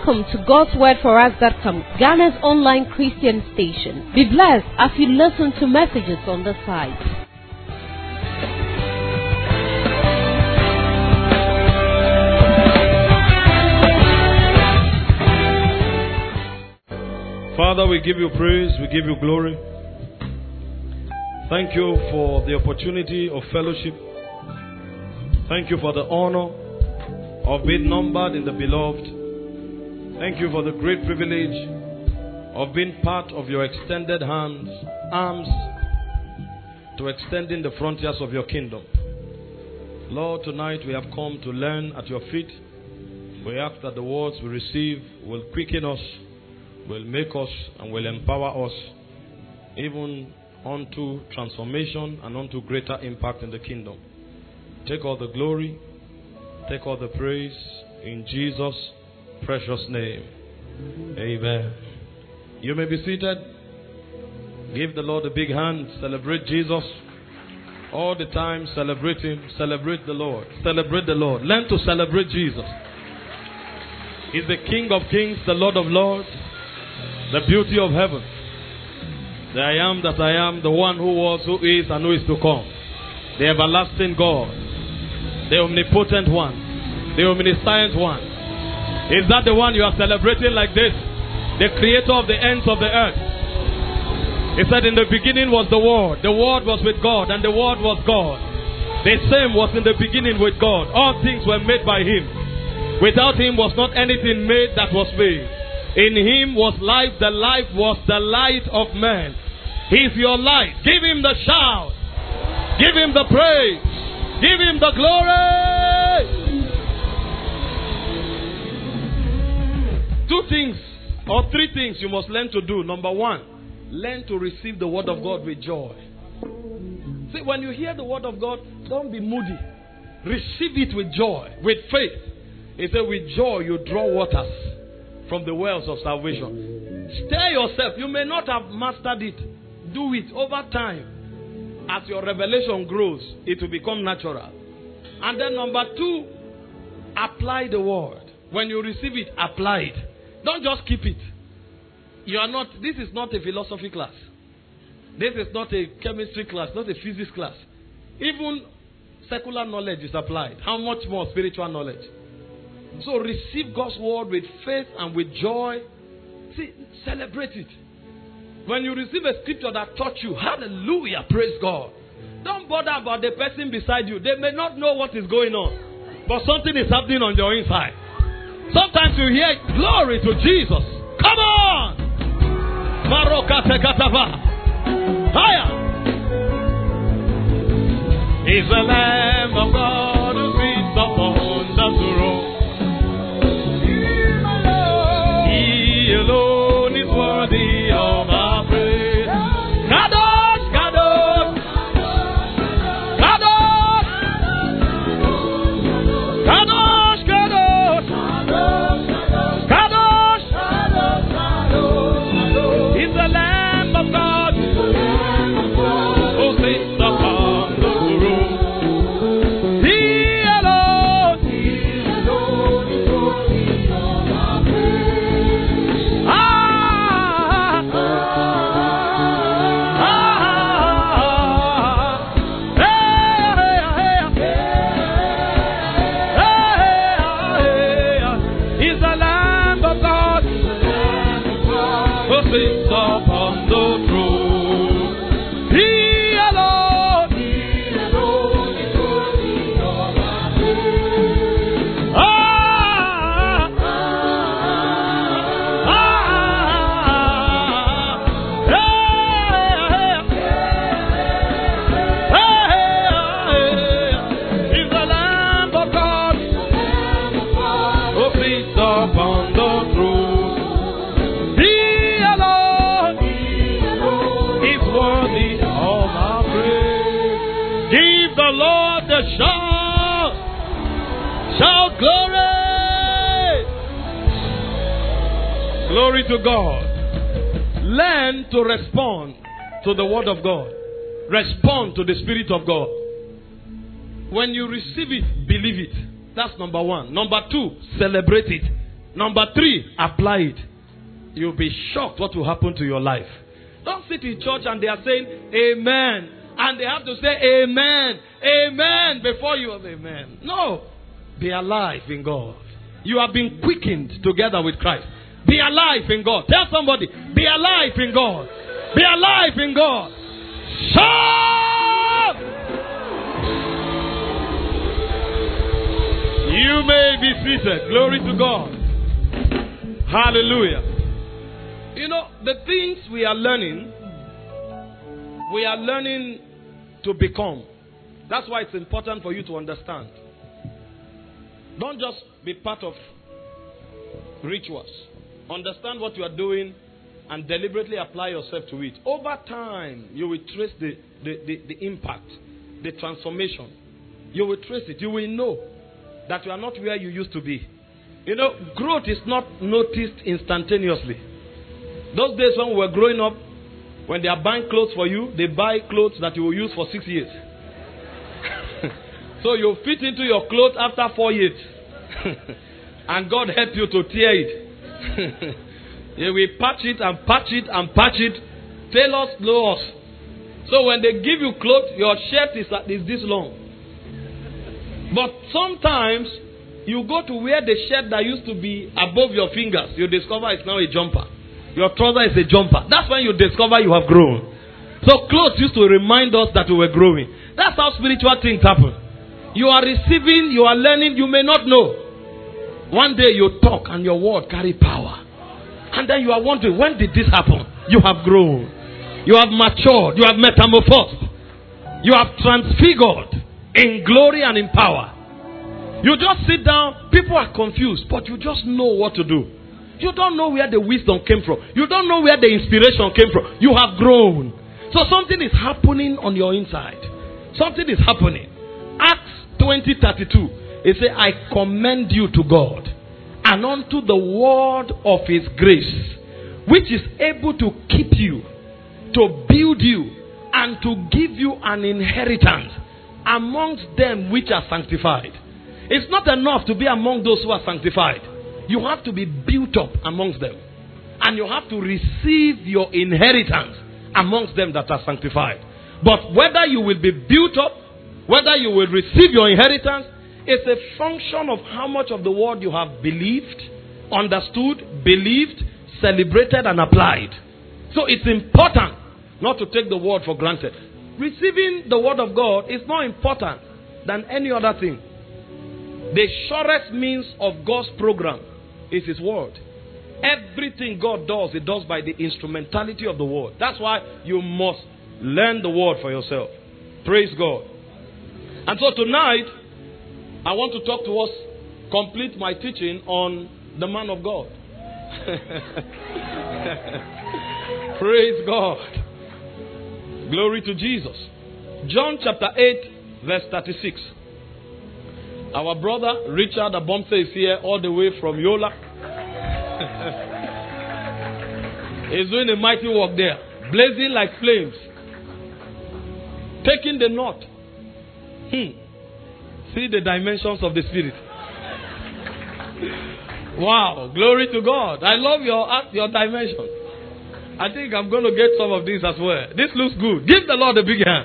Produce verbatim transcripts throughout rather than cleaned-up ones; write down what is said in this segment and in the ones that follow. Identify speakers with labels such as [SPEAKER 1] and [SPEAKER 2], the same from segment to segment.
[SPEAKER 1] Welcome to God's Word For Us dot com, Ghana's online Christian station. Be blessed as you listen to messages on the site.
[SPEAKER 2] Father, we give you praise, we give you glory. Thank you for the opportunity of fellowship. Thank you for the honor of being numbered in the beloved. Thank you for the great privilege of being part of your extended hands, arms, to extending the frontiers of your kingdom. Lord, tonight we have come to learn at your feet. We ask that the words we receive will quicken us, will make us, and will empower us, even unto transformation and unto greater impact in the kingdom. Take all the glory, take all the praise, in Jesus' precious name. Amen. You may be seated. Give the Lord a big hand. Celebrate Jesus. All the time, celebrate Him. Celebrate the Lord. Celebrate the Lord. Learn to celebrate Jesus. He's the King of kings, the Lord of lords, the beauty of heaven. The I am that I am, the one who was, who is, and who is to come. The everlasting God. The omnipotent one. The omniscient one. Is that the one you are celebrating like this? The creator of the ends of the earth. He said, in the beginning was the Word. The Word was with God, and the Word was God. The same was in the beginning with God. All things were made by Him. Without Him was not anything made that was made. In Him was life. The life was the light of man. He is your light. Give Him the shout. Give Him the praise. Give Him the glory. Two things or three things you must learn to do. Number one, learn to receive the word of God with joy. See, when you hear the word of God, don't be moody. Receive it with joy, with faith. He said, with joy you draw waters from the wells of salvation. Stir yourself. You may not have mastered it. Do it over time. As your revelation grows, it will become natural. And then number two, apply the word. When you receive it, apply it. Don't just keep it. You are not, this is not a philosophy class. This is not a chemistry class, not a physics class. Even secular knowledge is applied. How much more spiritual knowledge? So receive God's word with faith and with joy. See, celebrate it. When you receive a scripture that taught you, hallelujah, praise God. Don't bother about the person beside you. They may not know what is going on, but something is happening on your inside. Sometimes you hear glory to Jesus. Come on! Maroka tekatava. Higher! He's the Lamb of God who sits upon the throne. He alone is worthy of our praise. Kadosh, Kadosh, Kadosh, Kadosh, Kadosh, Kadosh, He's the Lamb of God who sits upon the throne. He alone, He alone is worthy of our praise. Ah, ah, ah, hey, hey, hey, He's the Lamb of God who sits upon the throne. He alone, He alone is worthy of our praise. Ah, ah, ah, hey, He's the Lamb of God who sits upon the throne. He alone is worthy of our praise. Give the Lord the shout. Shout glory. Glory to God. Learn to respond to the word of God. Respond to the Spirit of God. When you receive it, believe it. That's number one. Number two, celebrate it. Number three, apply it. You'll be shocked what will happen to your life. Don't sit in church and they are saying amen. And they have to say amen, amen before you have amen. No. Be alive in God. You have been quickened together with Christ. Be alive in God. Tell somebody, be alive in God. Be alive in God. Shout! You may be seated. Glory to God. Hallelujah. You know, the things we are learning, we are learning to become. That's why it's important for you to understand. Don't just be part of rituals. Understand what you are doing and deliberately apply yourself to it. Over time, you will trace the, the, the, the impact, the transformation. You will trace it. You will know that you are not where you used to be. You know, growth is not noticed instantaneously. Those days when we were growing up, when they are buying clothes for you, they buy clothes that you will use for six years. So you fit into your clothes after four years. And God help you to tear it. You will patch it and patch it and patch it. Tailors know us. So when they give you clothes, your shirt is, is this long. But sometimes you go to wear the shirt that used to be above your fingers. You discover it's now a jumper. Your trouser is a jumper. That's when you discover you have grown. So clothes used to remind us that we were growing. That's how spiritual things happen. You are receiving, you are learning, you may not know. One day you talk and your word carry power. And then you are wondering, when did this happen? You have grown. You have matured. You have metamorphosed. You have transfigured in glory and in power. You just sit down, people are confused, but you just know what to do. You don't know where the wisdom came from. You don't know where the inspiration came from. You have grown. So something is happening on your inside. Something is happening. Acts twenty thirty-two. It says, I commend you to God and unto the word of his grace, which is able to keep you, to build you, and to give you an inheritance amongst them which are sanctified. It's not enough to be among those who are sanctified. You have to be built up amongst them. And you have to receive your inheritance amongst them that are sanctified. But whether you will be built up, whether you will receive your inheritance, it's a function of how much of the word you have believed, understood, believed, celebrated, and applied. So it's important not to take the word for granted. Receiving the word of God is more important than any other thing. The surest means of God's program is his word. Everything God does, it does by the instrumentality of the word. That's why you must learn the word for yourself. Praise God. And so tonight, I want to talk to us, complete my teaching on the man of God. Praise God. Glory to Jesus. John chapter eight, verse thirty-six. Our brother Richard Abomse is here all the way from Yola. He's doing a mighty work there. Blazing like flames. Taking the knot. Hmm. See the dimensions of the Spirit. Wow. Glory to God. I love your your dimension. I think I'm going to get some of these as well. This looks good. Give the Lord a big hand.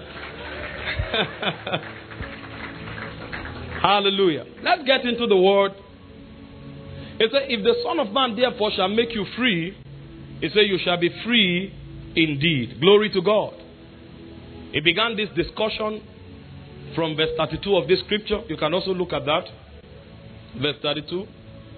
[SPEAKER 2] Hallelujah. Let's get into the word. It says, if the Son of Man therefore shall make you free, it says you shall be free indeed. Glory to God. He began this discussion from verse thirty-two of this scripture. You can also look at that. Verse thirty-two.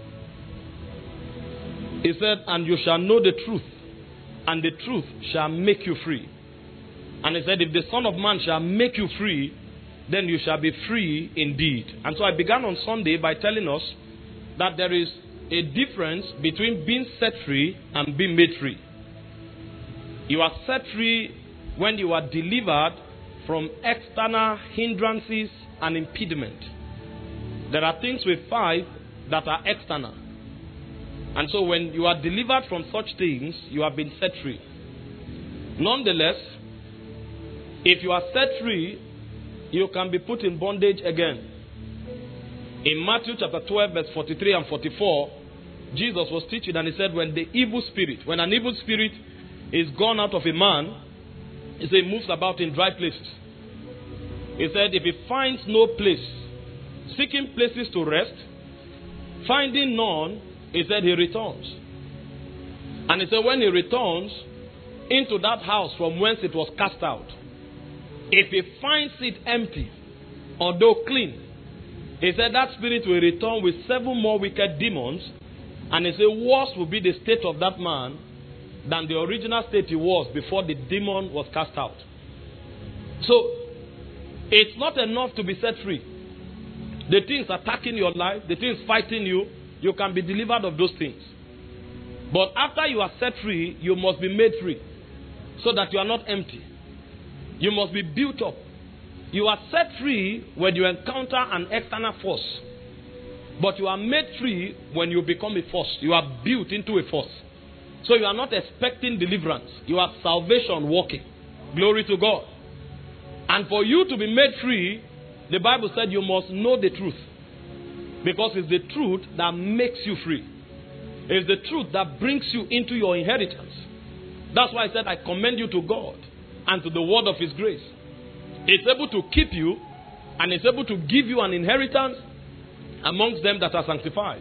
[SPEAKER 2] He said, and you shall know the truth, and the truth shall make you free. And he said, if the Son of Man shall make you free, then you shall be free indeed. And so I began on Sunday by telling us that there is a difference between being set free and being made free. You are set free when you are delivered from external hindrances and impediment. There are things we find that are external. And so when you are delivered from such things, you have been set free. Nonetheless, if you are set free, you can be put in bondage again. In Matthew chapter twelve, verse forty-three and forty-four, Jesus was teaching, and he said, when the evil spirit, when an evil spirit is gone out of a man, he said, he moves about in dry places. He said, if he finds no place, seeking places to rest, finding none, he said, he returns. And he said, when he returns into that house from whence it was cast out, if he finds it empty, although clean, he said that spirit will return with seven more wicked demons. And he said, worse will be the state of that man than the original state he was before the demon was cast out. So, it's not enough to be set free. The things attacking your life, the things fighting you, you can be delivered of those things. But after you are set free, you must be made free so that you are not empty. You must be built up. You are set free when you encounter an external force. But you are made free when you become a force. You are built into a force. So you are not expecting deliverance. You are salvation walking. Glory to God. And for you to be made free, the Bible said you must know the truth. Because it's the truth that makes you free. It's the truth that brings you into your inheritance. That's why I said I commend you to God and to the word of his grace. It's able to keep you, and it's able to give you an inheritance amongst them that are sanctified.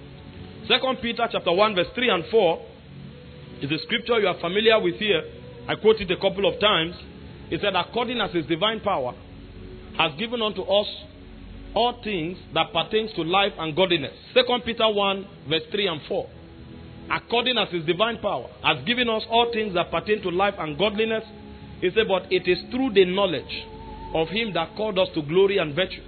[SPEAKER 2] Second Peter chapter one verse three and four is a scripture you are familiar with here. I quoted it a couple of times. It said, according as his divine power has given unto us all things that pertains to life and godliness. Second Peter one verse three and four. According as his divine power has given us all things that pertain to life and godliness. He said, but it is through the knowledge of him that called us to glory and virtue.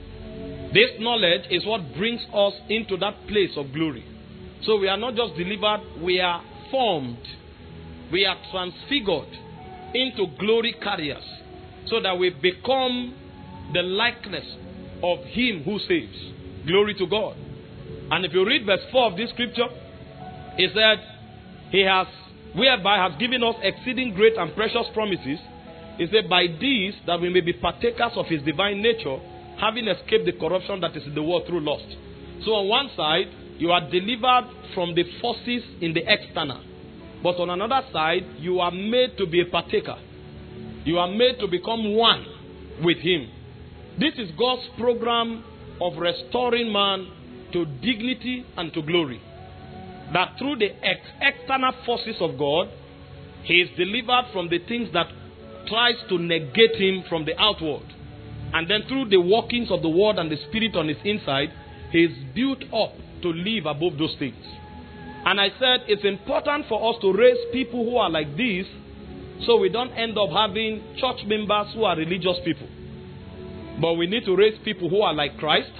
[SPEAKER 2] This knowledge is what brings us into that place of glory. So we are not just delivered, we are formed. We are transfigured into glory carriers so that we become the likeness of him who saves. Glory to God. And if you read verse four of this scripture, he said, he has whereby has given us exceeding great and precious promises. He said, by these that we may be partakers of his divine nature, having escaped the corruption that is in the world through lust. So on one side, you are delivered from the forces in the external. But on another side, you are made to be a partaker. You are made to become one with him. This is God's program of restoring man to dignity and to glory. That through the ex external forces of God, he is delivered from the things that tries to negate him from the outward. And then through the workings of the word and the spirit on his inside, he is built up to live above those things. And I said it's important for us to raise people who are like this so we don't end up having church members who are religious people. But we need to raise people who are like Christ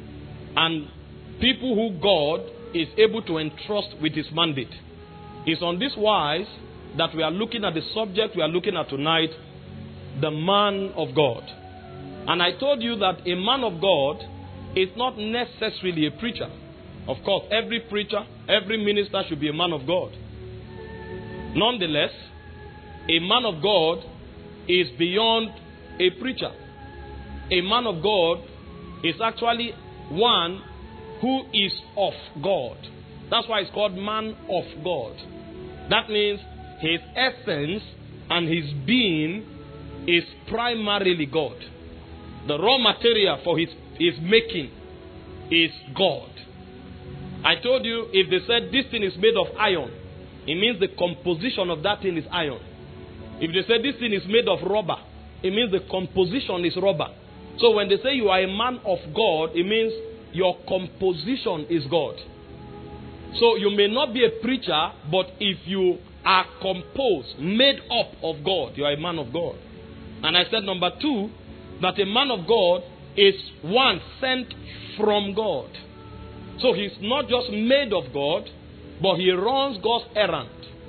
[SPEAKER 2] and people who God is able to entrust with his mandate. It's on this wise that we are looking at the subject we are looking at tonight, the man of God. And I told you that a man of God is not necessarily a preacher. Of course, every preacher, every minister should be a man of God. Nonetheless, a man of God is beyond a preacher. A man of God is actually one who is of God. That's why it's called man of God. That means his essence and his being is primarily God. The raw material for his, his making is God. I told you, if they said this thing is made of iron, it means the composition of that thing is iron. If they say this thing is made of rubber, it means the composition is rubber. So when they say you are a man of God, it means your composition is God. So you may not be a preacher, but if you are composed, made up of God, you are a man of God. And I said number two, that a man of God is one sent from God. So he's not just made of God, but he runs God's errand.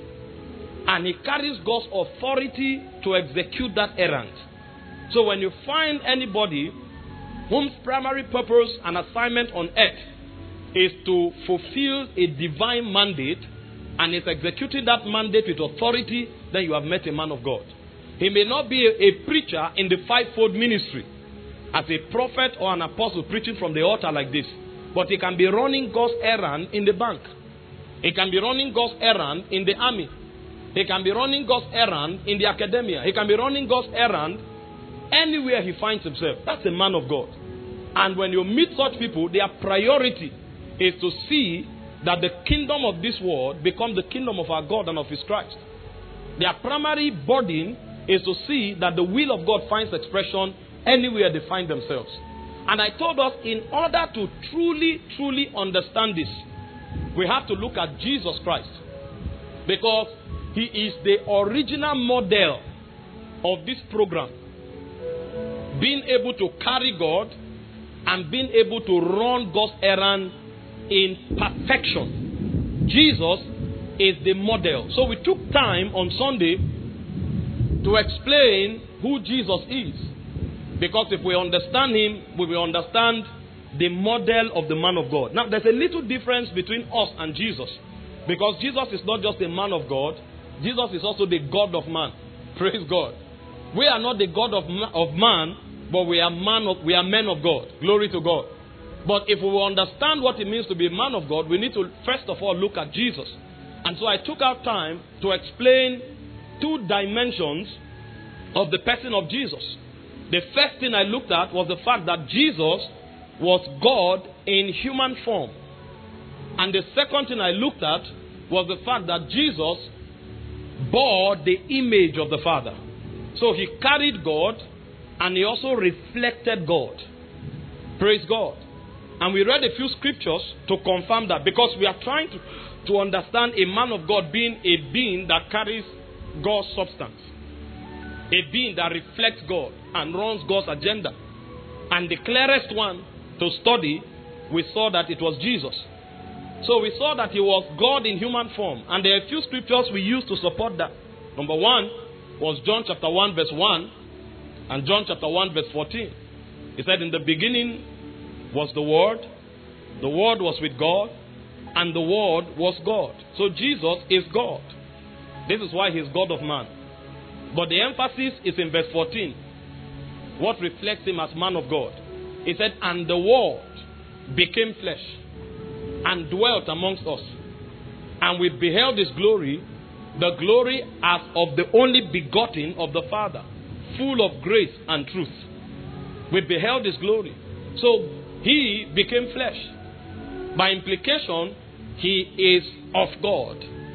[SPEAKER 2] And he carries God's authority to execute that errand. So when you find anybody whose primary purpose and assignment on earth is to fulfill a divine mandate and is executing that mandate with authority, then you have met a man of God. He may not be a, a preacher in the fivefold ministry as a prophet or an apostle preaching from the altar like this. But he can be running God's errand in the bank. He can be running God's errand in the army. He can be running God's errand in the academia. He can be running God's errand anywhere he finds himself. That's a man of God. And when you meet such people, their priority is to see that the kingdom of this world becomes the kingdom of our God and of his Christ. Their primary burden is to see that the will of God finds expression anywhere they find themselves. And I told us, in order to truly, truly understand this, we have to look at Jesus Christ. Because he is the original model of this program. Being able to carry God and being able to run God's errand in perfection. Jesus is the model. So we took time on Sunday to explain who Jesus is. Because if we understand him, we will understand the model of the man of God. Now, there's a little difference between us and Jesus. Because Jesus is not just a man of God. Jesus is also the God of man. Praise God. We are not the God of, ma- of man, but we are, man of, we are men of God. Glory to God. But if we will understand what it means to be a man of God, we need to first of all look at Jesus. And so I took out time to explain two dimensions of the person of Jesus. The first thing I looked at was the fact that Jesus was God in human form. And the second thing I looked at was the fact that Jesus bore the image of the Father. So he carried God and he also reflected God. Praise God. And we read a few scriptures to confirm that, because we are trying to, to understand a man of God being a being that carries God's substance. A being that reflects God and runs God's agenda. And the clearest one to study, we saw that it was Jesus. So we saw that he was God in human form. And there are a few scriptures we used to support that. Number one was John chapter one verse one and John chapter one verse fourteen. He said, in the beginning was the Word, the Word was with God, and the Word was God. So Jesus is God. This is why he is God of man. But the emphasis is in verse fourteen. What reflects him as man of God? He said, and the Word became flesh and dwelt amongst us. And we beheld his glory, the glory as of the only begotten of the Father, full of grace and truth. We beheld his glory. So he became flesh. By implication, he is of God.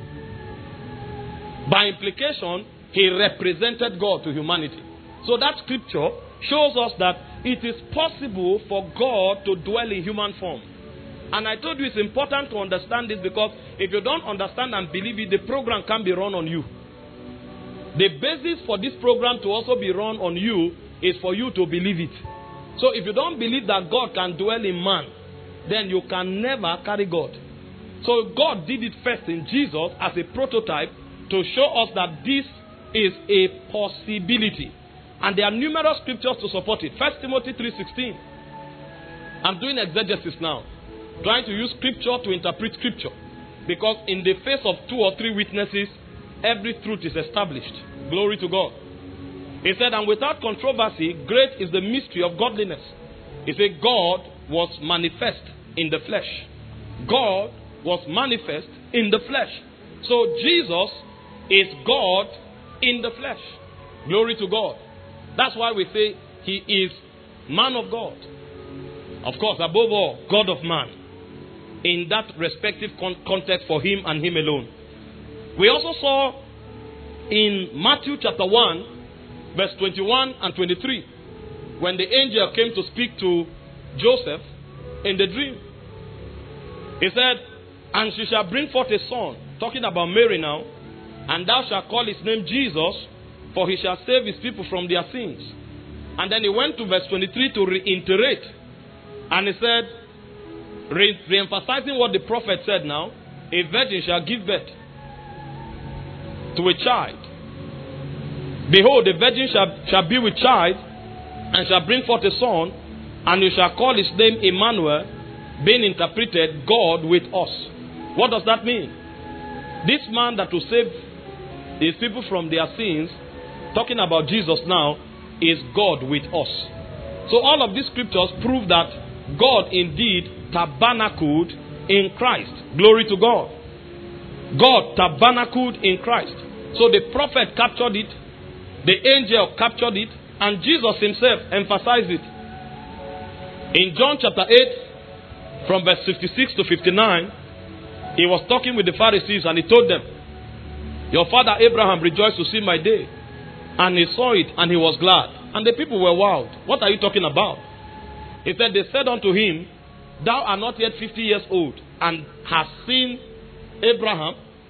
[SPEAKER 2] By implication, he represented God to humanity. So that scripture shows us that it is possible for God to dwell in human form. And I told you it's important to understand this, because if you don't understand and believe it, the program can be run on you. The basis for this program to also be run on you is for you to believe it. So if you don't believe that God can dwell in man, then you can never carry God. So God did it first in Jesus as a prototype to show us that this is a possibility. And there are numerous scriptures to support it. First Timothy three sixteen. I'm doing exegesis now, trying to use scripture to interpret scripture. Because in the face of two or three witnesses, every truth is established. Glory to God. He said, and without controversy, great is the mystery of godliness. He said, God was manifest in the flesh. God was manifest in the flesh. So Jesus is God in the flesh. Glory to God. That's why we say he is man of God. Of course, above all, God of man. In that respective con- context for him and him alone. We also saw in Matthew chapter one, verse twenty-one and twenty-three, when the angel came to speak to Joseph in the dream. He said, and she shall bring forth a son, talking about Mary now, and thou shalt call his name Jesus, for he shall save his people from their sins. And then he went to verse twenty-three to reiterate. And he said, re- re-emphasizing what the prophet said now, a virgin shall give birth to a child. Behold, a virgin shall, shall be with child, and shall bring forth a son, and you shall call his name Emmanuel, being interpreted, God with us. What does that mean? This man that will save his people from their sins, talking about Jesus now, is God with us. So all of these scriptures prove that God indeed tabernacled in Christ. Glory to God. God tabernacled in Christ. So the prophet captured it, the angel captured it, and Jesus himself emphasized it. In John chapter eight, from verse fifty-six to fifty-nine, he was talking with the Pharisees and he told them, your father Abraham rejoiced to see my day. And he saw it and he was glad. And the people were wowed. What are you talking about? He said, they said unto him, thou art not yet fifty years old and hast seen Abraham.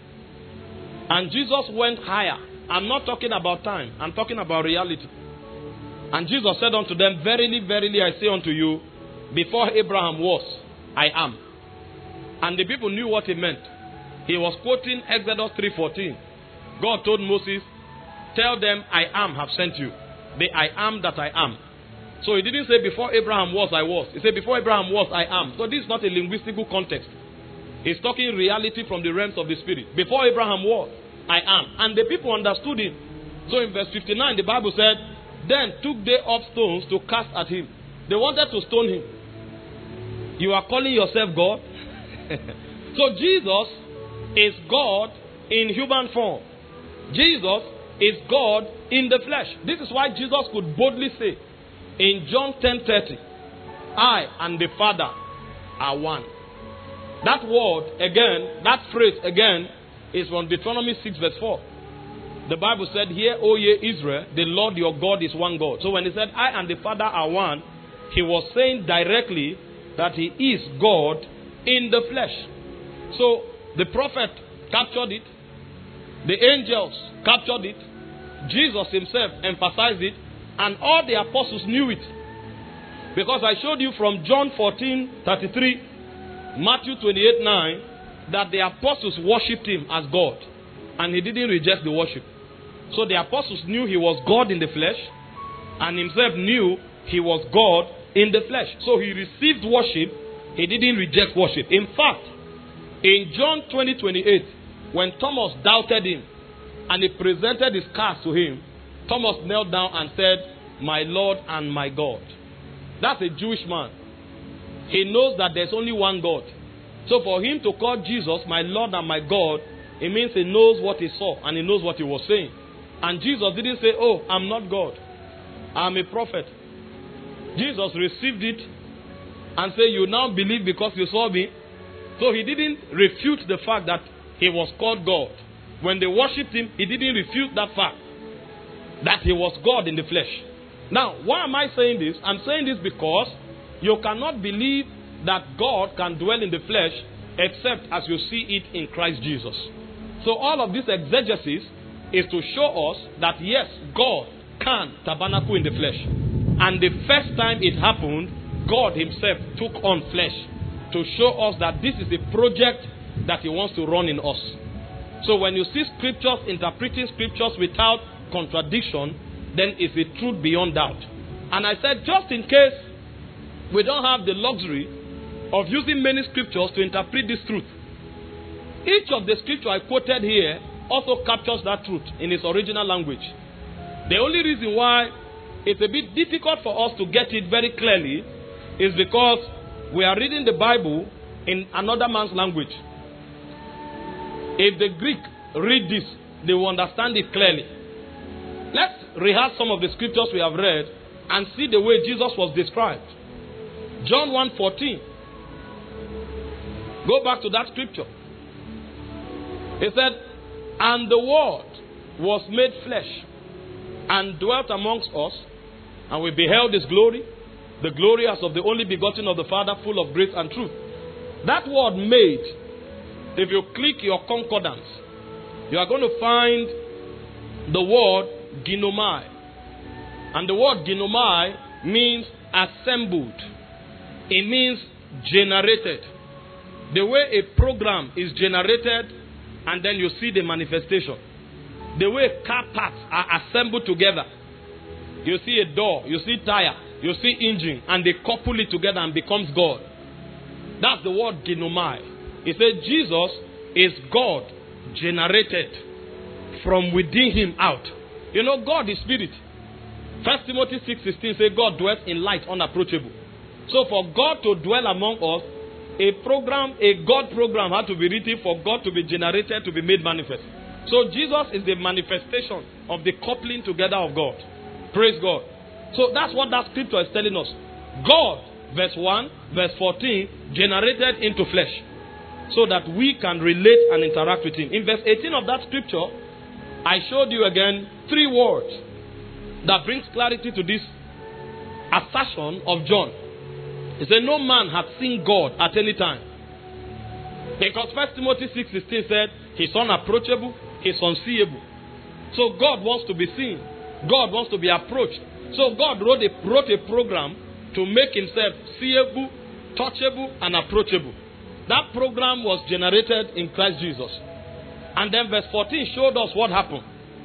[SPEAKER 2] And Jesus went higher. I'm not talking about time. I'm talking about reality. And Jesus said unto them, verily, verily, I say unto you, before Abraham was, I am. And the people knew what he meant. He was quoting Exodus three fourteen. God told Moses, tell them, I am have sent you. The I am that I am. So he didn't say before Abraham was, I was. He said before Abraham was, I am. So this is not a linguistical context. He's talking reality from the realms of the spirit. Before Abraham was, I am. And the people understood him. So in verse fifty-nine, the Bible said, then took they up stones to cast at him. They wanted to stone him. You are calling yourself God? So Jesus is God in human form. Jesus is God in the flesh. This is why Jesus could boldly say in John ten thirty, I and the Father are one. That word again, that phrase again, is from Deuteronomy six verse four. The Bible said, hear, O ye Israel, the Lord your God is one God. So when he said, I and the Father are one, he was saying directly that he is God in the flesh. So the prophet captured it. The angels captured it. Jesus himself emphasized it. And all the apostles knew it. Because I showed you from John fourteen thirty-three, Matthew twenty-eight nine, that the apostles worshipped him as God. And he didn't reject the worship. So the apostles knew he was God in the flesh. And himself knew he was God in the flesh. So he received worship. He didn't reject worship. In fact, in John twenty twenty-eight, when Thomas doubted him and he presented his cast to him, Thomas knelt down and said, my Lord and my God. That's a Jewish man. He knows that there's only one God. So for him to call Jesus my Lord and my God, it means he knows what he saw and he knows what he was saying. And Jesus didn't say, oh, I'm not God. I'm a prophet. Jesus received it and said, you now believe because you saw me. So he didn't refute the fact that he was called God. When they worshipped him, he didn't refute that fact that he was God in the flesh. Now, why am I saying this? I'm saying this because you cannot believe that God can dwell in the flesh except as you see it in Christ Jesus. So all of this exegesis is to show us that yes, God can tabernacle in the flesh. And the first time it happened, God himself took on flesh to show us that this is a project that he wants to run in us. So when you see scriptures interpreting scriptures without contradiction, then it's a truth beyond doubt. And I said, just in case we don't have the luxury of using many scriptures to interpret this truth, each of the scriptures I quoted here also captures that truth in its original language. The only reason why it's a bit difficult for us to get it very clearly is because we are reading the Bible in another man's language. If the Greek read this, they will understand it clearly. Let's rehearse some of the scriptures we have read and see the way Jesus was described. John one fourteen. Go back to that scripture. He said, and the Word was made flesh and dwelt amongst us, and we beheld his glory, the glory as of the only begotten of the Father, full of grace and truth. That word made, if you click your concordance, you are going to find the word ginomai. And the word ginomai means assembled. It means generated. The way a program is generated and then you see the manifestation. The way car parts are assembled together. You see a door, you see tire, you see engine, and they couple it together and becomes God. That's the word ginomai. He said Jesus is God generated from within him out. You know, God is spirit. First Timothy six sixteen says God dwells in light unapproachable. So for God to dwell among us, a program, a God program had to be written for God to be generated, to be made manifest. So Jesus is the manifestation of the coupling together of God. Praise God. So that's what that scripture is telling us. God, verse one, verse fourteen, generated into flesh so that we can relate and interact with him. In verse eighteen of that scripture, I showed you again three words that brings clarity to this assertion of John. He said, no man hath seen God at any time. Because First Timothy six sixteen said, he's unapproachable, he's unseeable. So God wants to be seen. God wants to be approached. So God wrote a, wrote a program to make himself seeable, touchable, and approachable. That program was generated in Christ Jesus. And then verse fourteen showed us what happened.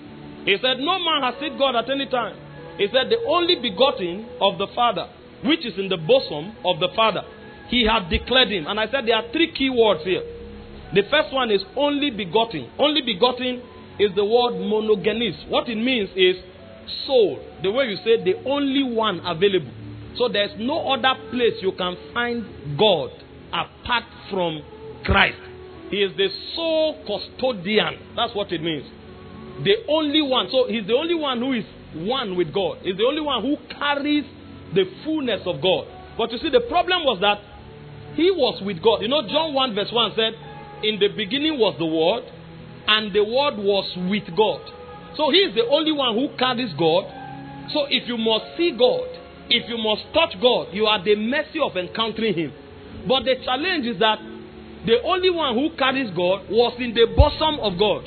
[SPEAKER 2] He said, no man has seen God at any time. He said, the only begotten of the Father, which is in the bosom of the Father, he had declared him. And I said there are three key words here. The first one is only begotten. Only begotten is the word monogenes. What it means is soul. The way you say, the only one available. So there's no other place you can find God apart from Christ. He is the sole custodian. That's what it means. The only one. So he's the only one who is one with God. He's the only one who carries the fullness of God. But you see, the problem was that he was with God. You know, John one verse one said, in the beginning was the Word, and the Word was with God. So he is the only one who carries God. So if you must see God, if you must touch God, you are at the mercy of encountering him. But the challenge is that the only one who carries God was in the bosom of God.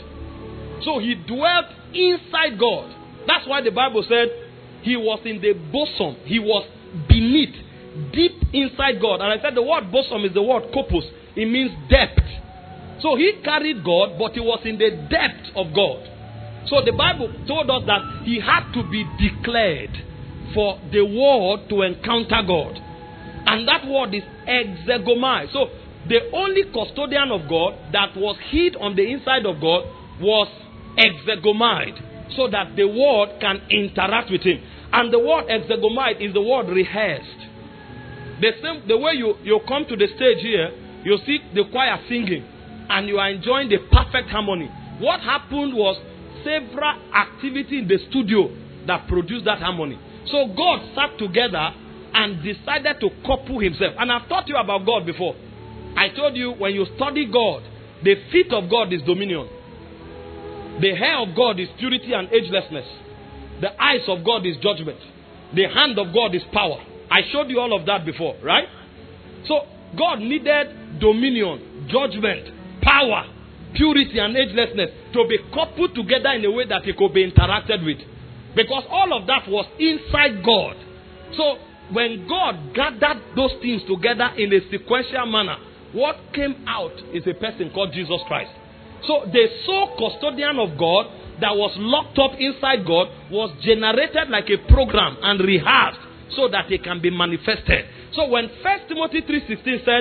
[SPEAKER 2] So he dwelt inside God. That's why the Bible said he was in the bosom. He was beneath, deep inside God. And I said the word bosom is the word kopos. It means depth. So he carried God, but he was in the depth of God. So the Bible told us that he had to be declared for the word to encounter God. And that word is exegomai. So the only custodian of God that was hid on the inside of God was exegomai, so that the word can interact with him. And the word exegomai is the word rehearsed. The same, the way you, you come to the stage here, you see the choir singing, and you are enjoying the perfect harmony. What happened was several activity in the studio that produced that harmony. So God sat together and decided to couple himself. And I've taught you about God before. I told you when you study God, the feet of God is dominion. The hair of God is purity and agelessness. The eyes of God is judgment. The hand of God is power. I showed you all of that before, right? So God needed dominion, judgment, power, purity and agelessness to be coupled together in a way that it could be interacted with. Because all of that was inside God. So when God gathered those things together in a sequential manner, what came out is a person called Jesus Christ. So the sole custodian of God that was locked up inside God was generated like a program and rehearsed so that it can be manifested. So when First Timothy three sixteen said,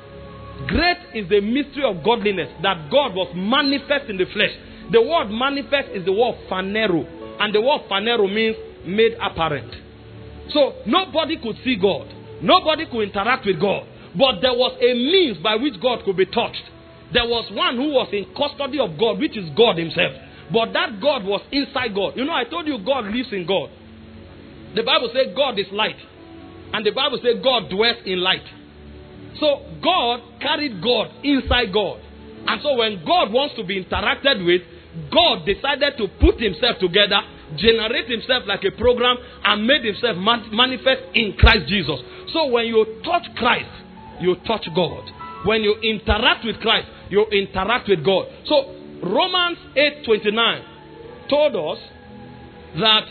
[SPEAKER 2] great is the mystery of godliness, that God was manifest in the flesh. The word manifest is the word phanero. And the word phanero means made apparent. So nobody could see God. Nobody could interact with God. But there was a means by which God could be touched. There was one who was in custody of God, which is God himself. But that God was inside God. You know, I told you God lives in God. The Bible says God is light. And the Bible says God dwells in light. So God carried God inside God. And so when God wants to be interacted with, God decided to put himself together, generate himself like a program, and made himself man- manifest in Christ Jesus. So when you touch Christ, you touch God. When you interact with Christ, you interact with God. So Romans eight twenty-nine told us that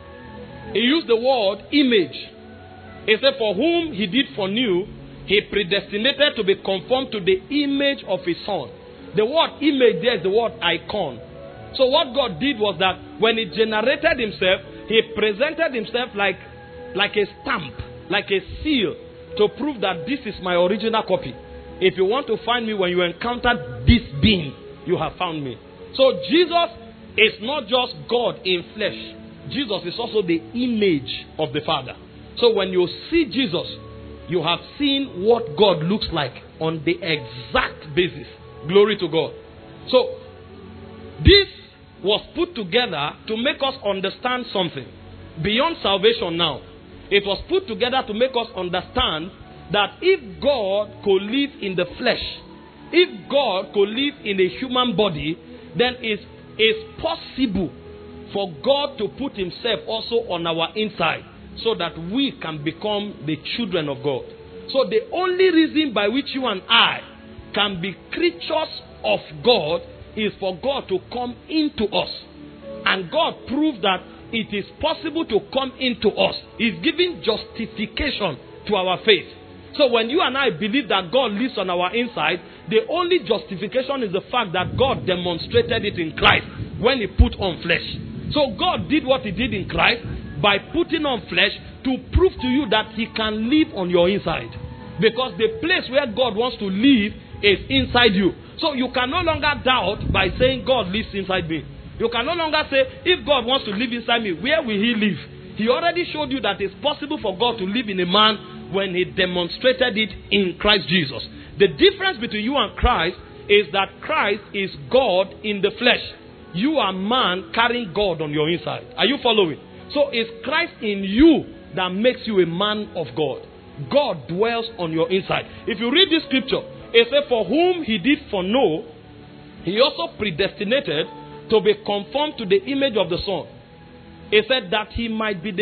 [SPEAKER 2] he used the word image. He said, for whom he did foreknew, he predestinated to be conformed to the image of his son. The word image there is the word icon. So what God did was that when he generated himself, he presented himself like, like a stamp, like a seal, to prove that this is my original copy. If you want to find me when you encounter this being, you have found me. So Jesus is not just God in flesh. Jesus is also the image of the Father. So when you see Jesus,
[SPEAKER 3] you have seen what God looks like on the exact basis. Glory to God. So, this was put together to make us understand something. Beyond salvation now, it was put together to make us understand that if God could live in the flesh, if God could live in a human body, then it's, it's possible for God to put himself also on our inside so that we can become the children of God. So the only reason by which you and I can be creatures of God is for God to come into us. And God proved that it is possible to come into us. He's giving justification to our faith. So when you and I believe that God lives on our inside, the only justification is the fact that God demonstrated it in Christ when he put on flesh. So God did what he did in Christ by putting on flesh to prove to you that he can live on your inside. Because the place where God wants to live is inside you. So you can no longer doubt by saying God lives inside me. You can no longer say, if God wants to live inside me, where will he live? He already showed you that it's possible for God to live in a man when he demonstrated it in Christ Jesus. The difference between you and Christ is that Christ is God in the flesh. You are man carrying God on your inside. Are you following? So it's Christ in you that makes you a man of God. God dwells on your inside. If you read this scripture, it says, for whom he did foreknow, he also predestinated to be conformed to the image of the Son. It said that he might be the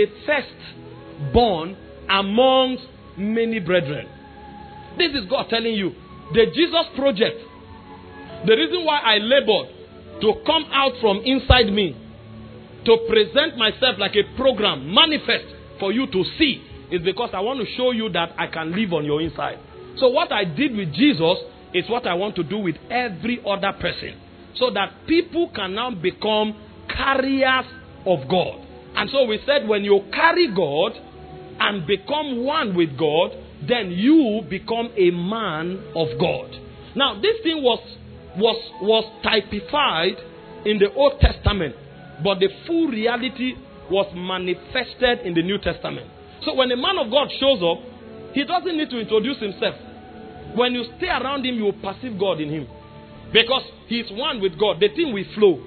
[SPEAKER 3] firstborn amongst many brethren. This is God telling you, the Jesus project, the reason why I labored to come out from inside me, to present myself like a program, manifest for you to see, is because I want to show you that I can live on your inside. So what I did with Jesus is what I want to do with every other person. So that people can now become carriers of God. And so we said when you carry God and become one with God, then you become a man of God. Now this thing was, was, was typified in the Old Testament. But the full reality was manifested in the New Testament. So when a man of God shows up, he doesn't need to introduce himself. When you stay around him, you will perceive God in him. Because he is one with God. The thing will flow.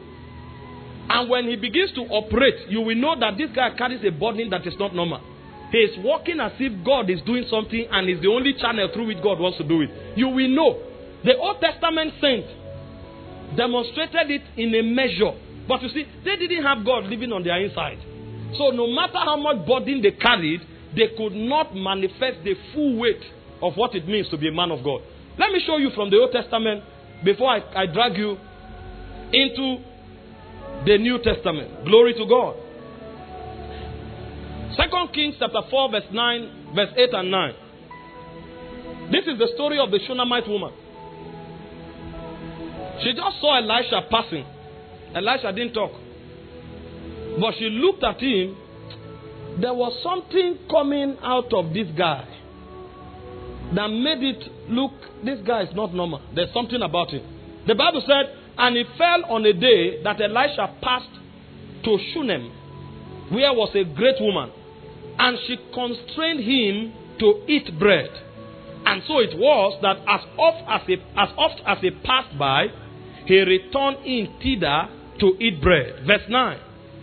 [SPEAKER 3] And when he begins to operate, you will know that this guy carries a burden that is not normal. He is walking as if God is doing something and is the only channel through which God wants to do it. You will know. The Old Testament saints demonstrated it in a measure. But you see, they didn't have God living on their inside. So no matter how much burden they carried, they could not manifest the full weight of what it means to be a man of God. Let me show you from the Old Testament before I, I drag you into the New Testament. Glory to God. Second Kings chapter four, verse nine, verse eight and nine. This is the story of the Shunammite woman. She just saw Elisha passing. Elisha didn't talk. But she looked at him. There was something coming out of this guy that made it look, this guy is not normal. There's something about him. The Bible said, and it fell on a day that Elisha passed to Shunem, where was a great woman, and she constrained him to eat bread. And so it was that as oft as he, as oft as he passed by, he returned in thither to eat bread. Verse nine.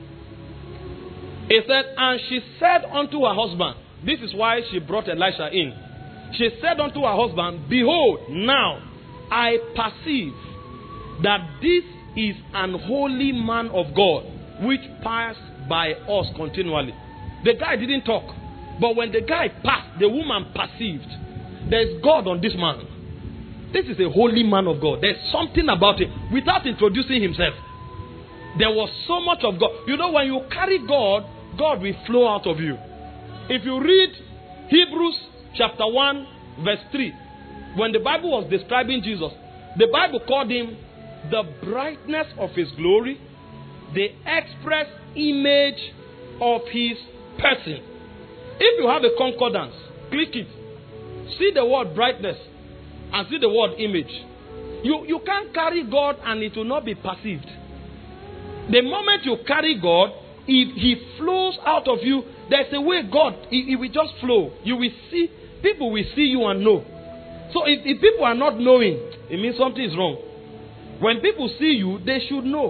[SPEAKER 3] He said, and she said unto her husband, this is why she brought Elisha in. She said unto her husband, behold, now I perceive that this is an holy man of God, which passed by us continually. The guy didn't talk. But when the guy passed, the woman perceived, there's God on this man. This is a holy man of God. There's something about him. Without introducing himself, there was so much of God. You know, when you carry God, God will flow out of you. If you read Hebrews chapter one, verse three, when the Bible was describing Jesus, the Bible called him the brightness of his glory, the express image of his person. If you have a concordance, click it. See the word brightness and see the word image. You, you can't carry God and it will not be perceived. The moment you carry God, if he flows out of you, there's a way God, he, he will just flow. You will see people will see you and know. So if, if people are not knowing, it means something is wrong. When people see you, they should know.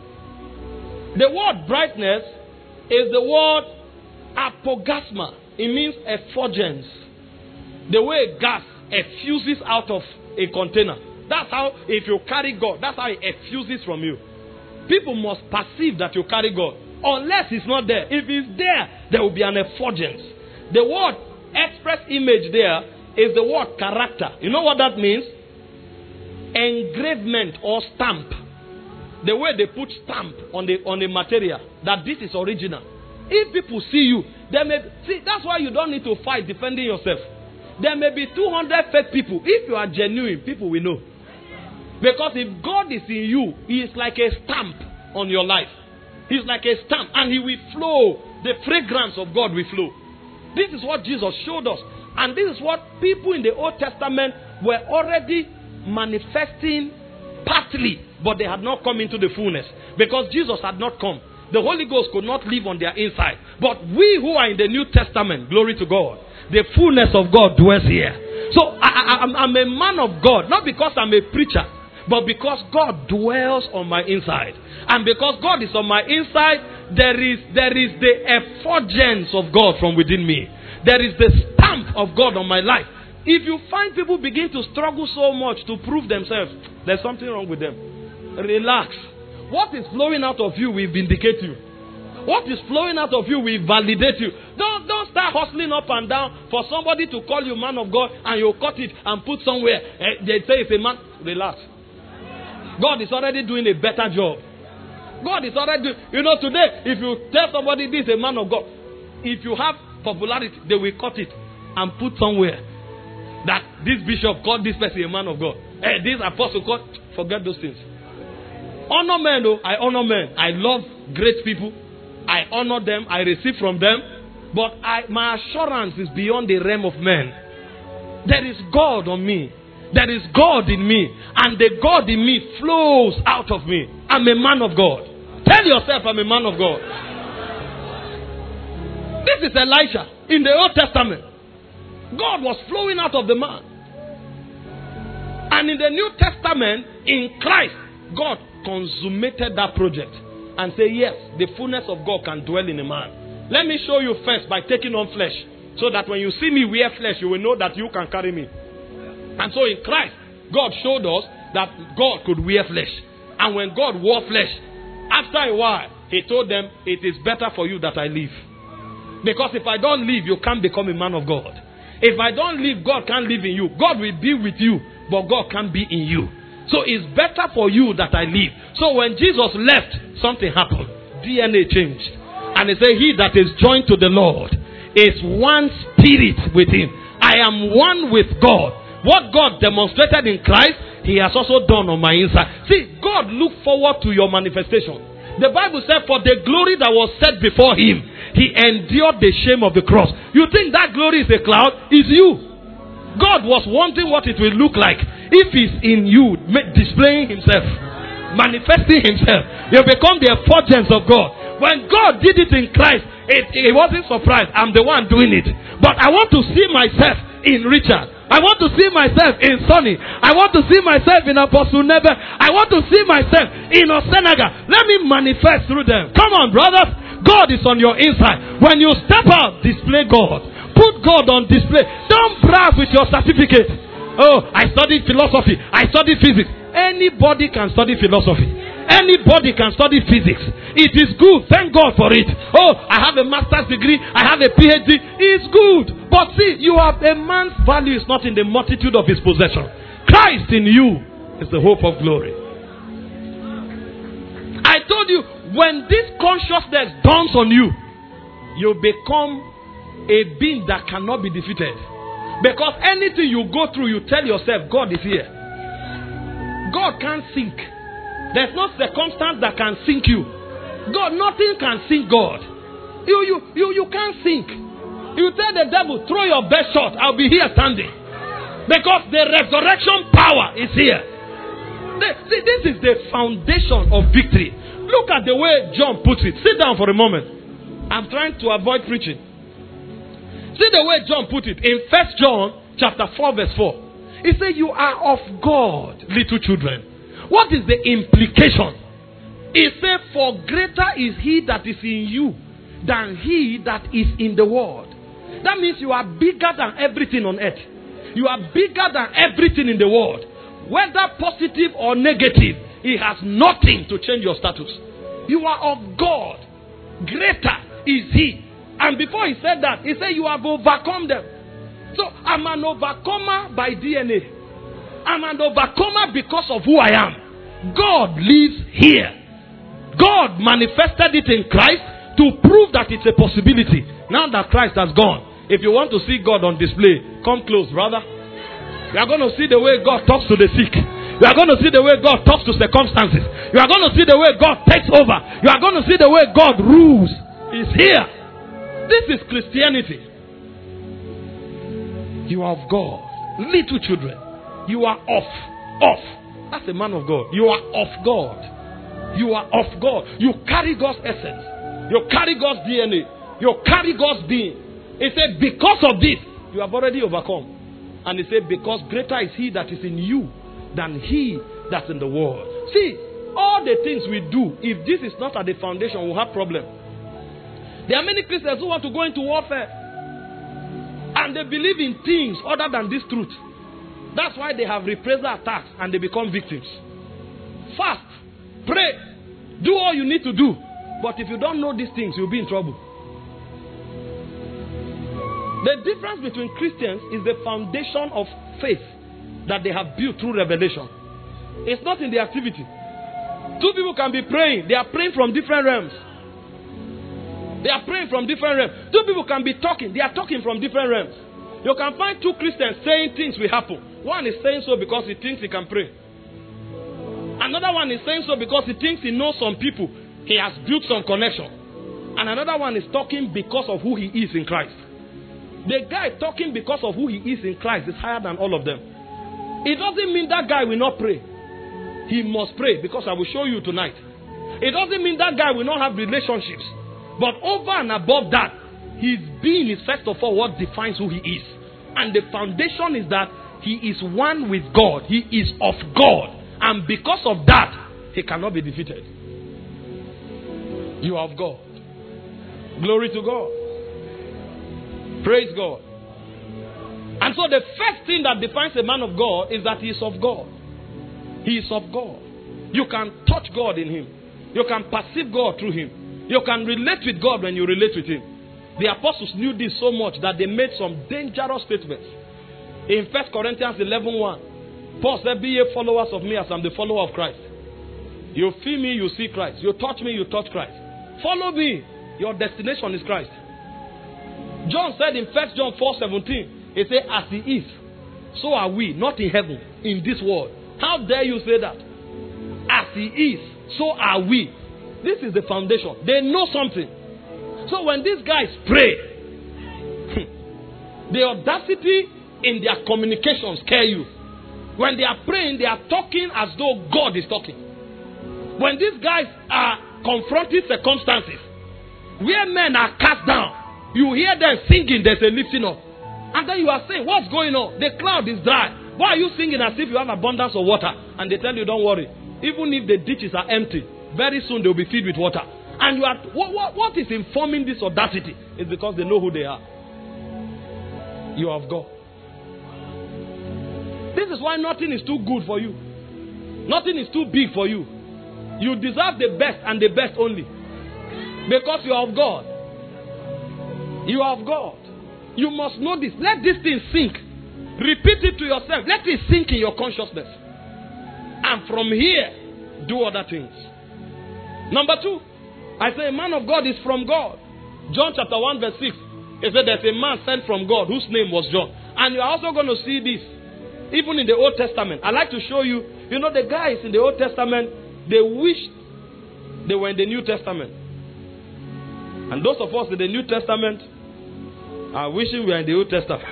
[SPEAKER 3] The word brightness is the word apogasma. It means effulgence. The way gas effuses out of a container. That's how, if you carry God, that's how it effuses from you. People must perceive that you carry God. Unless it's not there. If it's there, there will be an effulgence. The word express image there is the word character. You know what that means? Engravement or stamp. The way they put stamp on the on the material, that this is original. If people see you, there may see that's why you don't need to fight defending yourself. There may be two hundred fake people. If you are genuine, people will know. Because if God is in you, He is like a stamp on your life. He's like a stamp, and He will flow. The fragrance of God will flow. This is what Jesus showed us. And this is what people in the Old Testament were already manifesting partly, but they had not come into the fullness. Because Jesus had not come. The Holy Ghost could not live on their inside. But we who are in the New Testament, glory to God, the fullness of God dwells here. So I, I, I'm, I'm a man of God, not because I'm a preacher, but because God dwells on my inside. And because God is on my inside, there is, there is the effulgence of God from within me. There is the stamp of God on my life. If you find people begin to struggle so much to prove themselves, there's something wrong with them. Relax. What is flowing out of you will vindicate you. What is flowing out of you will validate you. Don't, don't start hustling up and down for somebody to call you man of God and you cut it and put somewhere. Uh, they say it's a man. Relax. God is already doing a better job. God is already doing, you know, today, if you tell somebody this is a man of God, if you have popularity, they will cut it and put somewhere that this bishop called this person a man of God. Hey, this apostle called, forget those things. Honor men, though. I honor men. I love great people. I honor them. I receive from them. But I, my assurance is beyond the realm of men. There is God on me. There is God in me. And the God in me flows out of me. I'm a man of God. Tell yourself I'm a man of God. This is Elisha in the Old Testament. God was flowing out of the man. And in the New Testament, in Christ, God consummated that project and say, yes, the fullness of God can dwell in a man. Let me show you first by taking on flesh, so that when you see me wear flesh, you will know that you can carry me. And so in Christ, God showed us that God could wear flesh. And when God wore flesh, after a while, He told them, it is better for you that I live. Because if I don't live, you can't become a man of God. If I don't live, God can't live in you. God will be with you, but God can't be in you. So it's better for you that I live. So when Jesus left, something happened. D N A changed. And He said, he that is joined to the Lord is one spirit with Him. I am one with God. What God demonstrated in Christ, He has also done on my inside. See, God looked forward to your manifestation. The Bible said, for the glory that was set before Him, He endured the shame of the cross. You think that glory is a cloud? It's you. God was wanting what it will look like if He's in you, displaying Himself, manifesting Himself. You become the effulgence of God. When God did it in Christ, it, it wasn't surprised. I'm the one doing it. But I want to see myself in Richard. I want to see myself in Sonny. I want to see myself in Apostle Nebe. I want to see myself in Osenaga. Let me manifest through them. Come on, brothers. God is on your inside. When you step out, display God. Put God on display. Don't brag with your certificate. Oh, I studied philosophy. I studied physics. Anybody can study philosophy. Anybody can study physics. It is good. Thank God for it. Oh, I have a master's degree. I have a P H D. It's good. But see, you have a man's value is not in the multitude of his possession. Christ in you is the hope of glory. I told you, when this consciousness dawns on you, you become a being that cannot be defeated. Because anything you go through, you tell yourself, God is here. God can't sink. There's no circumstance that can sink you. God, nothing can sink God. You, you, you, you can't sink. You tell the devil, throw your best shot. I'll be here standing. Because the resurrection power is here. The, see, this is the foundation of victory. Look at the way John puts it. Sit down for a moment. I'm trying to avoid preaching. See the way John put it in First John chapter four verse four. He said, you are of God, little children. What is the implication? He said, for greater is he that is in you than he that is in the world. That means you are bigger than everything on earth. You are bigger than everything in the world. Whether positive or negative, it has nothing to change your status. You are of God. Greater is he. And before he said that, he said, you have overcome them. So I'm an overcomer by D N A. I'm an overcomer because of who I am. God lives here. God manifested it in Christ to prove that it's a possibility. Now that Christ has gone, if you want to see God on display, come close, brother. You are going to see the way God talks to the sick. You are going to see the way God talks to circumstances. You are going to see the way God takes over. You are going to see the way God rules. He's here. This is Christianity. You are of God. Little children. You are of. Of. That's a man of God. You are of God. You are of God. You carry God's essence. You carry God's D N A. You carry God's being. He said, because of this, you have already overcome. And he said, because greater is he that is in you than he that's in the world. See, all the things we do, if this is not at the foundation, we'll have problem. There are many Christians who want to go into warfare. And they believe in things other than this truth. That's why they have reprisal attacks and they become victims. Fast. Pray. Do all you need to do. But if you don't know these things, you'll be in trouble. The difference between Christians is the foundation of faith that they have built through revelation. It's not in the activity. Two people can be praying. They are praying from different realms. They are praying from different realms. Two people can be talking. They are talking from different realms. You can find two Christians saying things will happen. One is saying so because he thinks he can pray. Another one is saying so because he thinks he knows some people. He has built some connection. And another one is talking because of who he is in Christ. The guy talking because of who he is in Christ is higher than all of them. It doesn't mean that guy will not pray. He must pray, because I will show you tonight. It doesn't mean that guy will not have relationships. But over and above that, his being is first of all what defines who he is. And the foundation is that he is one with God. He is of God. And because of that, he cannot be defeated. You are of God. Glory to God. Praise God. And so the first thing that defines a man of God is that he is of God. He is of God. You can touch God in him. You can perceive God through him. You can relate with God when you relate with him. The apostles knew this so much that they made some dangerous statements. In First Corinthians eleven one, Paul said, be ye followers of me as I'm the follower of Christ. You feel me, you see Christ. You touch me, you touch Christ. Follow me. Your destination is Christ. John said in First John four seventeen, he said, as he is, so are we, not in heaven, in this world. How dare you say that? As he is, so are we. This is the foundation. They know something. So when these guys pray, the audacity in their communication scare you. When they are praying, they are talking as though God is talking. When these guys are confronting circumstances where men are cast down, you hear them singing, there's a lifting up. And then you are saying, what's going on? The cloud is dry. Why are you singing as if you have abundance of water? And they tell you, don't worry. Even if the ditches are empty, very soon they will be filled with water. And you are, what, what, what is informing this audacity? It's because they know who they are. You are of God. This is why nothing is too good for you. Nothing is too big for you. You deserve the best and the best only. Because you are of God. You are of God. You must know this. Let this thing sink. Repeat it to yourself. Let it sink in your consciousness. And from here, do other things. Number two, I say a man of God is from God. John chapter one verse six. He said there's a man sent from God whose name was John. And you are also going to see this. Even in the Old Testament. I like to show you. You know the guys in the Old Testament, they wished they were in the New Testament. And those of us in the New Testament are wishing we are in the Old Testament.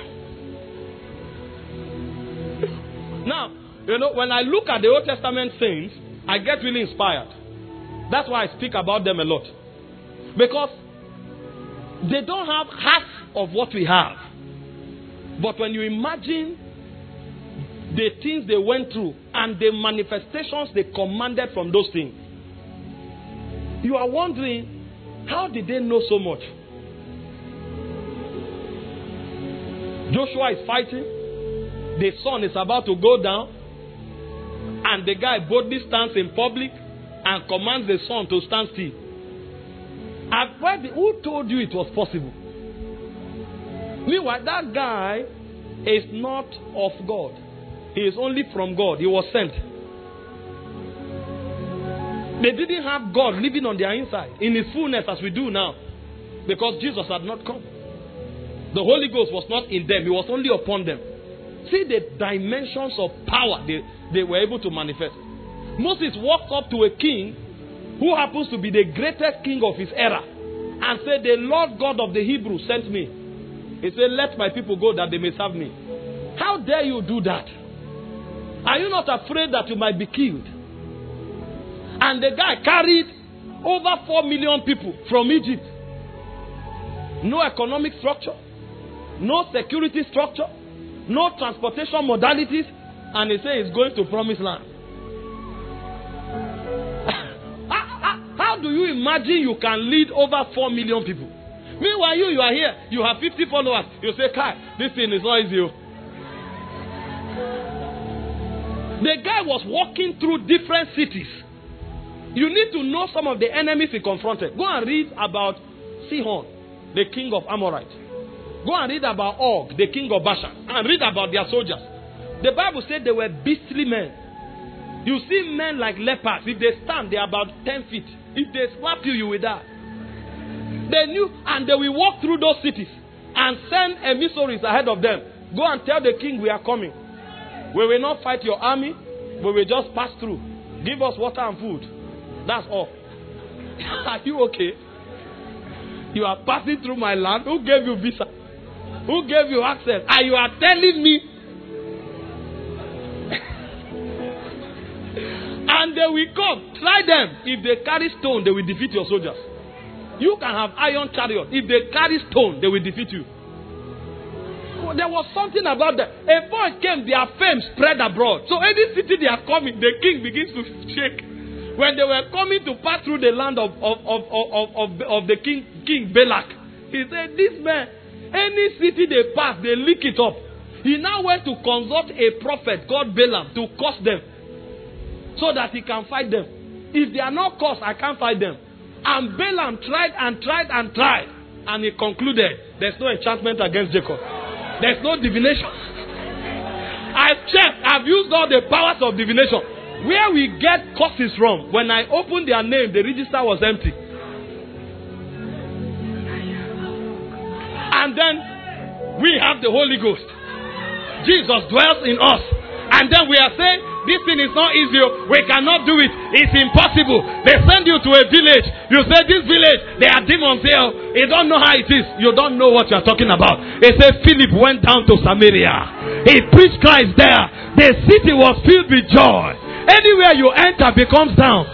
[SPEAKER 3] Now, you know, when I look at the Old Testament saints, I get really inspired. That's why I speak about them a lot. Because They don't have half of what we have. But when you imagine the things they went through and the manifestations they commanded from those things, you are wondering, how did they know so much? Joshua is fighting. The sun is about to go down. And the guy boldly stands in public and commands the sun to stand still. I've read, who told you it was possible? Meanwhile, that guy is not of God. He is only from God. He was sent. They didn't have God living on their inside in his fullness as we do now, because Jesus had not come. The Holy Ghost was not in them. He was only upon them. See the dimensions of power they, they were able to manifest. Moses walked up to a king who happens to be the greatest king of his era and said, the Lord God of the Hebrews sent me. He said, let my people go that they may serve me. How dare you do that? Are you not afraid that you might be killed? And the guy carried over four million people from Egypt. No economic structure, no security structure, no transportation modalities, and he says he's going to promised land. how, how, how do you imagine you can lead over four million people? Meanwhile, you, you are here, you have fifty followers. You say, Kai, this thing is not easy. The guy was walking through different cities. You need to know some of the enemies he confronted. Go and read about Sihon, the king of Amorite. Go and read about Og, the king of Bashan, and read about their soldiers. The Bible said they were beastly men. You see men like leopards. If they stand, they are about ten feet. If they slap you, you will die. They knew, and they will walk through those cities and send emissaries ahead of them. Go and tell the king we are coming. We will not fight your army. We will just pass through. Give us water and food. That's all. Are you okay? You are passing through my land. Who gave you visa? Who gave you access? And you are telling me. And they will come. Try them. If they carry stone, they will defeat your soldiers. You can have iron chariot. If they carry stone, they will defeat you. There was something about that. A point came, their fame spread abroad. So any city they are coming, the king begins to shake. When they were coming to pass through the land of, of, of, of, of, of the king, King Balak, he said, this man, any city they pass, they lick it up. He now went to consult a prophet called Balaam to curse them so that he can fight them. If they are not cursed, I can't fight them. And Balaam tried and tried and tried. And he concluded, there's no enchantment against Jacob. There's no divination. I've checked. I've used all the powers of divination. Where we get curses from, when I opened their name, the register was empty. And then we have the Holy Ghost. Jesus dwells in us. And then we are saying, this thing is not easy. We cannot do it. It's impossible. They send you to a village. You say, this village, there are demons here. You don't know how it is. You don't know what you are talking about. They say Philip went down to Samaria. He preached Christ there. The city was filled with joy. Anywhere you enter becomes down.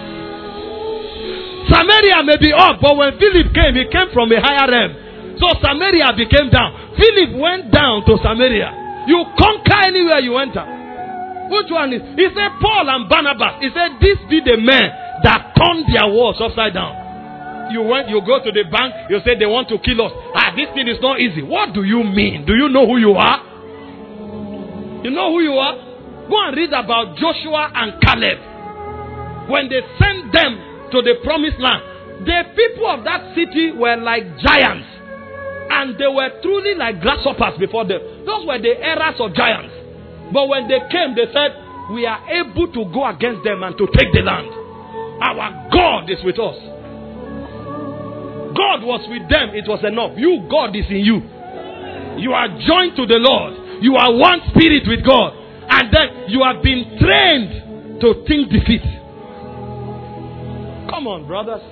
[SPEAKER 3] Samaria may be up, but when Philip came, he came from a higher realm. So Samaria became down. Philip went down to Samaria. You conquer anywhere you enter. Which one is? He said Paul and Barnabas. He said this be the men that turned their walls upside down. You went, you go to the bank, you say they want to kill us. Ah, this thing is not easy. What do you mean? Do you know who you are? You know who you are? Go and read about Joshua and Caleb. When they sent them to the promised land, the people of that city were like giants. And they were truly like grasshoppers before them. Those were the eras of giants. But when they came, they said, we are able to go against them and to take the land. Our God is with us. God was with them. It was enough. You, God is in you. You are joined to the Lord. You are one spirit with God. And then you have been trained to think defeat. Come on, brothers.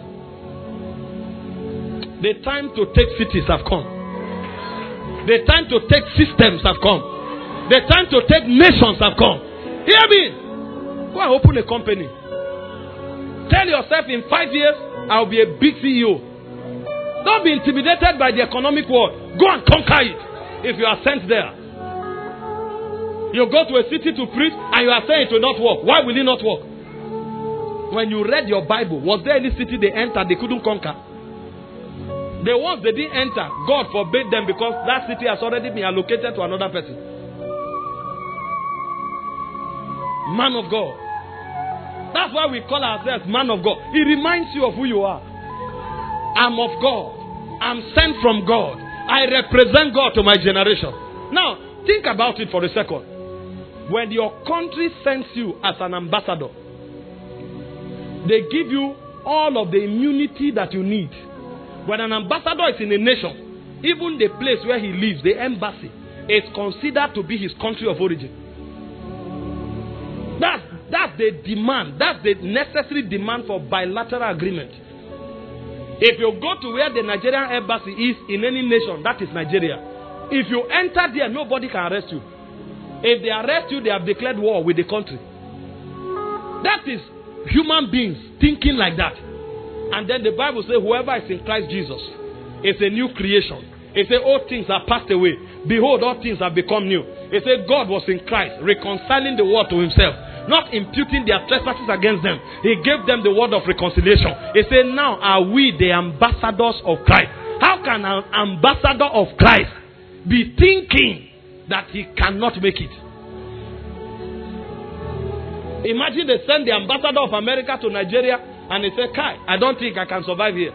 [SPEAKER 3] The time to take cities have come. The time to take systems have come. The time to take nations have come. Hear me. Go and open a company. Tell yourself in five years, I'll be a big C E O. Don't be intimidated by the economic world. Go and conquer it if you are sent there. You go to a city to preach and you are saying it will not work. Why will it not work? When you read your Bible, was there any city they entered they couldn't conquer? The ones they didn't enter, God forbade them because that city has already been allocated to another person. Man of God. That's why we call ourselves man of God. It reminds you of who you are. I'm of God. I'm sent from God. I represent God to my generation. Now, think about it for a second. When your country sends you as an ambassador, they give you all of the immunity that you need. When an ambassador is in a nation, even the place where he lives, the embassy, is considered to be his country of origin. That's, that's the demand. That's the necessary demand for bilateral agreement. If you go to where the Nigerian embassy is in any nation, that is Nigeria. If you enter there, nobody can arrest you. If they arrest you, they have declared war with the country. That is human beings thinking like that. And then the Bible says, whoever is in Christ Jesus is a new creation. It says, all things are passed away. Behold, all things have become new. It says, God was in Christ, reconciling the world to himself, not imputing their trespasses against them. He gave them the word of reconciliation. It says, now are we the ambassadors of Christ. How can an ambassador of Christ be thinking that he cannot make it? Imagine they send the ambassador of America to Nigeria and they say, Kai, I don't think I can survive here.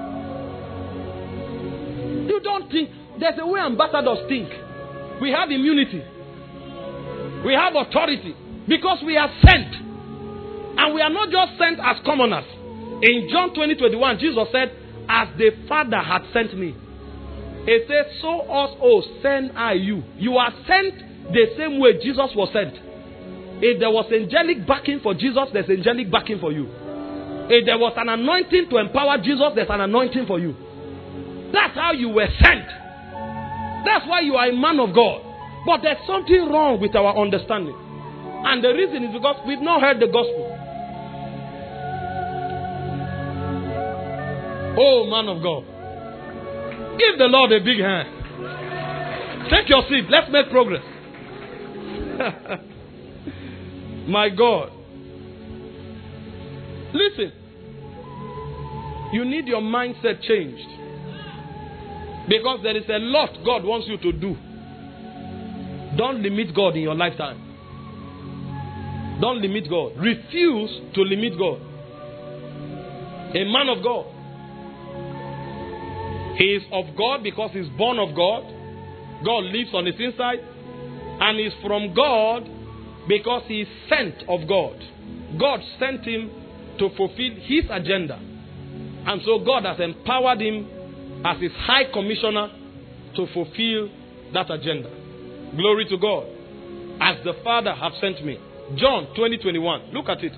[SPEAKER 3] You don't think. There's a way ambassadors think. We have immunity. We have authority. Because we are sent. And we are not just sent as commoners. In John twenty, twenty-one, Jesus said, as the Father had sent me. He said, so also send I you. You are sent the same way Jesus was sent. If there was angelic backing for Jesus, there's angelic backing for you. If there was an anointing to empower Jesus, there's an anointing for you. That's how you were sent. That's why you are a man of God. But there's something wrong with our understanding. And the reason is because we've not heard the gospel. Oh, man of God. Give the Lord a big hand. Take your seat. Let's make progress. My God. Listen. You need your mindset changed. Because there is a lot God wants you to do. Don't limit God in your lifetime. Don't limit God. Refuse to limit God. A man of God. He is of God because he's born of God. God lives on his inside. And he's from God because he is sent of God. God sent him to fulfill his agenda. And so God has empowered him as his high commissioner to fulfill that agenda. Glory to God. As the Father have sent me. John twenty, twenty-one. Look at it.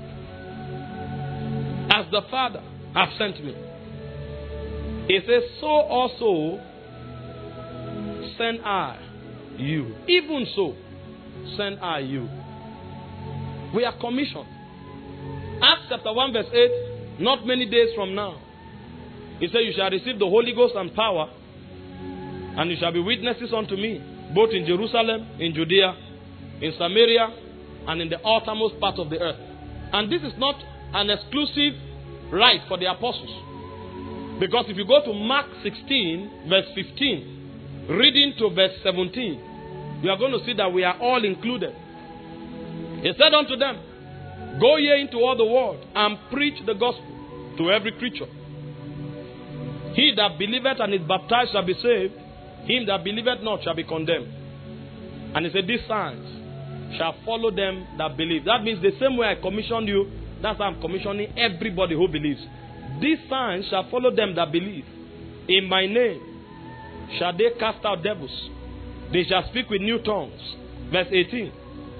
[SPEAKER 3] As the Father have sent me. He says, so also send I you. Even so, send I you. We are commissioned. Acts chapter one verse eight, not many days from now. He said, you shall receive the Holy Ghost and power, and you shall be witnesses unto me, both in Jerusalem, in Judea, in Samaria, and in the uttermost part of the earth. And this is not an exclusive right for the apostles. Because if you go to Mark sixteen, verse fifteen, reading to verse seventeen, you are going to see that we are all included. He said unto them, go ye into all the world and preach the gospel to every creature. He that believeth and is baptized shall be saved. Him that believeth not shall be condemned. And he said, these signs shall follow them that believe. That means the same way I commissioned you, that's how I'm commissioning everybody who believes. These signs shall follow them that believe. In my name shall they cast out devils. They shall speak with new tongues. Verse eighteen.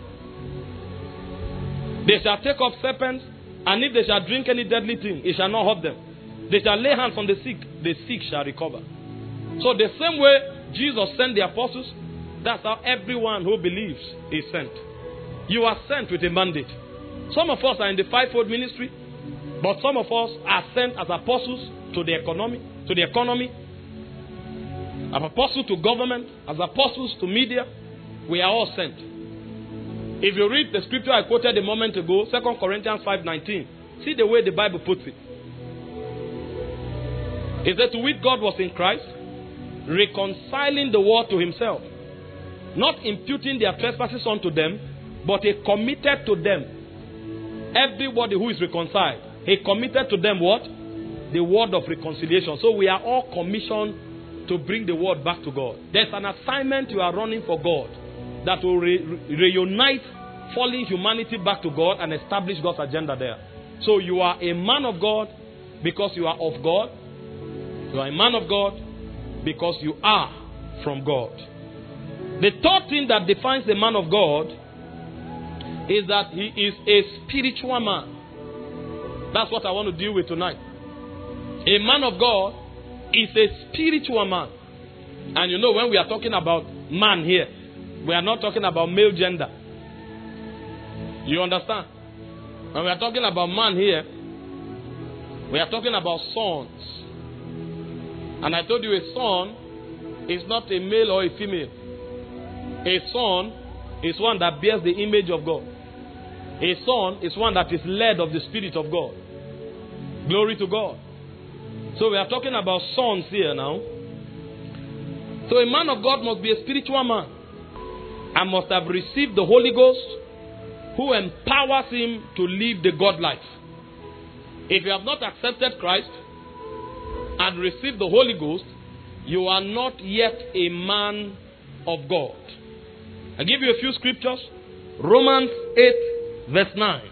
[SPEAKER 3] They shall take up serpents, and if they shall drink any deadly thing, it shall not hurt them. They shall lay hands on the sick, the sick shall recover. So the same way Jesus sent the apostles, that's how everyone who believes is sent. You are sent with a mandate. Some of us are in the fivefold ministry, but some of us are sent as apostles to the economy. to the economy, as apostles to government, as apostles to media. We are all sent. If you read the scripture I quoted a moment ago, Second Corinthians five nineteen, see the way the Bible puts it. It said, to which God was in Christ, reconciling the world to himself, not imputing their trespasses unto them, but he committed to them. Everybody who is reconciled, he committed to them what? The word of reconciliation. So we are all commissioned to bring the word back to God. There's an assignment you are running for God that will re- reunite fallen humanity back to God and establish God's agenda there. So you are a man of God because you are of God. You are a man of God because you are from God. The third thing that defines the man of God is that he is a spiritual man. That's what I want to deal with tonight. A man of God is a spiritual man. And you know, when we are talking about man here, we are not talking about male gender. You understand? When we are talking about man here, we are talking about sons. And I told you a son is not a male or a female. A son is one that bears the image of God. A son is one that is led of the Spirit of God. Glory to God. So we are talking about sons here now. So a man of God must be a spiritual man and must have received the Holy Ghost, who empowers him to live the God life. If you have not accepted Christ and received the Holy Ghost, you are not yet a man of God. I give you a few scriptures. Romans eight verse nine.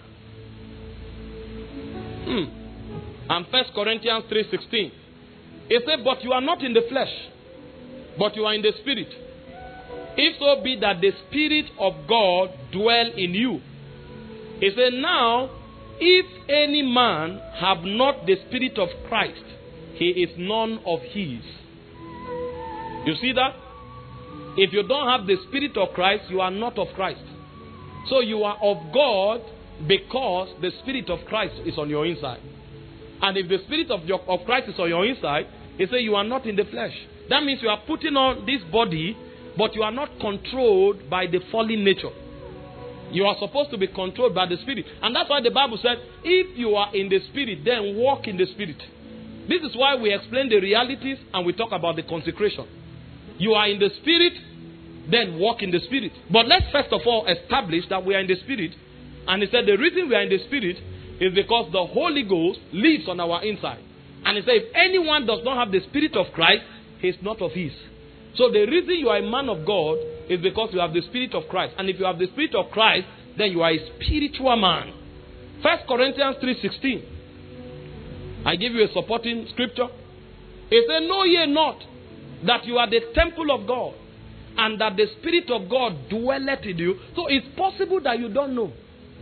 [SPEAKER 3] Hmm. And First Corinthians three sixteen. It said, but you are not in the flesh, but you are in the Spirit. If so be that the Spirit of God dwell in you. He said, now, if any man have not the Spirit of Christ, he is none of his. You see that? If you don't have the Spirit of Christ, you are not of Christ. So you are of God because the Spirit of Christ is on your inside. And if the Spirit of, your, of Christ is on your inside, he said you are not in the flesh. That means you are putting on this body, but you are not controlled by the fallen nature. You are supposed to be controlled by the Spirit. And that's why the Bible said, if you are in the Spirit, then walk in the Spirit. This is why we explain the realities and we talk about the consecration. You are in the Spirit, then walk in the Spirit. But let's first of all establish that we are in the Spirit. And he said the reason we are in the Spirit is because the Holy Ghost lives on our inside. And he said if anyone does not have the Spirit of Christ, he is not of his. So the reason you are a man of God is because you have the Spirit of Christ. And if you have the Spirit of Christ, then you are a spiritual man. First Corinthians three sixteen. I give you a supporting scripture. It says, know ye not that you are the temple of God, and that the Spirit of God dwelleth in you. So it's possible that you don't know.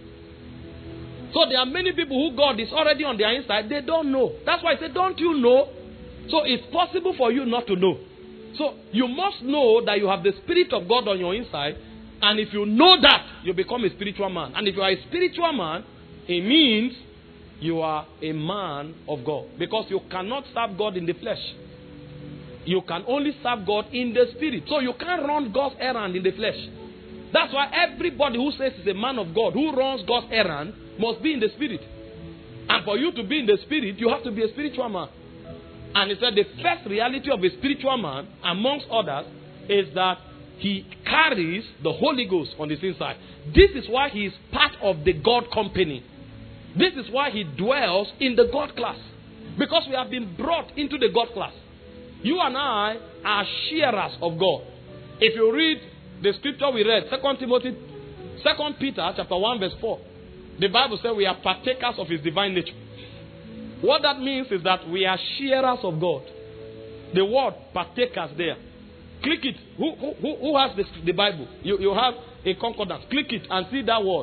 [SPEAKER 3] So there are many people who God is already on their inside. They don't know. That's why I say, don't you know? So it's possible for you not to know. So you must know that you have the Spirit of God on your inside. And if you know that, you become a spiritual man. And if you are a spiritual man, it means you are a man of God. Because you cannot serve God in the flesh. You can only serve God in the Spirit. So you can't run God's errand in the flesh. That's why everybody who says is a man of God, who runs God's errand, must be in the Spirit. And for you to be in the Spirit, you have to be a spiritual man. And he said the first reality of a spiritual man, amongst others, is that he carries the Holy Ghost on his inside. This is why he is part of the God company. This is why he dwells in the God class. Because we have been brought into the God class. You and I are sharers of God. If you read the scripture we read, Second Timothy, Second Peter chapter one verse four, the Bible says we are partakers of his divine nature. What that means is that we are sharers of God. The word partakers there. Click it. Who, who, who has the, the Bible? You, you have a concordance. Click it and see that word.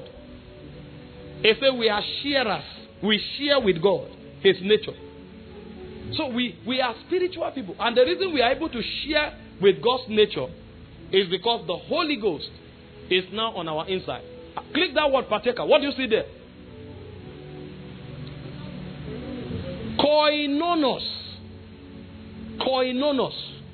[SPEAKER 3] It says we are sharers. We share with God his nature. So we, we are spiritual people. And the reason we are able to share with God's nature is because the Holy Ghost is now on our inside. Click that word partaker. What do you see there? Koinonos. Koinonos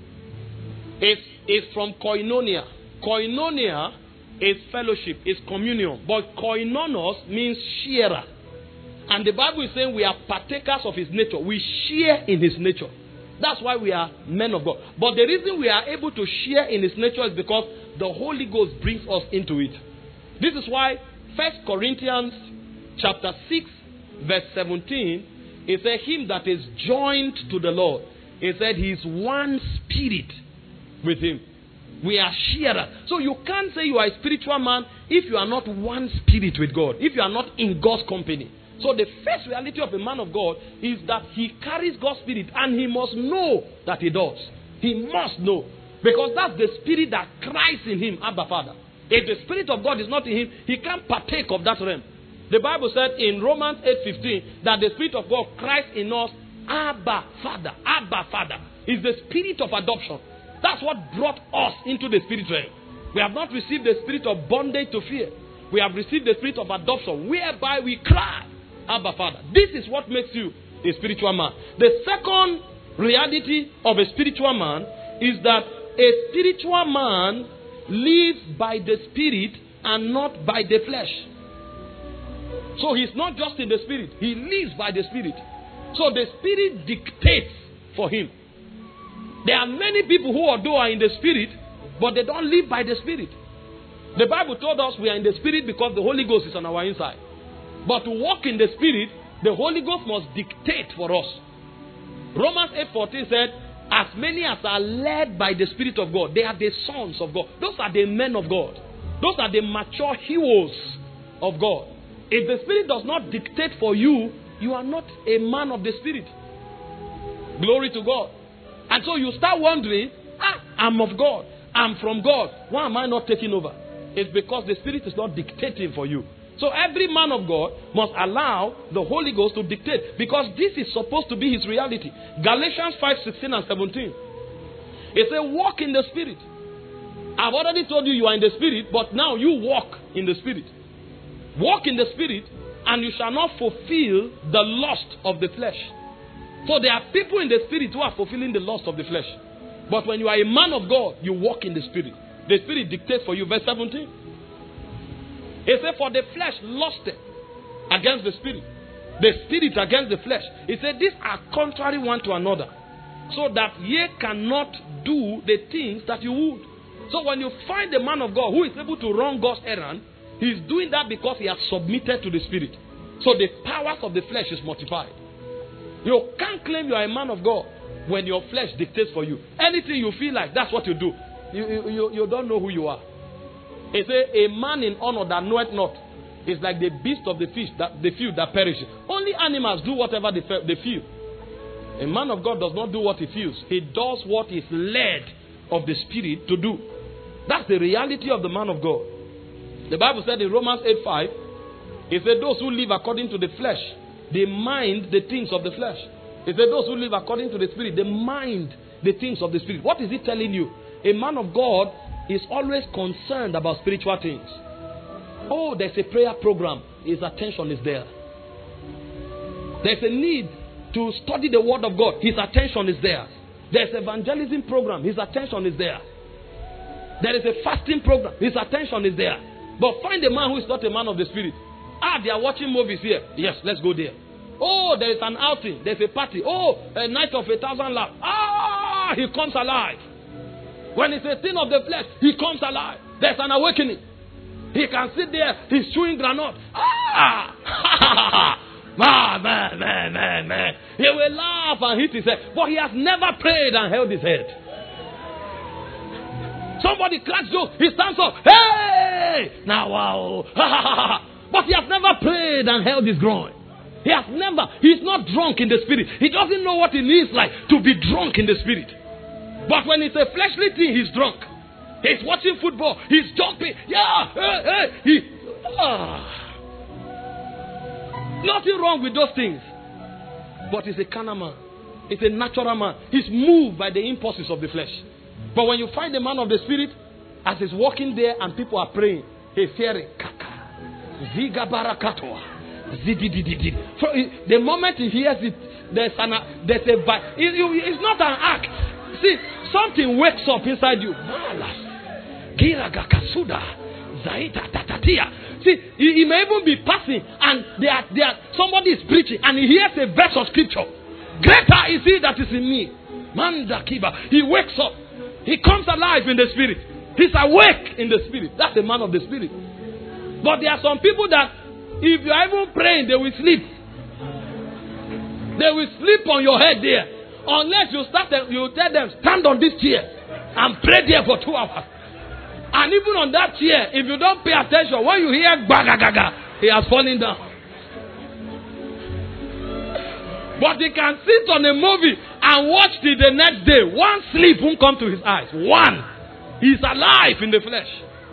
[SPEAKER 3] is, is from koinonia. Koinonia is fellowship, is communion. But koinonos means sharer. And the Bible is saying we are partakers of his nature. We share in his nature. That's why we are men of God. But the reason we are able to share in his nature is because the Holy Ghost brings us into it. This is why First Corinthians chapter six verse seventeen, it said, him that is joined to the Lord, it said he is one spirit with him. We are sharers. So you can't say you are a spiritual man if you are not one spirit with God, if you are not in God's company. So the first reality of a man of God is that he carries God's spirit, and he must know that he does. He must know. Because that's the spirit that cries in him, Abba Father. If the spirit of God is not in him, he can't partake of that realm. The Bible said in Romans eight fifteen that the spirit of God cries in us, Abba Father. Abba Father is the spirit of adoption. That's what brought us into the spirit realm. We have not received the spirit of bondage to fear. We have received the spirit of adoption, whereby we cry, Abba Father. This is what makes you a spiritual man. The second reality of a spiritual man is that a spiritual man lives by the spirit and not by the flesh. So he's not just in the spirit, he lives by the spirit. So the spirit dictates for him. There are many people who although are in the spirit, but they don't live by the spirit. The Bible told us we are in the spirit because the Holy Ghost is on our inside. But to walk in the spirit, the Holy Ghost must dictate for us. Romans eight fourteen said, as many as are led by the Spirit of God, they are the sons of God. Those are the men of God. Those are the mature heroes of God. If the Spirit does not dictate for you, you are not a man of the Spirit. Glory to God. And so you start wondering, ah, I'm of God. I'm from God. Why am I not taking over? It's because the Spirit is not dictating for you. So every man of God must allow the Holy Ghost to dictate, because this is supposed to be his reality. Galatians five sixteen and seventeen. It says, walk in the Spirit. I've already told you you are in the Spirit, but now you walk in the Spirit. Walk in the Spirit, and you shall not fulfill the lust of the flesh. So there are people in the Spirit who are fulfilling the lust of the flesh. But when you are a man of God, you walk in the Spirit. The Spirit dictates for you. Verse seventeen. It said, for the flesh lusted against the Spirit, the Spirit against the flesh. It said, these are contrary one to another, so that ye cannot do the things that you would. So when you find a man of God who is able to run God's errand, he's doing that because he has submitted to the Spirit. So the powers of the flesh is multiplied. You can't claim you are a man of God when your flesh dictates for you. Anything you feel like, that's what you do. You, you, you, you don't know who you are. It says, a man in honor that knoweth not is like the beast of the fish that the field that perishes. Only animals do whatever they, they feel. A man of God does not do what he feels. He does what is led of the Spirit to do. That's the reality of the man of God. The Bible said in Romans eight five, it said, those who live according to the flesh, they mind the things of the flesh. It said, those who live according to the Spirit, they mind the things of the Spirit. What is it telling you? A man of God is always concerned about spiritual things. Oh, there's a prayer program. His attention is there. There's a need to study the Word of God. His attention is there. There's an evangelism program. His attention is there. There is a fasting program. His attention is there. But find a man who is not a man of the Spirit. Ah, they are watching movies here. Yes, let's go there. Oh, there is an outing. There's a party. Oh, a night of a thousand laughs. Ah, he comes alive. When it's a thing of the flesh, he comes alive. There's an awakening. He can sit there, he's chewing granite. Ah! man, man, man, man, man. He will laugh and hit his head. But he has never prayed and held his head. Somebody cracks jokes, he stands up. Hey! Now, wow. But he has never prayed and held his groin. He has never. He's not drunk in the Spirit. He doesn't know what it means like to be drunk in the Spirit. But when it's a fleshly thing, he's drunk. He's watching football. He's jumping. Yeah. Hey, hey. He, ah. Nothing wrong with those things. But he's a carnal man. He's a natural man. He's moved by the impulses of the flesh. But when you find a man of the Spirit, as he's walking there and people are praying, he's hearing Kaka. Ziga barakatoa. The moment he hears it, there's an there's a vibe. It, it's not an act. See, something wakes up inside you. See, he, he may even be passing, and there, there, somebody is preaching, and he hears a verse of scripture. Greater is he that is in me. Manda Kiba. He wakes up. He comes alive in the spirit. He's awake in the spirit. That's the man of the spirit. But there are some people that, if you are even praying, they will sleep. They will sleep on your head there. Unless you start, you tell them, stand on this chair and pray there for two hours. And even on that chair, if you don't pay attention, when you hear gaga gaga, he has fallen down. But he can sit on a movie and watch till the next day. One sleep won't come to his eyes. One. He's alive in the flesh.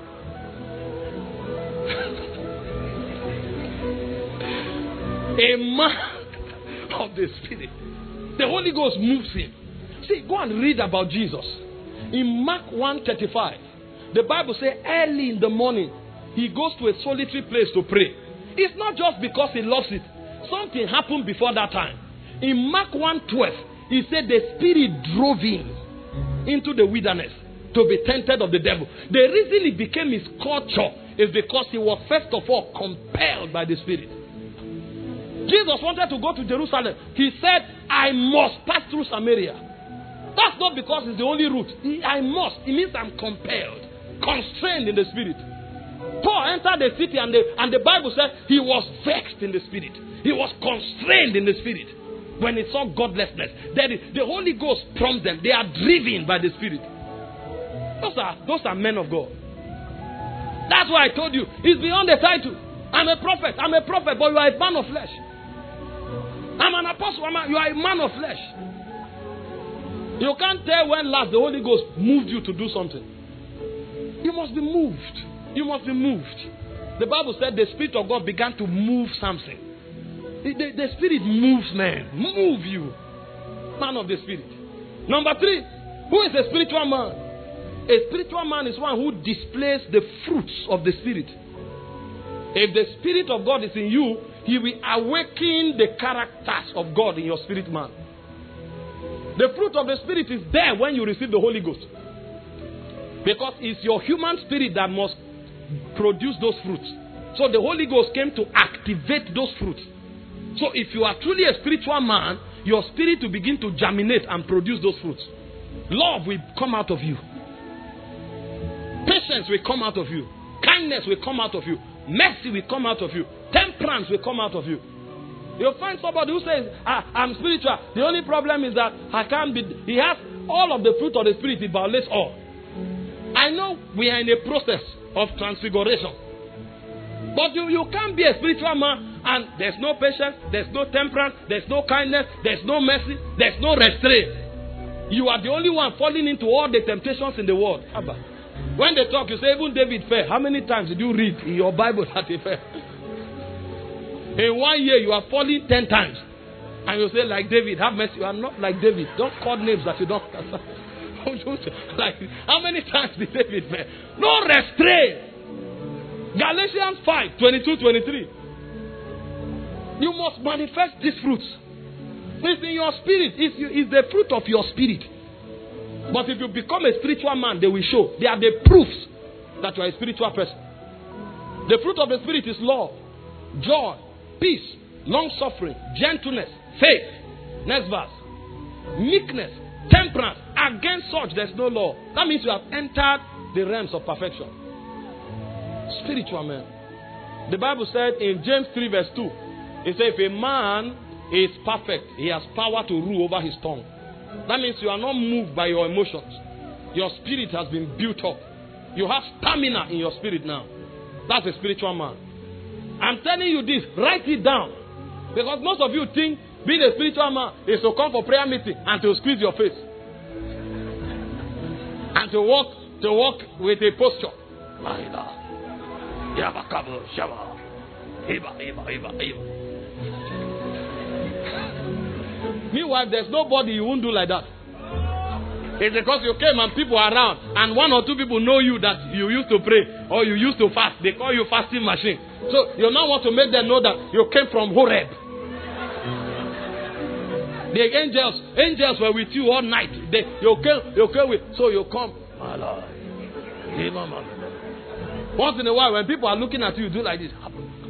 [SPEAKER 3] A man of the spirit. The Holy Ghost moves him. See, go and read about Jesus. In Mark one thirty-five, the Bible says early in the morning, he goes to a solitary place to pray. It's not just because he loves it. Something happened before that time. In Mark one twelve, he said the Spirit drove him into the wilderness to be tempted of the devil. The reason it became his culture is because he was first of all compelled by the Spirit. Jesus wanted to go to Jerusalem. He said, I must pass through Samaria. That's not because it's the only route. I must. It means I'm compelled, constrained in the Spirit. Paul entered the city, and the, and the Bible said he was vexed in the Spirit. He was constrained in the Spirit when he saw godlessness. Then the Holy Ghost prompts them. They are driven by the Spirit. Those are, those are men of God. That's why I told you, it's beyond the title. I'm a prophet. I'm a prophet, but you are a man of flesh. I'm an apostle. I'm a, you are a man of flesh. You can't tell when last the Holy Ghost moved you to do something. You must be moved. You must be moved. The Bible said the Spirit of God began to move something. The, the, the Spirit moves men. Move you. Man of the Spirit. Number three, who is a spiritual man? A spiritual man is one who displays the fruits of the Spirit. If the Spirit of God is in you, He will awaken the characters of God in your spirit man. The fruit of the Spirit is there when you receive the Holy Ghost. Because it's your human spirit that must produce those fruits. So the Holy Ghost came to activate those fruits. So if you are truly a spiritual man, your spirit will begin to germinate and produce those fruits. Love will come out of you. Patience will come out of you. Kindness will come out of you. Mercy will come out of you. Temperance will come out of you. You'll find somebody who says, ah, I'm spiritual. The only problem is that I can't be. He has all of the fruit of the Spirit. He violates all. I know we are in a process of transfiguration. But you, you can't be a spiritual man and there's no patience, there's no temperance, there's no kindness, there's no mercy, there's no restraint. You are the only one falling into all the temptations in the world. Abba. When they talk, you say, even David fell. How many times did you read in your Bible that he fell? In one year, you are falling ten times. And you say, like David, have mercy. You are not like David. Don't call names that you don't. Like, how many times did David fail? No restraint. Galatians five, twenty-two, twenty-three. You must manifest these fruits. It's in your spirit. It's, it's the fruit of your spirit. But if you become a spiritual man, they will show. They are the proofs that you are a spiritual person. The fruit of the Spirit is love, joy, peace, long-suffering, gentleness, faith. Next verse. Meekness, temperance. Against such, there's no law. That means you have entered the realms of perfection. Spiritual man. The Bible said in James three verse two, it says, if a man is perfect, he has power to rule over his tongue. That means you are not moved by your emotions. Your spirit has been built up. You have stamina in your spirit now. That's a spiritual man. I'm telling you this, write it down. Because most of you think being a spiritual man is to come for prayer meeting and to squeeze your face. And to walk, to walk with a posture. Meanwhile, there's nobody you won't do like that. It's because you came and people are around, and one or two people know you that you used to pray or you used to fast. They call you fasting machine. So you now want to make them know that you came from Horeb. The angels, angels were with you all night. They, you came, you came with, so you come. Once in a while, when people are looking at you, you do like this.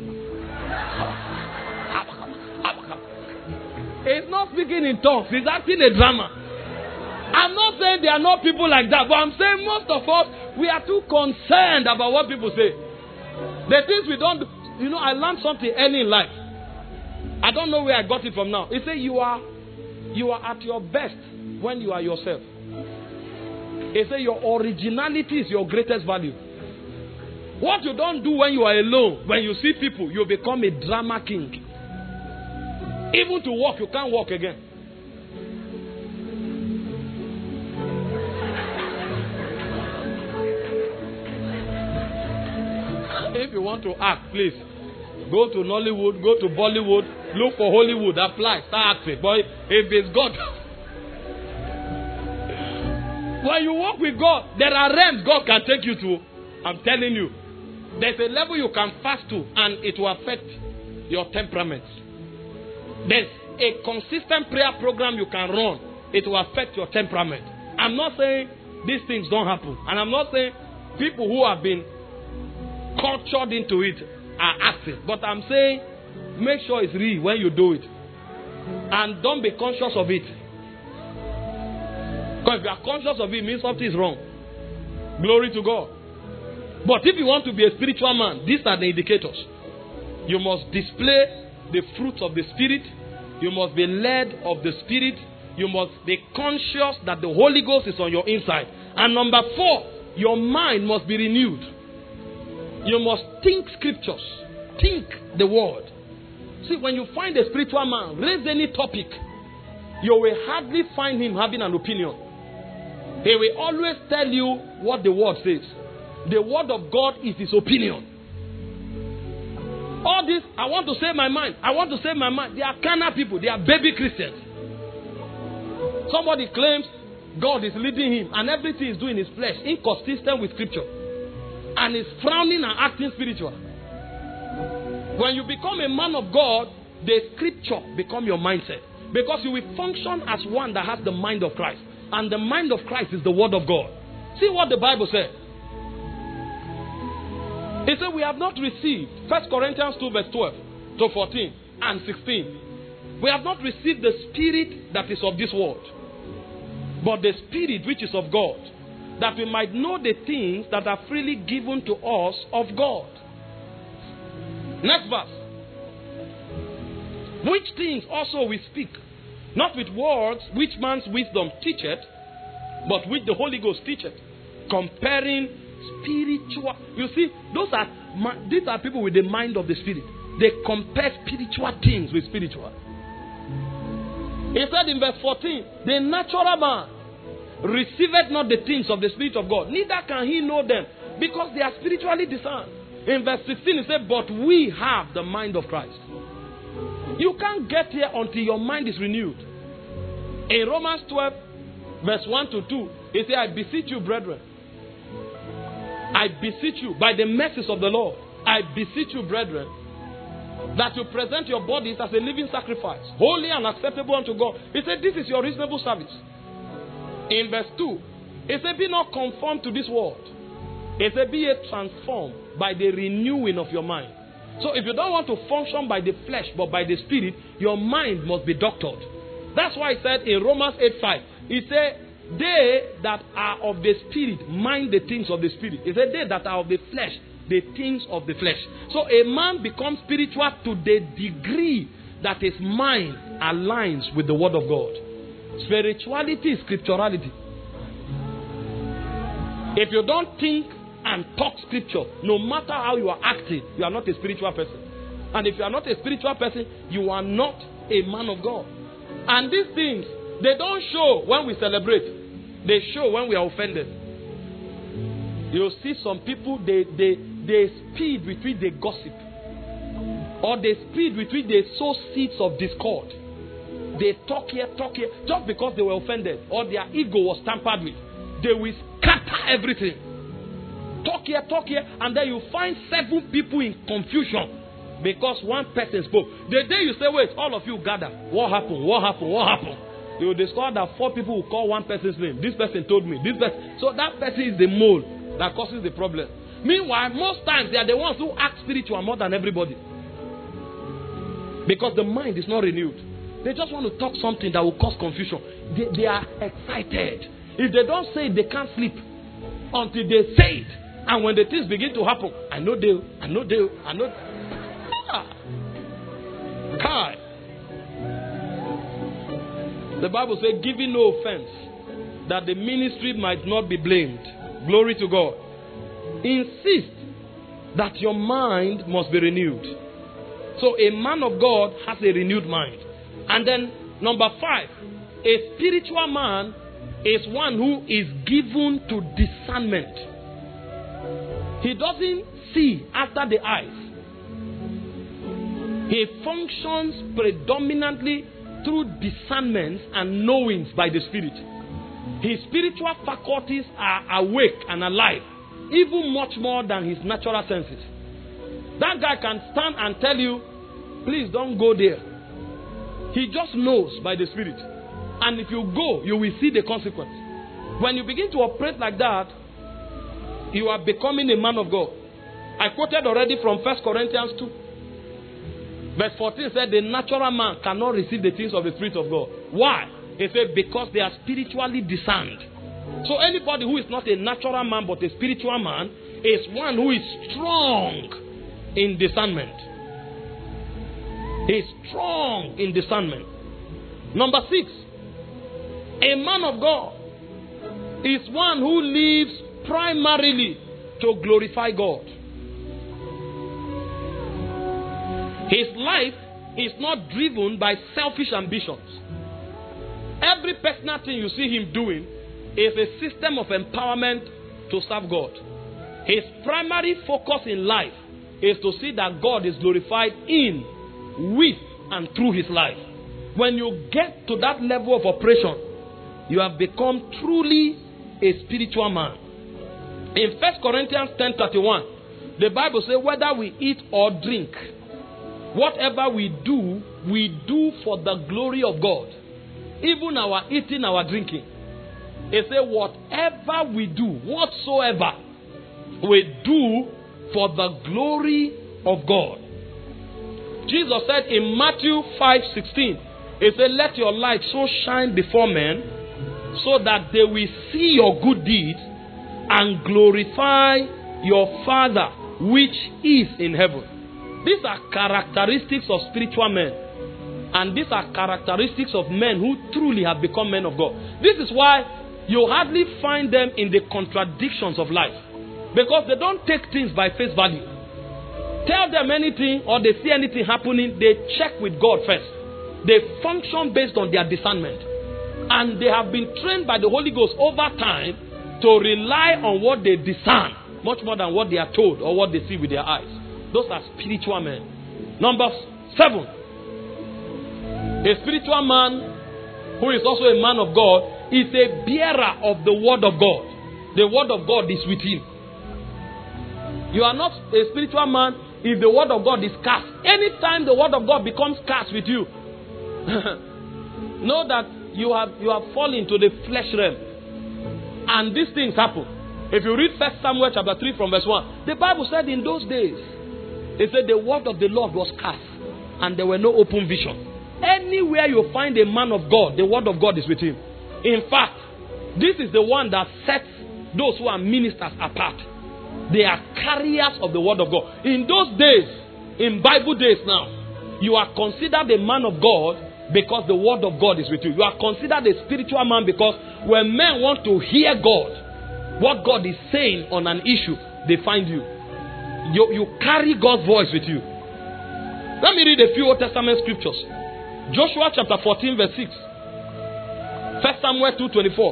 [SPEAKER 3] It's not speaking in tongues. It's acting a drama. I'm not saying there are not people like that, but I'm saying most of us, we are too concerned about what people say. The things we don't do. You know, I learned something early in life. I don't know where I got it from now. It says you are, you are at your best when you are yourself. It says your originality is your greatest value. What you don't do when you are alone, when you see people, you become a drama king. Even to walk, you can't walk again. If you want to act, please go to Nollywood, go to Bollywood, look for Hollywood, apply, start acting. But if it's God, when you walk with God, there are realms God can take you to. I'm telling you, there's a level you can fast to, and it will affect your temperament. There's a consistent prayer program you can run. It will affect your temperament. I'm not saying these things don't happen. And I'm not saying people who have been cultured into it are acting. But I'm saying make sure it's real when you do it. And don't be conscious of it. Because if you are conscious of it, it means something is wrong. Glory to God. But if you want to be a spiritual man, these are the indicators. You must display the fruits of the Spirit. You must be led of the Spirit. You must be conscious that the Holy Ghost is on your inside. And number four, your mind must be renewed. You must think scriptures. Think the word. See, when you find a spiritual man, raise any topic, you will hardly find him having an opinion. He will always tell you what the word says. The word of God is his opinion. All this, I want to save my mind. I want to save my mind. They are carnal people. They are baby Christians. Somebody claims God is leading him and everything is doing his flesh, inconsistent with scripture. And is frowning and acting spiritual. When you become a man of God, the scripture become your mindset. Because you will function as one that has the mind of Christ. And the mind of Christ is the word of God. See what the Bible said. It said we have not received, First Corinthians two verse twelve to fourteen and sixteen. We have not received the spirit that is of this world, but the spirit which is of God, that we might know the things that are freely given to us of God. Next verse. Which things also we speak, not with words which man's wisdom teacheth, but which the Holy Ghost teacheth, comparing spiritual. You see, those are these are people with the mind of the Spirit. They compare spiritual things with spiritual. He said in verse fourteen, the natural man receiveth not the things of the Spirit of God, neither can he know them, because they are spiritually discerned. In verse sixteen, he said, but we have the mind of Christ. You can't get here until your mind is renewed. In Romans twelve, verse one to two, he said, I beseech you, brethren, I beseech you, by the mercies of the Lord, I beseech you, brethren, that you present your bodies as a living sacrifice, holy and acceptable unto God. He said, this is your reasonable service. In verse two, he said, be not conformed to this world. He said, be ye transformed by the renewing of your mind. So if you don't want to function by the flesh, but by the Spirit, your mind must be doctored. That's why he said in Romans eight five, he said, they that are of the Spirit mind the things of the Spirit. He said, they that are of the flesh, the things of the flesh. So a man becomes spiritual to the degree that his mind aligns with the word of God. Spirituality is scripturality. If you don't think and talk scripture, no matter how you are acting, you are not a spiritual person. And if you are not a spiritual person, you are not a man of God. And these things, they don't show when we celebrate. They show when we are offended. You see some people, they, they, they speed with which they gossip. Or they speed with which they sow seeds of discord. They talk here, talk here, just because they were offended. Or their ego was tampered with. They will scatter everything. Talk here, talk here, and then you find seven people in confusion. Because one person spoke. The day you say, wait, all of you gather. What happened? What happened? What happened? You will discover that four people will call one person's name. This person told me. This person. So that person is the mole that causes the problem. Meanwhile, most times they are the ones who act spiritual more than everybody. Because the mind is not renewed. They just want to talk something that will cause confusion. They, they are excited. If they don't say it, they can't sleep until they say it. And when the things begin to happen, I know they, I know they, I know. Ah. Kai. The Bible says, giving no offense, that the ministry might not be blamed. Glory to God. Insist that your mind must be renewed. So a man of God has a renewed mind. And then number five, a spiritual man is one who is given to discernment. He doesn't see after the eyes. He functions predominantly through discernments and knowings by the Spirit. His spiritual faculties are awake and alive, even much more than his natural senses. That guy can stand and tell you, please don't go there. He just knows by the Spirit. And if you go, you will see the consequence. When you begin to operate like that, you are becoming a man of God. I quoted already from First Corinthians two. Verse fourteen said, the natural man cannot receive the things of the Spirit of God. Why? He said, because they are spiritually discerned. So anybody who is not a natural man but a spiritual man is one who is strong in discernment. He is strong in discernment. Number six, a man of God is one who lives primarily to glorify God. His life is not driven by selfish ambitions. Every personal thing you see him doing is a system of empowerment to serve God. His primary focus in life is to see that God is glorified in, with, and through his life. When you get to that level of operation, you have become truly a spiritual man. In First Corinthians ten thirty-one, the Bible says, whether we eat or drink, whatever we do, we do for the glory of God. Even our eating, our drinking. It says, whatever we do, whatsoever, we do for the glory of God. Jesus said in Matthew five sixteen, he said, let your light so shine before men, so that they will see your good deeds and glorify your Father which is in heaven. These are characteristics of spiritual men. And these are characteristics of men who truly have become men of God. This is why you hardly find them in the contradictions of life. Because they don't take things by face value. Tell them anything or they see anything happening, they check with God first. They function based on their discernment. And they have been trained by the Holy Ghost over time to rely on what they discern much more than what they are told or what they see with their eyes. Those are spiritual men. Number seven. A spiritual man who is also a man of God is a bearer of the word of God. The word of God is with him. You are not a spiritual man if the word of God is scarce. Anytime the word of God becomes scarce with you, know that you have you have fallen to the flesh realm. And these things happen. If you read First Samuel chapter three from verse one, the Bible said in those days, it said the word of the Lord was scarce and there were no open vision. Anywhere you find a man of God, the word of God is with him. In fact, this is the one that sets those who are ministers apart. They are carriers of the word of God. In those days, in Bible days now, you are considered a man of God because the word of God is with you. You are considered a spiritual man because when men want to hear God, what God is saying on an issue, they find you. You, you carry God's voice with you. Let me read a few Old Testament scriptures. Joshua chapter fourteen verse six. First Samuel two twenty-four.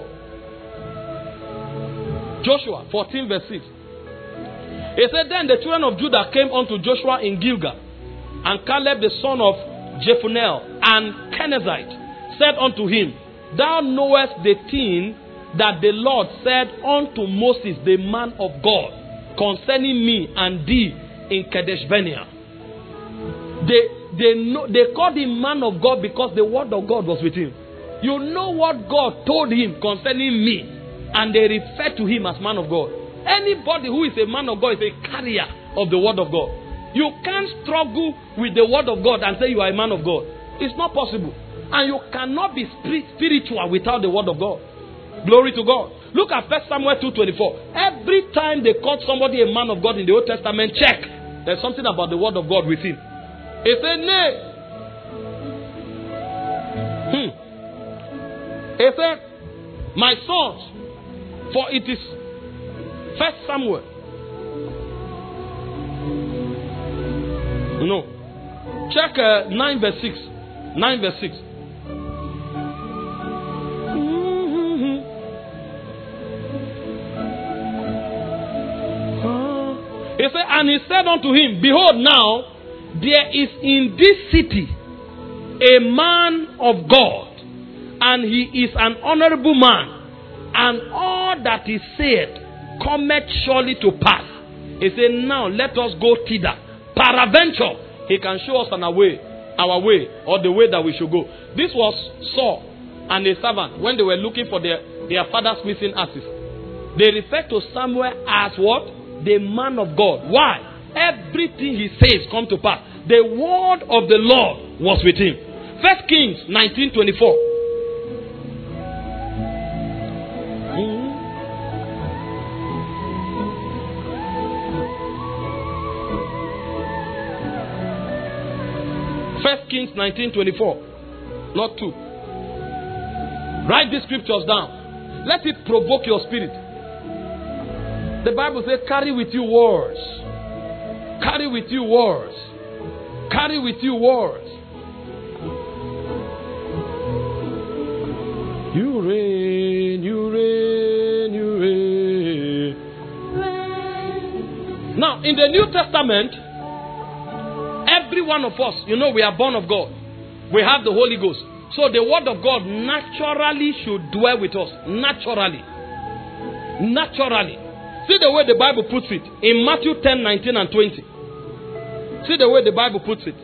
[SPEAKER 3] Joshua fourteen verse six. It said, then the children of Judah came unto Joshua in Gilgal, and Caleb the son of Jephunneh and Kenizzite said unto him, thou knowest the thing that the Lord said unto Moses the man of God concerning me and thee in Kadesh Barnea. They they know they called him man of God because the word of God was with him. You know what God told him concerning me, and they refer to him as man of God. Anybody who is a man of God is a carrier of the word of God. You can't struggle with the word of God and say you are a man of God. It's not possible. And you cannot be spiritual without the word of God. Glory to God. Look at First Samuel two twenty-four. Every time they called somebody a man of God in the Old Testament, check. There's something about the word of God with him. He said, nay. Hmm. He said, my sons, for it is First Samuel. No. Check uh, nine verse six. nine verse six. Mm-hmm. He said, and he said unto him, behold now, there is in this city a man of God, and he is an honorable man, and all that he said cometh surely to pass. He said, now let us go thither. Peradventure, he can show us our way, our way, or the way that we should go. This was Saul and his servant when they were looking for their, their father's missing asses. They refer to Samuel as what? The man of God. Why? Everything he says come to pass. The word of the Lord was with him. First Kings nineteen twenty-four. Mm-hmm. First Kings nineteen twenty-four. Not two. Write these scriptures down. Let it provoke your spirit. The Bible says, carry with you words. Carry with you words. Carry with you words. You reign, you reign, you reign. Now, in the New Testament, every one of us, you know, we are born of God. We have the Holy Ghost. So the word of God naturally should dwell with us. Naturally. Naturally. See the way the Bible puts it. In Matthew ten, nineteen and twenty. See the way the Bible puts it.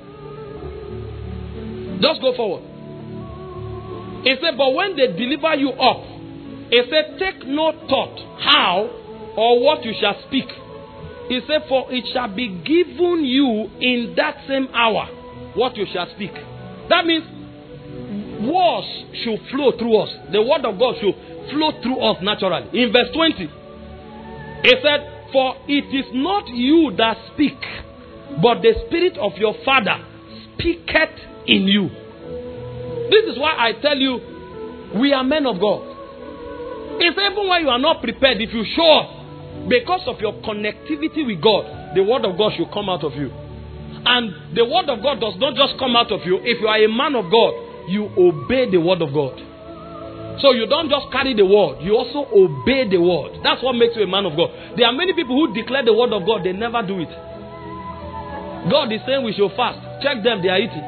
[SPEAKER 3] Just go forward. It said, but when they deliver you up, it said, take no thought how or what you shall speak. It said, for it shall be given you in that same hour what you shall speak. That means words should flow through us. The word of God should flow through us naturally. In verse twenty, it said, for it is not you that speak, but the Spirit of your Father speaketh in you. This is why I tell you, we are men of God. It's even when you are not prepared, if you show up, because of your connectivity with God, the word of God should come out of you. And the word of God does not just come out of you. If you are a man of God, you obey the word of God. So you don't just carry the word, you also obey the word. That's what makes you a man of God. There are many people who declare the word of God, they never do it. God is saying we should fast. Check them, they are eating.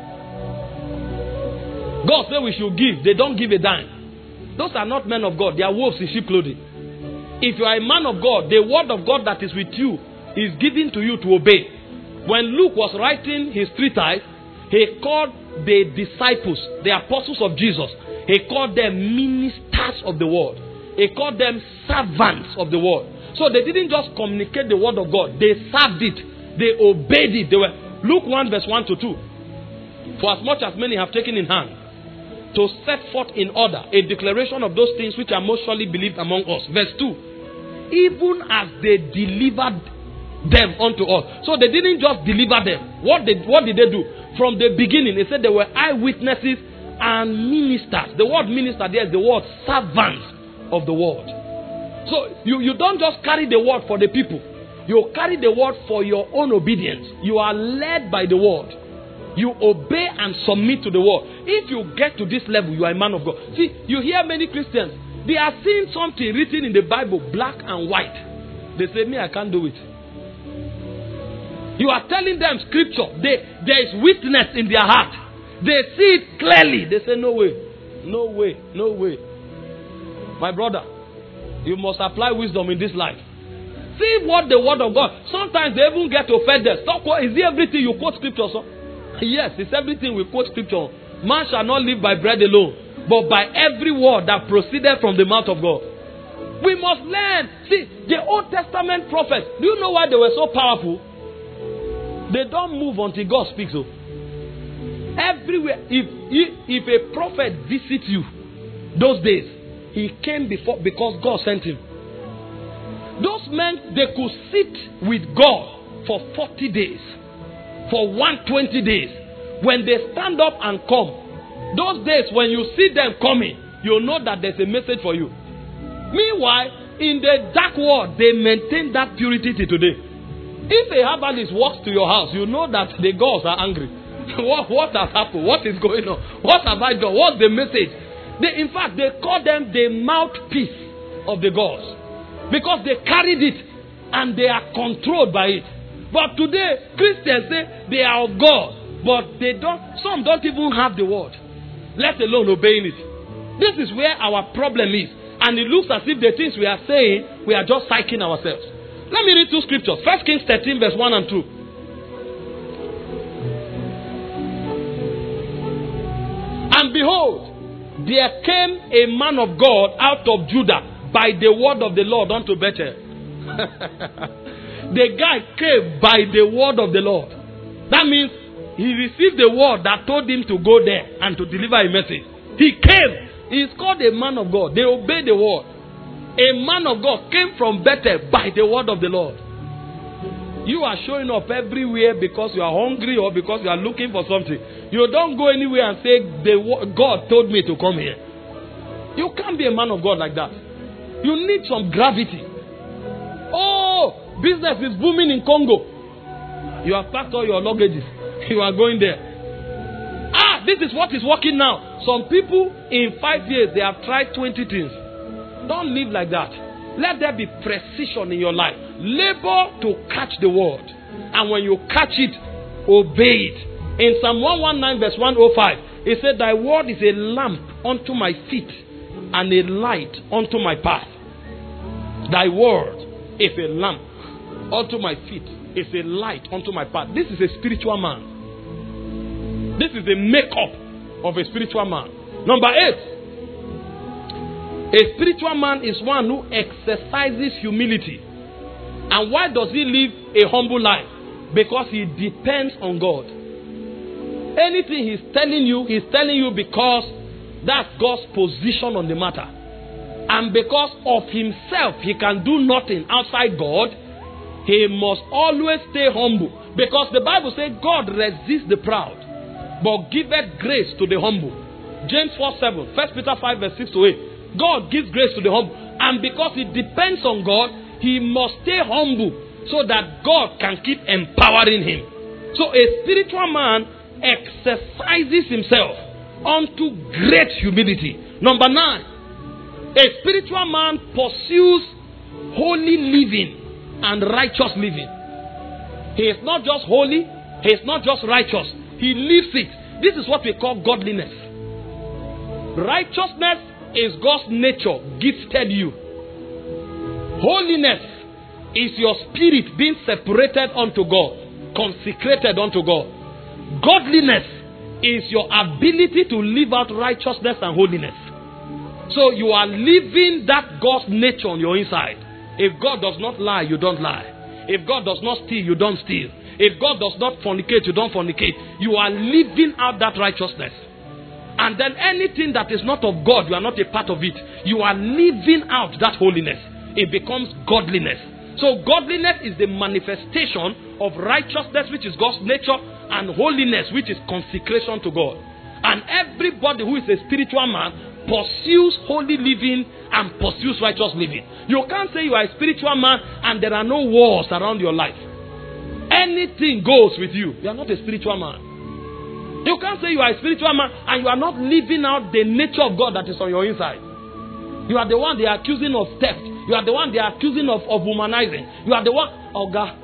[SPEAKER 3] God said we should give. They don't give a dime. Those are not men of God. They are wolves in sheep clothing. If you are a man of God, the word of God that is with you is given to you to obey. When Luke was writing his treatise, he called the disciples, the apostles of Jesus, he called them ministers of the word. He called them servants of the word. So they didn't just communicate the word of God. They served it. They obeyed it. They were Luke one verse one to two. For as much as many have taken in hand to set forth in order a declaration of those things which are most surely believed among us. Verse two. Even as they delivered them unto us. So they didn't just deliver them. What did, what did they do? From the beginning, they said they were eyewitnesses and ministers. The word minister there is the word servants of the word. So you, you don't just carry the word for the people. You carry the word for your own obedience. You are led by the word. You obey and submit to the word. If you get to this level, you are a man of God. See, you hear many Christians, they are seeing something written in the Bible, black and white. They say, me, I can't do it. You are telling them scripture. They, there is witness in their heart. They see it clearly. They say, no way. No way. No way. My brother, you must apply wisdom in this life. See what the word of God. Sometimes they even get offended. Stop. Is it everything you quote scripture? So? Yes, it's everything we quote scripture. Man shall not live by bread alone, but by every word that proceeded from the mouth of God. We must learn. See, the Old Testament prophets, do you know why they were so powerful? They don't move until God speaks. So. Everywhere, if, if, if a prophet visits you, those days, he came before because God sent him. Those men, they could sit with God for forty days, for one hundred twenty days. When they stand up and come, those days when you see them coming, you know that there's a message for you. Meanwhile, in the dark world, they maintain that purity till today. If a herbalist walks to your house, you know that the gods are angry. what, what has happened? What is going on? What have I done? What's the message? They, in fact, they call them the mouthpiece of the gods. Because they carried it and they are controlled by it. But today, Christians say they are of God, but they don't. Some don't even have the word, let alone obeying it. This is where our problem is, and it looks as if the things we are saying, we are just psyching ourselves. Let me read two scriptures. First Kings thirteen, verse one and two. And behold, there came a man of God out of Judah by the word of the Lord unto Bethel. The guy came by the word of the Lord. That means he received the word that told him to go there and to deliver a message. He came. He is called a man of God. They obeyed the word. A man of God came from Bethel by the word of the Lord. You are showing up everywhere because you are hungry or because you are looking for something. You don't go anywhere and say, the God told me to come here. You can't be a man of God like that. You need some gravity. Oh, business is booming in Congo. You have packed all your luggages. You are going there. Ah, this is what is working now. Some people in five years, they have tried twenty things. Don't live like that. Let there be precision in your life. Labor to catch the word. And when you catch it, obey it. In Psalm one nineteen verse one oh five, it said, thy word is a lamp unto my feet and a light unto my path. Thy word is a lamp unto my feet, is a light unto my path. This is a spiritual man. This is the makeup of a spiritual man. Number eight. A spiritual man is one who exercises humility. And why does he live a humble life? Because he depends on God. Anything he's telling you, he's telling you because that's God's position on the matter. And because of himself, he can do nothing outside God. He must always stay humble. Because the Bible says God resists the proud, but giveth grace to the humble. James four seven, First Peter five verse six to eight. God gives grace to the humble. And because he depends on God, he must stay humble so that God can keep empowering him. So a spiritual man exercises himself unto great humility. Number nine. A spiritual man pursues holy living and righteous living. He is not just holy, he is not just righteous, he lives it. This is what we call godliness. Righteousness is God's nature gifted you. Holiness is your spirit being separated unto God, consecrated unto God. Godliness is your ability to live out righteousness and holiness. So you are living that God's nature on your inside. If God does not lie, you don't lie. If God does not steal, you don't steal. If God does not fornicate, you don't fornicate. You are living out that righteousness. And then anything that is not of God, you are not a part of it. You are living out that holiness. It becomes godliness. So godliness is the manifestation of righteousness, which is God's nature, and holiness, which is consecration to God. And everybody who is a spiritual man pursues holy living and pursues righteous living. You can't say you are a spiritual man and there are no walls around your life. Anything goes with you. You are not a spiritual man. You can't say you are a spiritual man and you are not living out the nature of God that is on your inside. You are the one they are accusing of theft. You are the one they are accusing of, of womanizing. You are the one, oh God.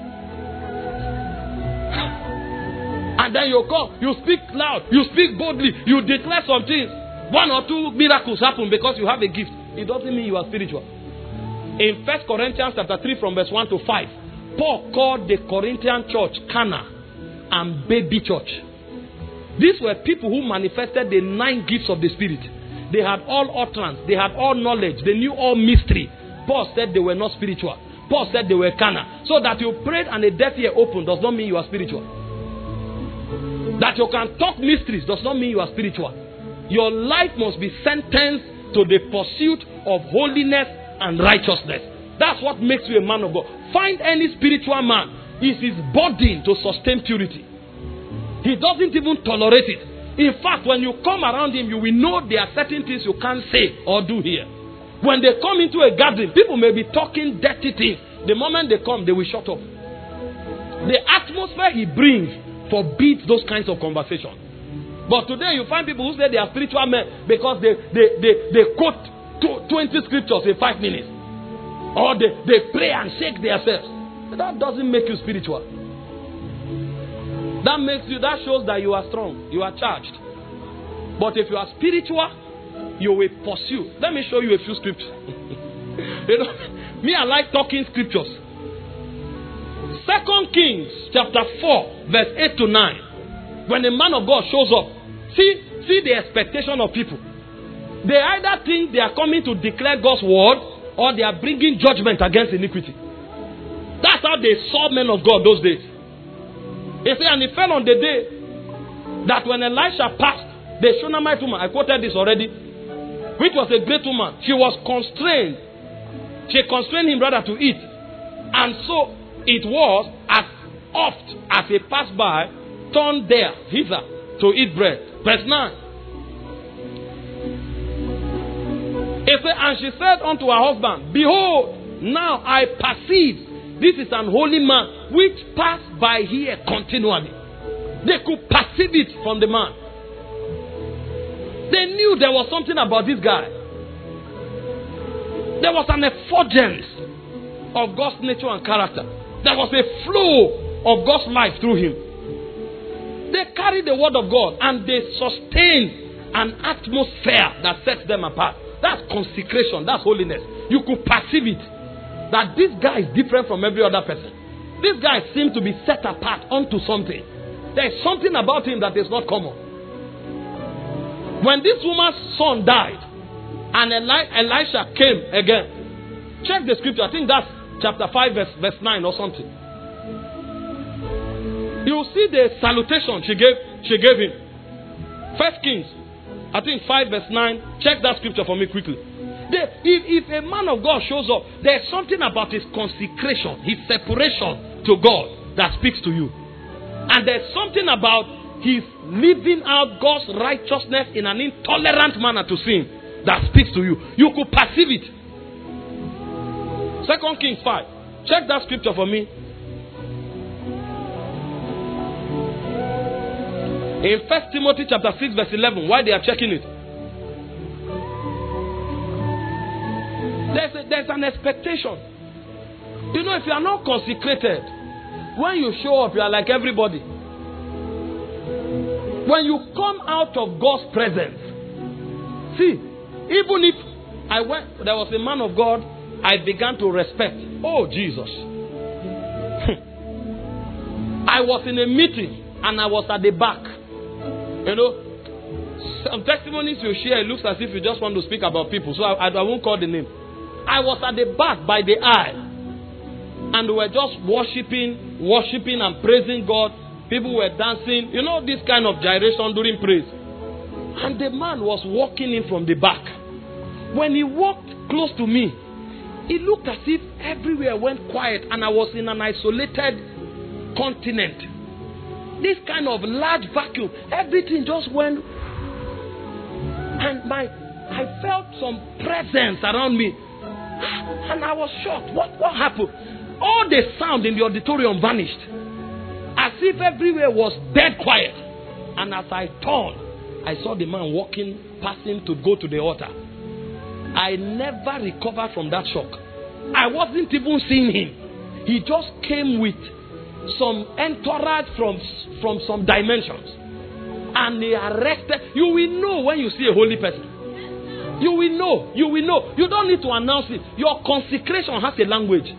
[SPEAKER 3] And then you come, you speak loud, you speak boldly, you declare some things. One or two miracles happen because you have a gift. It doesn't mean you are spiritual. In First Corinthians chapter three from verse one to five, Paul called the Corinthian church carnal. and baby church. These were people who manifested the nine gifts of the Spirit. They had all utterance. They had all knowledge. They knew all mystery. Paul said they were not spiritual. Paul said they were carnal. So that you prayed and a deaf ear opened does not mean you are spiritual. That you can talk mysteries does not mean you are spiritual. Your life must be sentenced to the pursuit of holiness and righteousness. That's what makes you a man of God. Find any spiritual man. It's his burden to sustain purity. He doesn't even tolerate it. In fact, when you come around him, you will know there are certain things you can't say or do here. When they come into a gathering, people may be talking dirty things. The moment they come, they will shut up. The atmosphere he brings forbids those kinds of conversation. But today you find people who say they are spiritual men because they, they, they, they quote twenty scriptures in five minutes. Or they, they pray and shake themselves. That doesn't make you spiritual. That makes you, that shows that you are strong. You are charged. But if you are spiritual, you will pursue. Let me show you a few scriptures. You know, me, I like talking scriptures. Second Kings chapter four, verse eight to nine. When a man of God shows up, see, see the expectation of people. They either think they are coming to declare God's word or they are bringing judgment against iniquity. That's how they saw men of God those days. He said, and it fell on the day that when Elisha passed, the Shunammite woman, I quoted this already, which was a great woman, she was constrained. She constrained him rather to eat. And so it was as oft as he passed by, turned there, hither, to eat bread. Verse nine. He said, and she said unto her husband, behold, now I perceive this is an holy man which passed by here continually. They could perceive it from the man. They knew there was something about this guy. There was an effulgence of God's nature and character. There was a flow of God's life through him. They carried the word of God and they sustained an atmosphere that sets them apart. That's consecration. That's holiness. You could perceive it. That this guy is different from every other person. This guy seems to be set apart onto something. There is something about him that is not common. When this woman's son died and Eli- Elisha came again, check the scripture. I think that's chapter five, verse, verse nine or something. You see the salutation she gave, she gave him. First Kings, I think five, verse nine. Check that scripture for me quickly. The, if, if a man of God shows up, there's something about his consecration, his separation to God that speaks to you. And there's something about his living out God's righteousness in an intolerant manner to sin that speaks to you. You could perceive it. Second Kings five. Check that scripture for me. In First Timothy chapter six, verse eleven, why they are checking it? There's, a, there's an expectation. You know, if you are not consecrated, when you show up, you are like everybody. When you come out of God's presence, see, even if I went, there was a man of God I began to respect. Oh, Jesus. I was in a meeting and I was at the back. You know, some testimonies you share, it looks as if you just want to speak about people. So I, I won't call the name. I was at the back by the aisle. And we were just worshiping, worshiping and praising God. People were dancing. You know, this kind of gyration during praise. And the man was walking in from the back. When he walked close to me, it looked as if everywhere went quiet and I was in an isolated continent. This kind of large vacuum. Everything just went. And my, I felt some presence around me. And I was shocked. What, what happened? All the sound in the auditorium vanished. As if everywhere was dead quiet. And as I turned, I saw the man walking, passing to go to the altar. I never recovered from that shock. I wasn't even seeing him. He just came with some entourage from, from some dimensions. And they arrested. You will know when you see a holy person. You will know. You will know. You don't need to announce it. Your consecration has a language.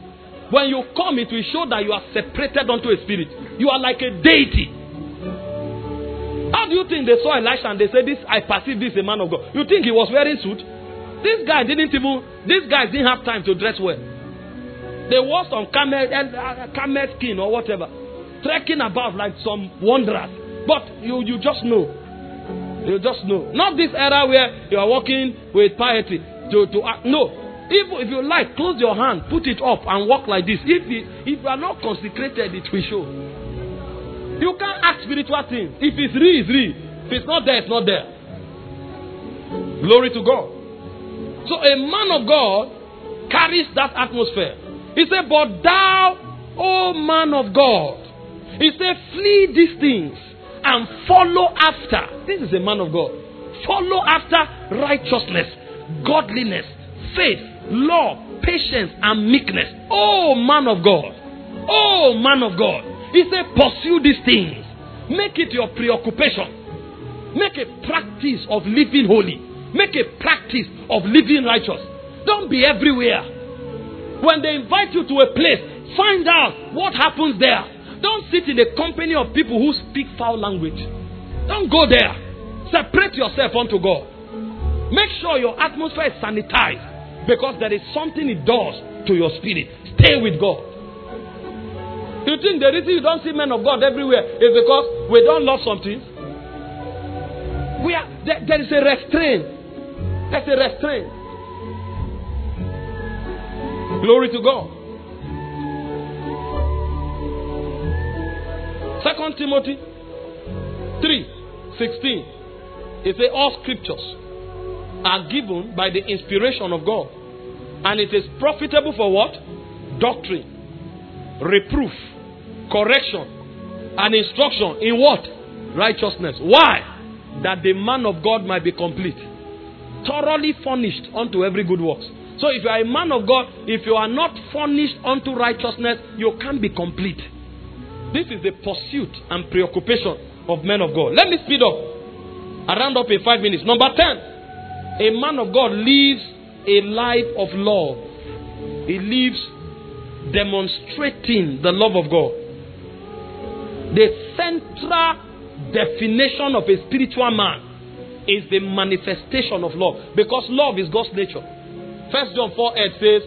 [SPEAKER 3] When you come, it will show that you are separated unto a spirit. You are like a deity. How do you think they saw Elisha and they said, "This I perceive this a man of God"? You think he was wearing suit? This guy didn't even. These guys didn't have time to dress well. They wore some camel, uh, camel skin or whatever, trekking about like some wanderers. But you, you just know. You just know. Not this era where you are walking with piety to to act. No. If if you like, close your hand, put it up, and walk like this. If it, if you are not consecrated, it will show. You can't act spiritual things. If it's real, it's real. If it's not there, it's not there. Glory to God. So a man of God carries that atmosphere. He said, "But thou, O man of God," he said, "flee these things and follow after." This is a man of God. Follow after righteousness, godliness, faith, love, patience, and meekness. Oh man of God. Oh man of God. He said, pursue these things. Make it your preoccupation. Make a practice of living holy. Make a practice of living righteous. Don't be everywhere. When they invite you to a place, find out what happens there. Don't sit in the company of people who speak foul language. Don't go there. Separate yourself unto God. Make sure your atmosphere is sanitized, because there is something it does to your spirit. Stay with God. You think the reason you don't see men of God everywhere is because we don't love something? We are there, there is a restraint. There's a restraint. Glory to God. Second Timothy three sixteen. It says all scriptures are given by the inspiration of God, and it is profitable for what? Doctrine, reproof, correction, and instruction in what? Righteousness. Why? That the man of God might be complete, thoroughly furnished unto every good works. So if you are a man of God, if you are not furnished unto righteousness, you can't be complete. This is the pursuit and preoccupation of men of God. Let me speed up. I round up in five minutes. Number ten. A man of God lives a life of love. He lives demonstrating the love of God. The central definition of a spiritual man is the manifestation of love, because love is God's nature. First John four eight says,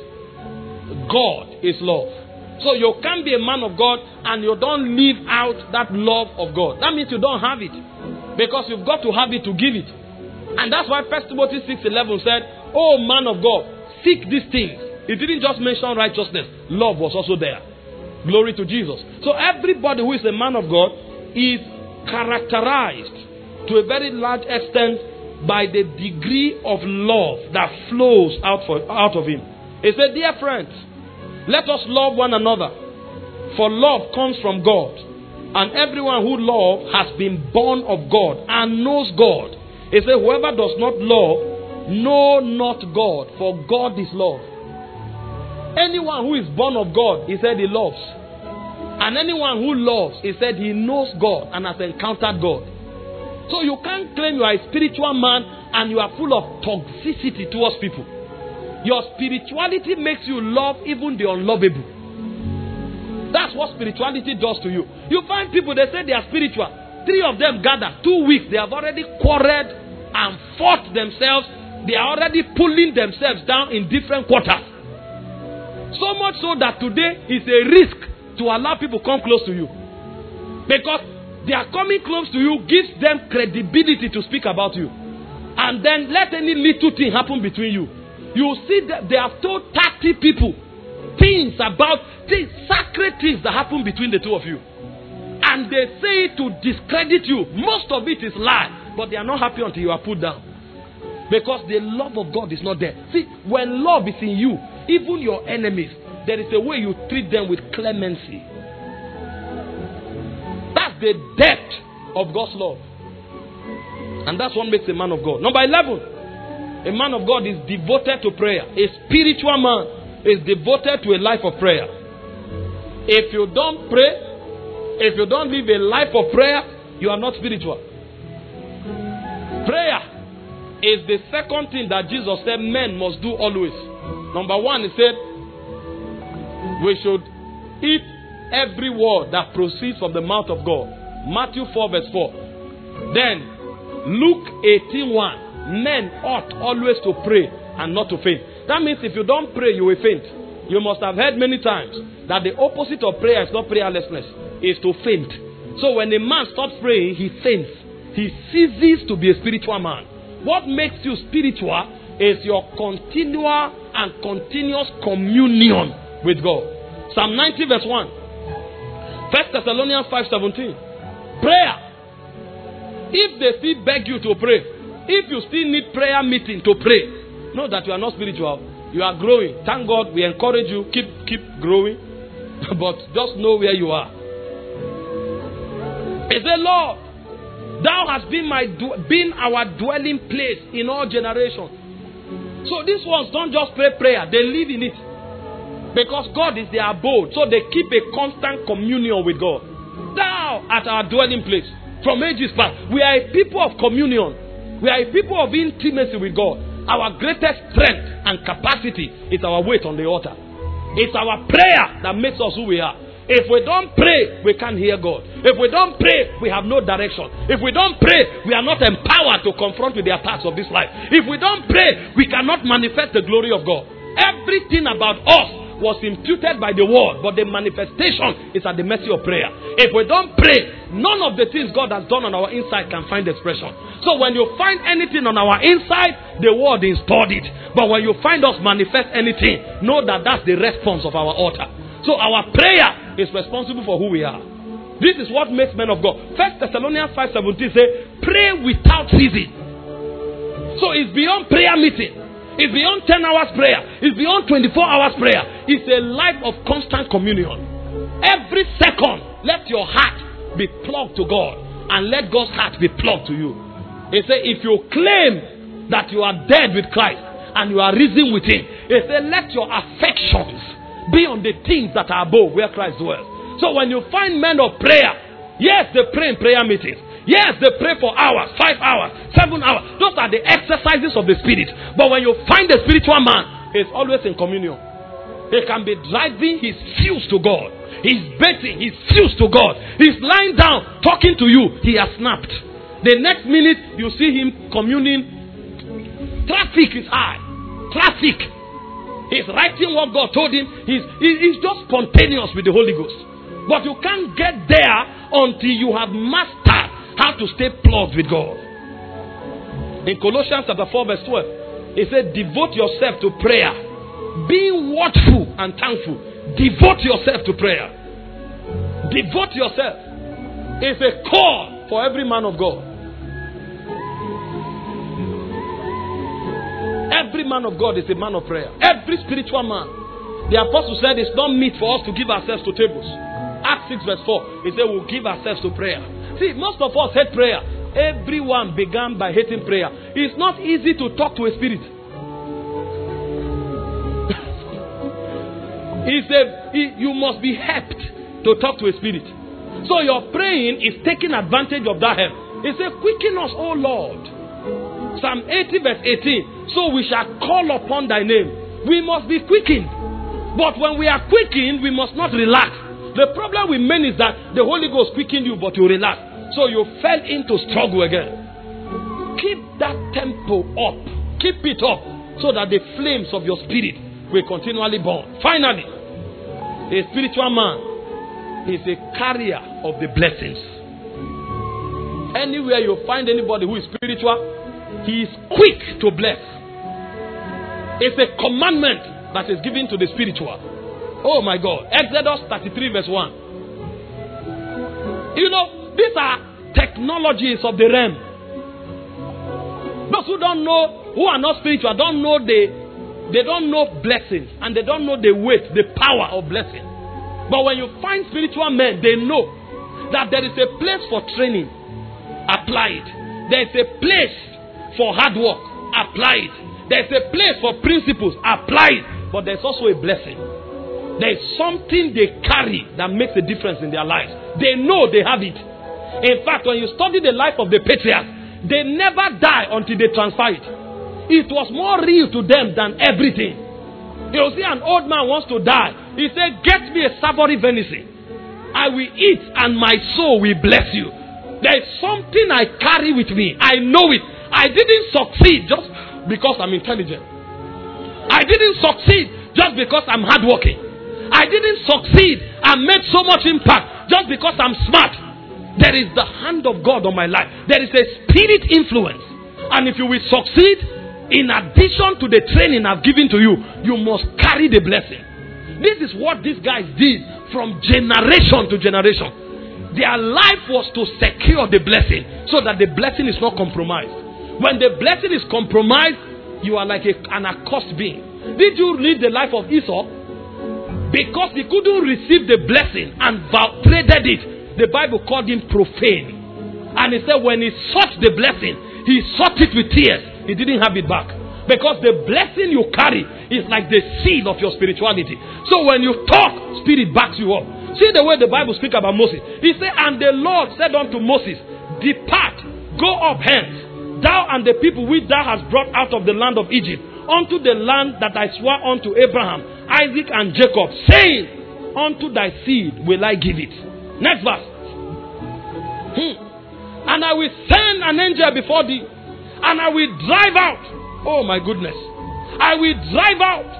[SPEAKER 3] God is love. So you can't be a man of God and you don't live out that love of God. That means you don't have it, because you've got to have it to give it. And that's why First Timothy six eleven said, "Oh man of God, seek these things." It didn't just mention righteousness. Love was also there. Glory to Jesus. So everybody who is a man of God is characterized to a very large extent by the degree of love that flows out, for, out of him. He said, "Dear friends, let us love one another, for love comes from God. And everyone who loves has been born of God and knows God." He said, "Whoever does not love, know not God, for God is love." Anyone who is born of God, he said he loves. And anyone who loves, he said he knows God and has encountered God. So you can't claim you are a spiritual man and you are full of toxicity towards people. Your spirituality makes you love even the unlovable. That's what spirituality does to you. You find people, they say they are spiritual. Three of them gather, two weeks, they have already quarreled and fought themselves. They are already pulling themselves down in different quarters. So much so that today is a risk to allow people come close to you. Because their coming close to you gives them credibility to speak about you. And then let any little thing happen between you. You see that they have told thirty people things about things, sacred things that happen between the two of you. And they say it to discredit you. Most of it is lie. But they are not happy until you are put down. Because the love of God is not there. See, when love is in you, even your enemies, there is a way you treat them with clemency. That's the depth of God's love. And that's what makes a man of God. Number eleven. A man of God is devoted to prayer. A spiritual man is devoted to a life of prayer. If you don't pray, if you don't live a life of prayer, you are not spiritual. Prayer is the second thing that Jesus said men must do always. Number one, he said, We should eat every word that proceeds from the mouth of God. Matthew four verse four. Then Luke eighteen one. Men ought always to pray and not to faint. That means if you don't pray, you will faint. You must have heard many times that the opposite of prayer is not prayerlessness, is to faint. So when a man stops praying, he faints. He ceases to be a spiritual man. What makes you spiritual is your continual and continuous communion with God. Psalm ninety verse one. First Thessalonians five seventeen. Prayer. If they still beg you to pray, if you still need prayer meeting to pray, know that you are not spiritual. You are growing. Thank God, we encourage you. Keep keep growing. But just know where you are. He said, Lord, thou hast been my been our dwelling place in all generations. So these ones don't just pray prayer, they live in it. Because God is their abode. So they keep a constant communion with God. Thou art our dwelling place. From ages past, we are a people of communion. We are a people of intimacy with God. Our greatest strength and capacity is our weight on the altar. It's our prayer that makes us who we are. If we don't pray, we can't hear God. If we don't pray, we have no direction. If we don't pray, we are not empowered to confront with the attacks of this life. If we don't pray, we cannot manifest the glory of God. Everything about us was imputed by the word, but the manifestation is at the mercy of prayer. If we don't pray, none of the things God has done on our inside can find expression. So when you find anything on our inside, the word installed it. But when you find us manifest anything, know that that's the response of our altar. So our prayer is responsible for who we are. This is what makes men of God. First Thessalonians five seventeen says, pray without ceasing. So it's beyond prayer meeting. It's beyond ten hours prayer. It's beyond twenty-four hours prayer. It's a life of constant communion. Every second, let your heart be plugged to God. And let God's heart be plugged to you. He said, if you claim that you are dead with Christ and you are risen with Him, He said, let your affections be on the things that are above where Christ dwells. So when you find men of prayer, yes, they pray in prayer meetings. Yes, they pray for hours, five hours, seven hours. Those are the exercises of the Spirit. But when you find a spiritual man, he's always in communion. He can be driving his fuse to God. He's betting his fuse to God. He's lying down, talking to you. He has snapped. The next minute, you see him communing. Traffic is high. Traffic. He's writing what God told him. He's, he's just spontaneous with the Holy Ghost. But you can't get there until you have mastered how to stay plugged with God. In Colossians chapter four verse twelve, it said, devote yourself to prayer. Being watchful and thankful. Devote yourself to prayer. Devote yourself. It's a call for every man of God. Every man of God is a man of prayer. Every spiritual man. The apostle said it's not meet for us to give ourselves to tables. Acts six verse four, he said we'll give ourselves to prayer. See, most of us hate prayer. Everyone began by hating prayer. It's not easy to talk to a spirit. He said you must be helped to talk to a spirit. So your praying is taking advantage of that help. He said, quicken us, O Lord. Psalm eighty verse eighteen. So we shall call upon thy name. We must be quickened. But when we are quickened, we must not relax. The problem with men is that the Holy Ghost quickened you, but you relax. So you fell into struggle again. Keep that tempo up. Keep it up so that the flames of your spirit will continually burn. Finally, a spiritual man is a carrier of the blessings. Anywhere you find anybody who is spiritual, he is quick to bless. It's a commandment that is given to the spiritual. Oh my God. Exodus thirty-three verse one. You know, these are technologies of the realm. Those who don't know, who are not spiritual, don't know the, they don't know blessings. And they don't know the weight, the power of blessing. But when you find spiritual men, they know that there is a place for training. Apply it. There is a place for hard work. Apply it. There is a place for principles. Apply it. But there is also a blessing. There is something they carry that makes a difference in their lives. They know they have it. In fact, when you study the life of the patriarchs, they never die until they transfer it. It was more real to them than everything. You see, an old man wants to die. He said, get me a savory venison. I will eat and my soul will bless you. There is something I carry with me. I know it. I didn't succeed just because I'm intelligent. I didn't succeed just because I'm hardworking. I didn't succeed and made so much impact just because I'm smart. There is the hand of God on my life. There is a spirit influence. And if you will succeed, in addition to the training I've given to you, you must carry the blessing. This is what these guys did from generation to generation. Their life was to secure the blessing so that the blessing is not compromised. When the blessing is compromised, you are like a, an accursed being. Did you read the life of Esau? Because he couldn't receive the blessing and traded it, the Bible called him profane. And he said when he sought the blessing, he sought it with tears. He didn't have it back. Because the blessing you carry is like the seed of your spirituality. So when you talk, spirit backs you up. See the way the Bible speaks about Moses. He said, and the Lord said unto Moses, depart, go up hence, thou and the people which thou hast brought out of the land of Egypt, unto the land that I swore unto Abraham, Isaac, and Jacob, saying, unto thy seed will I give it. Next verse. Hmm. And I will send an angel before thee, and I will drive out. Oh my goodness. I will drive out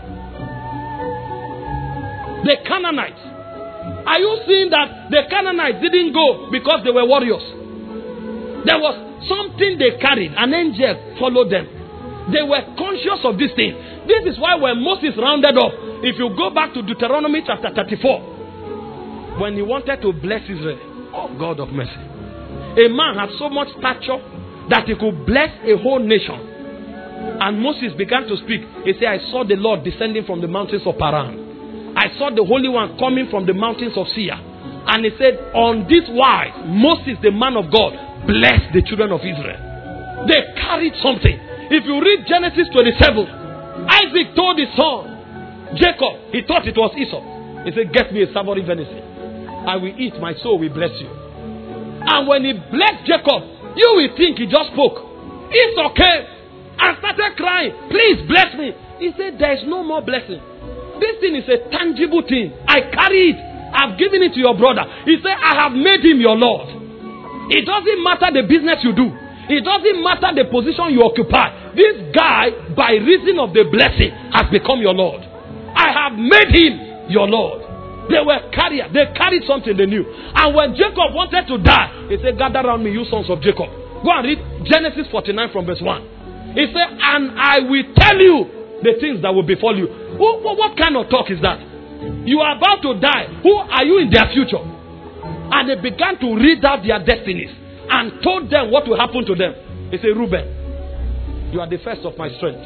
[SPEAKER 3] the Canaanites. Are you seeing that the Canaanites didn't go because they were warriors? There was something they carried. An angel followed them. They were conscious of this thing. This is why when Moses rounded up, if you go back to Deuteronomy chapter thirty-four, when he wanted to bless Israel, oh God of mercy, a man had so much stature that he could bless a whole nation. And Moses began to speak. He said, I saw the Lord descending from the mountains of Paran. I saw the Holy One coming from the mountains of Seir. And he said, on this wise, Moses, the man of God, blessed the children of Israel. They carried something. If you read Genesis twenty-seven, Isaac told his son, Jacob, he thought it was Esau. He said, get me a savory venison. I will eat, my soul will bless you. And when he blessed Jacob, you will think he just spoke. Esau came and started crying, please bless me. He said, there is no more blessing. This thing is a tangible thing. I carry it. I've given it to your brother. He said, I have made him your Lord. It doesn't matter the business you do. It doesn't matter the position you occupy. This guy, by reason of the blessing, has become your Lord. I have made him your Lord. They were carriers. They carried something they knew. And when Jacob wanted to die, he said, gather around me, you sons of Jacob. Go and read Genesis forty-nine from verse one. He said, and I will tell you the things that will befall you. What, what, what kind of talk is that? You are about to die. Who are you in their future? And they began to read out their destinies and told them what will happen to them. He said, Reuben, you are the first of my strength.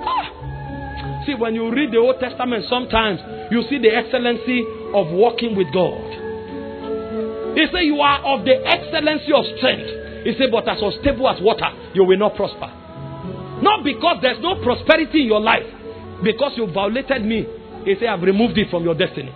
[SPEAKER 3] Ah. See, when you read the Old Testament, sometimes you see the excellency of walking with God. He said, you are of the excellency of strength. He said, but as unstable as water, you will not prosper. Not because there's no prosperity in your life. Because you violated me. He said, I've removed it from your destiny.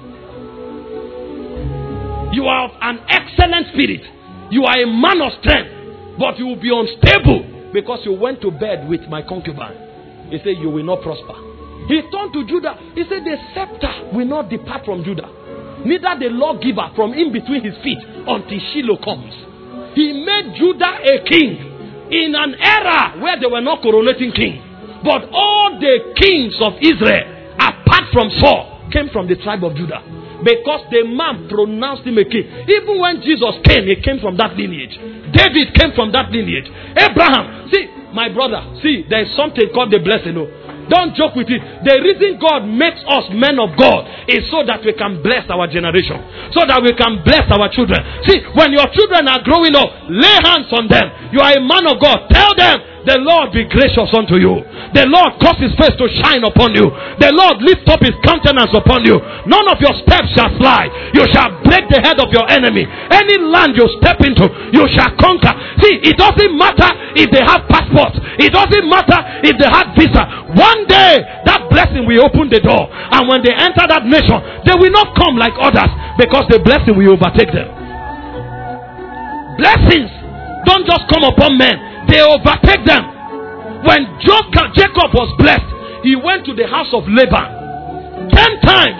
[SPEAKER 3] You are of an excellent spirit. You are a man of strength. But you will be unstable because you went to bed with my concubine. He said, you will not prosper. He turned to Judah. He said, the scepter will not depart from Judah. Neither the lawgiver from in between his feet until Shiloh comes. He made Judah a king in an era where they were not coronating king. But all the kings of Israel, apart from Saul, came from the tribe of Judah. Because the man pronounced him a king. Even when Jesus came, he came from that lineage. David came from that lineage. Abraham. See, my brother, see, there is something called the blessing. No? Don't joke with it. The reason God makes us men of God is so that we can bless our generation. So that we can bless our children. See, when your children are growing up, lay hands on them. You are a man of God. Tell them, the Lord be gracious unto you. The Lord cause his face to shine upon you. The Lord lift up his countenance upon you. None of your steps shall slide. You shall break the head of your enemy. Any land you step into, you shall conquer. See, it doesn't matter if they have passports. It doesn't matter if they have visa. One day, that blessing will open the door. And when they enter that nation, they will not come like others. Because the blessing will overtake them. Blessings don't just come upon men. They overtake them. When Jacob was blessed, he went to the house of Laban. Ten times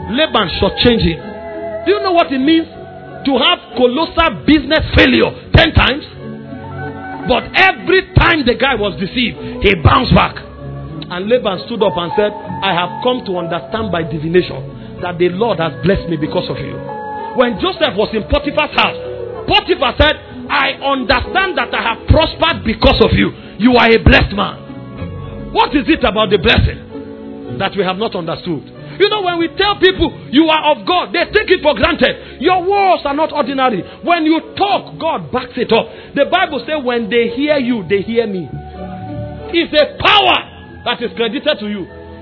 [SPEAKER 3] Laban shortchanged him. Do you know what it means to have colossal business failure ten times? But every time the guy was deceived, he bounced back. And Laban stood up and said, I have come to understand by divination that the Lord has blessed me because of you. When Joseph was in Potiphar's house, Potiphar said, I understand that I have prospered because of you. You are a blessed man. What is it about the blessing that we have not understood? You know, when we tell people you are of God, they take it for granted. Your words are not ordinary. When you talk, God backs it up. The Bible says when they hear you, they hear me. It's a power that is credited to you.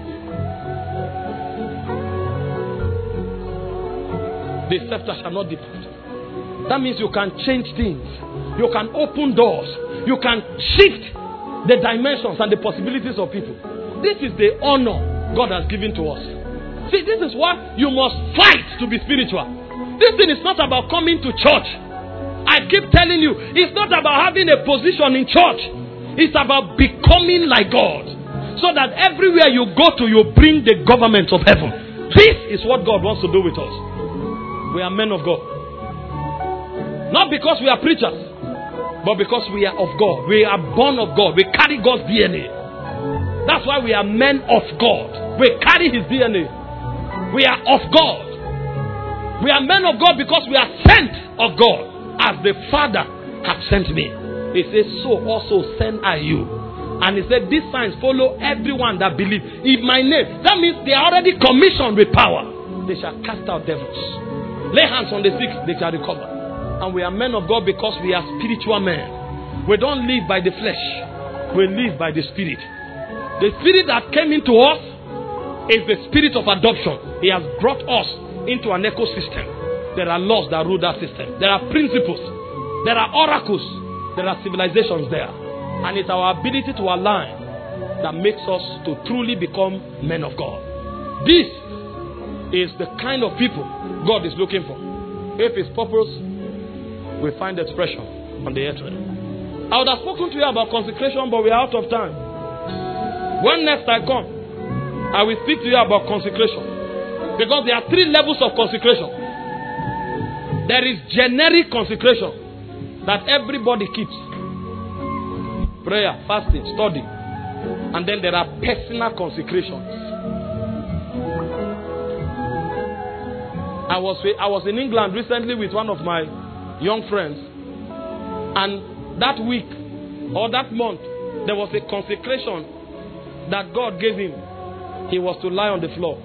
[SPEAKER 3] The scepter shall not depart. That means you can change things. You can open doors. You can shift the dimensions and the possibilities of people. This is the honor God has given to us. See, this is what you must fight to be spiritual. This thing is not about coming to church. I keep telling you, it's not about having a position in church. It's about becoming like God. So that everywhere you go to, you bring the government of heaven. This is what God wants to do with us. We are men of God. Not because we are preachers, but because we are of God. We are born of God. We carry God's D N A. That's why we are men of God. We carry His D N A. We are of God. We are men of God because we are sent of God, as the Father has sent me. He says, so also send I you. And he said, these signs follow everyone that believes in my name. That means they are already commissioned with power. They shall cast out devils. Lay hands on the sick, they shall recover. And we are men of God because we are spiritual men. We don't live by the flesh. We live by the Spirit. The Spirit that came into us is the Spirit of adoption. He has brought us into an ecosystem. There are laws that rule that system. There are principles. There are oracles. There are civilizations there. And it's our ability to align that makes us to truly become men of God. This is the kind of people God is looking for. If His purpose, we find expression on the earth. I would have spoken to you about consecration, but we are out of time. When next I come, I will speak to you about consecration. Because there are three levels of consecration. There is generic consecration that everybody keeps. Prayer, fasting, study. And then there are personal consecrations. I was, I was in England recently with one of my young friends. And that week or that month, there was a consecration that God gave him. He was to lie on the floor.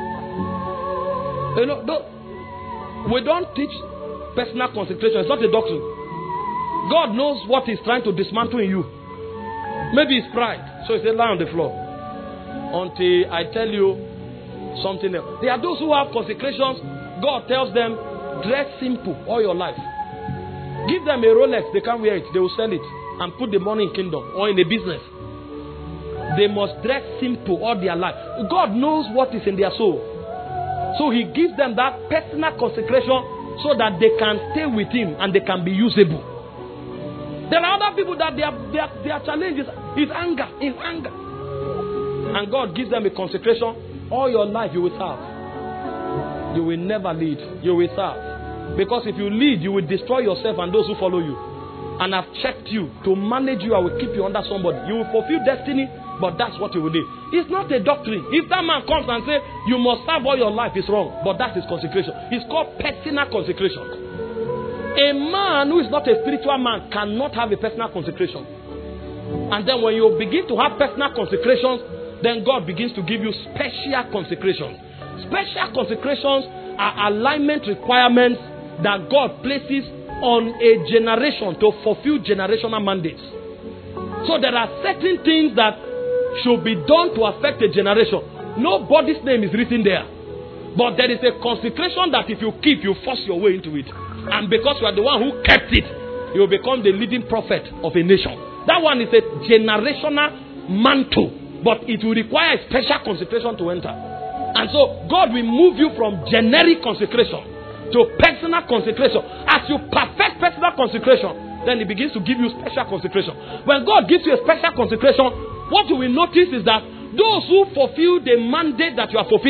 [SPEAKER 3] You know, don't, we don't teach personal consecration. It's not a doctrine. God knows what He's trying to dismantle in you. Maybe it's pride. So He said, lie on the floor. Until I tell you something else. There are those who have consecrations. God tells them, dress simple all your life. Give them a Rolex. They can't wear it. They will sell it and put the money in kingdom or in a business. They must dress simple all their life. God knows what is in their soul. So He gives them that personal consecration so that they can stay with Him and they can be usable. There are other people that their, their, their challenge is, is anger, is anger. And God gives them a consecration. All your life you will serve. You will never lead. You will serve. Because if you lead, you will destroy yourself and those who follow you. And I've checked you. To manage you, I will keep you under somebody. You will fulfill destiny, but that's what you will do. It's not a doctrine. If that man comes and says, you must serve all your life, it's wrong. But that is consecration. It's called personal consecration. A man who is not a spiritual man cannot have a personal consecration. And then when you begin to have personal consecrations, then God begins to give you special consecrations. Special consecrations are alignment requirements that God places on a generation to fulfill generational mandates. So there are certain things that should be done to affect a generation. Nobody's name is written there. But there is a consecration that if you keep, you force your way into it. And because you are the one who kept it, you will become the leading prophet of a nation. That one is a generational mantle. But it will require a special consecration to enter. And so God will move you from generic consecration to personal consecration. As you perfect personal consecration, then He begins to give you special consecration. When God gives you a special consecration, what you will notice is that those who fulfill the mandate that you are fulfilling,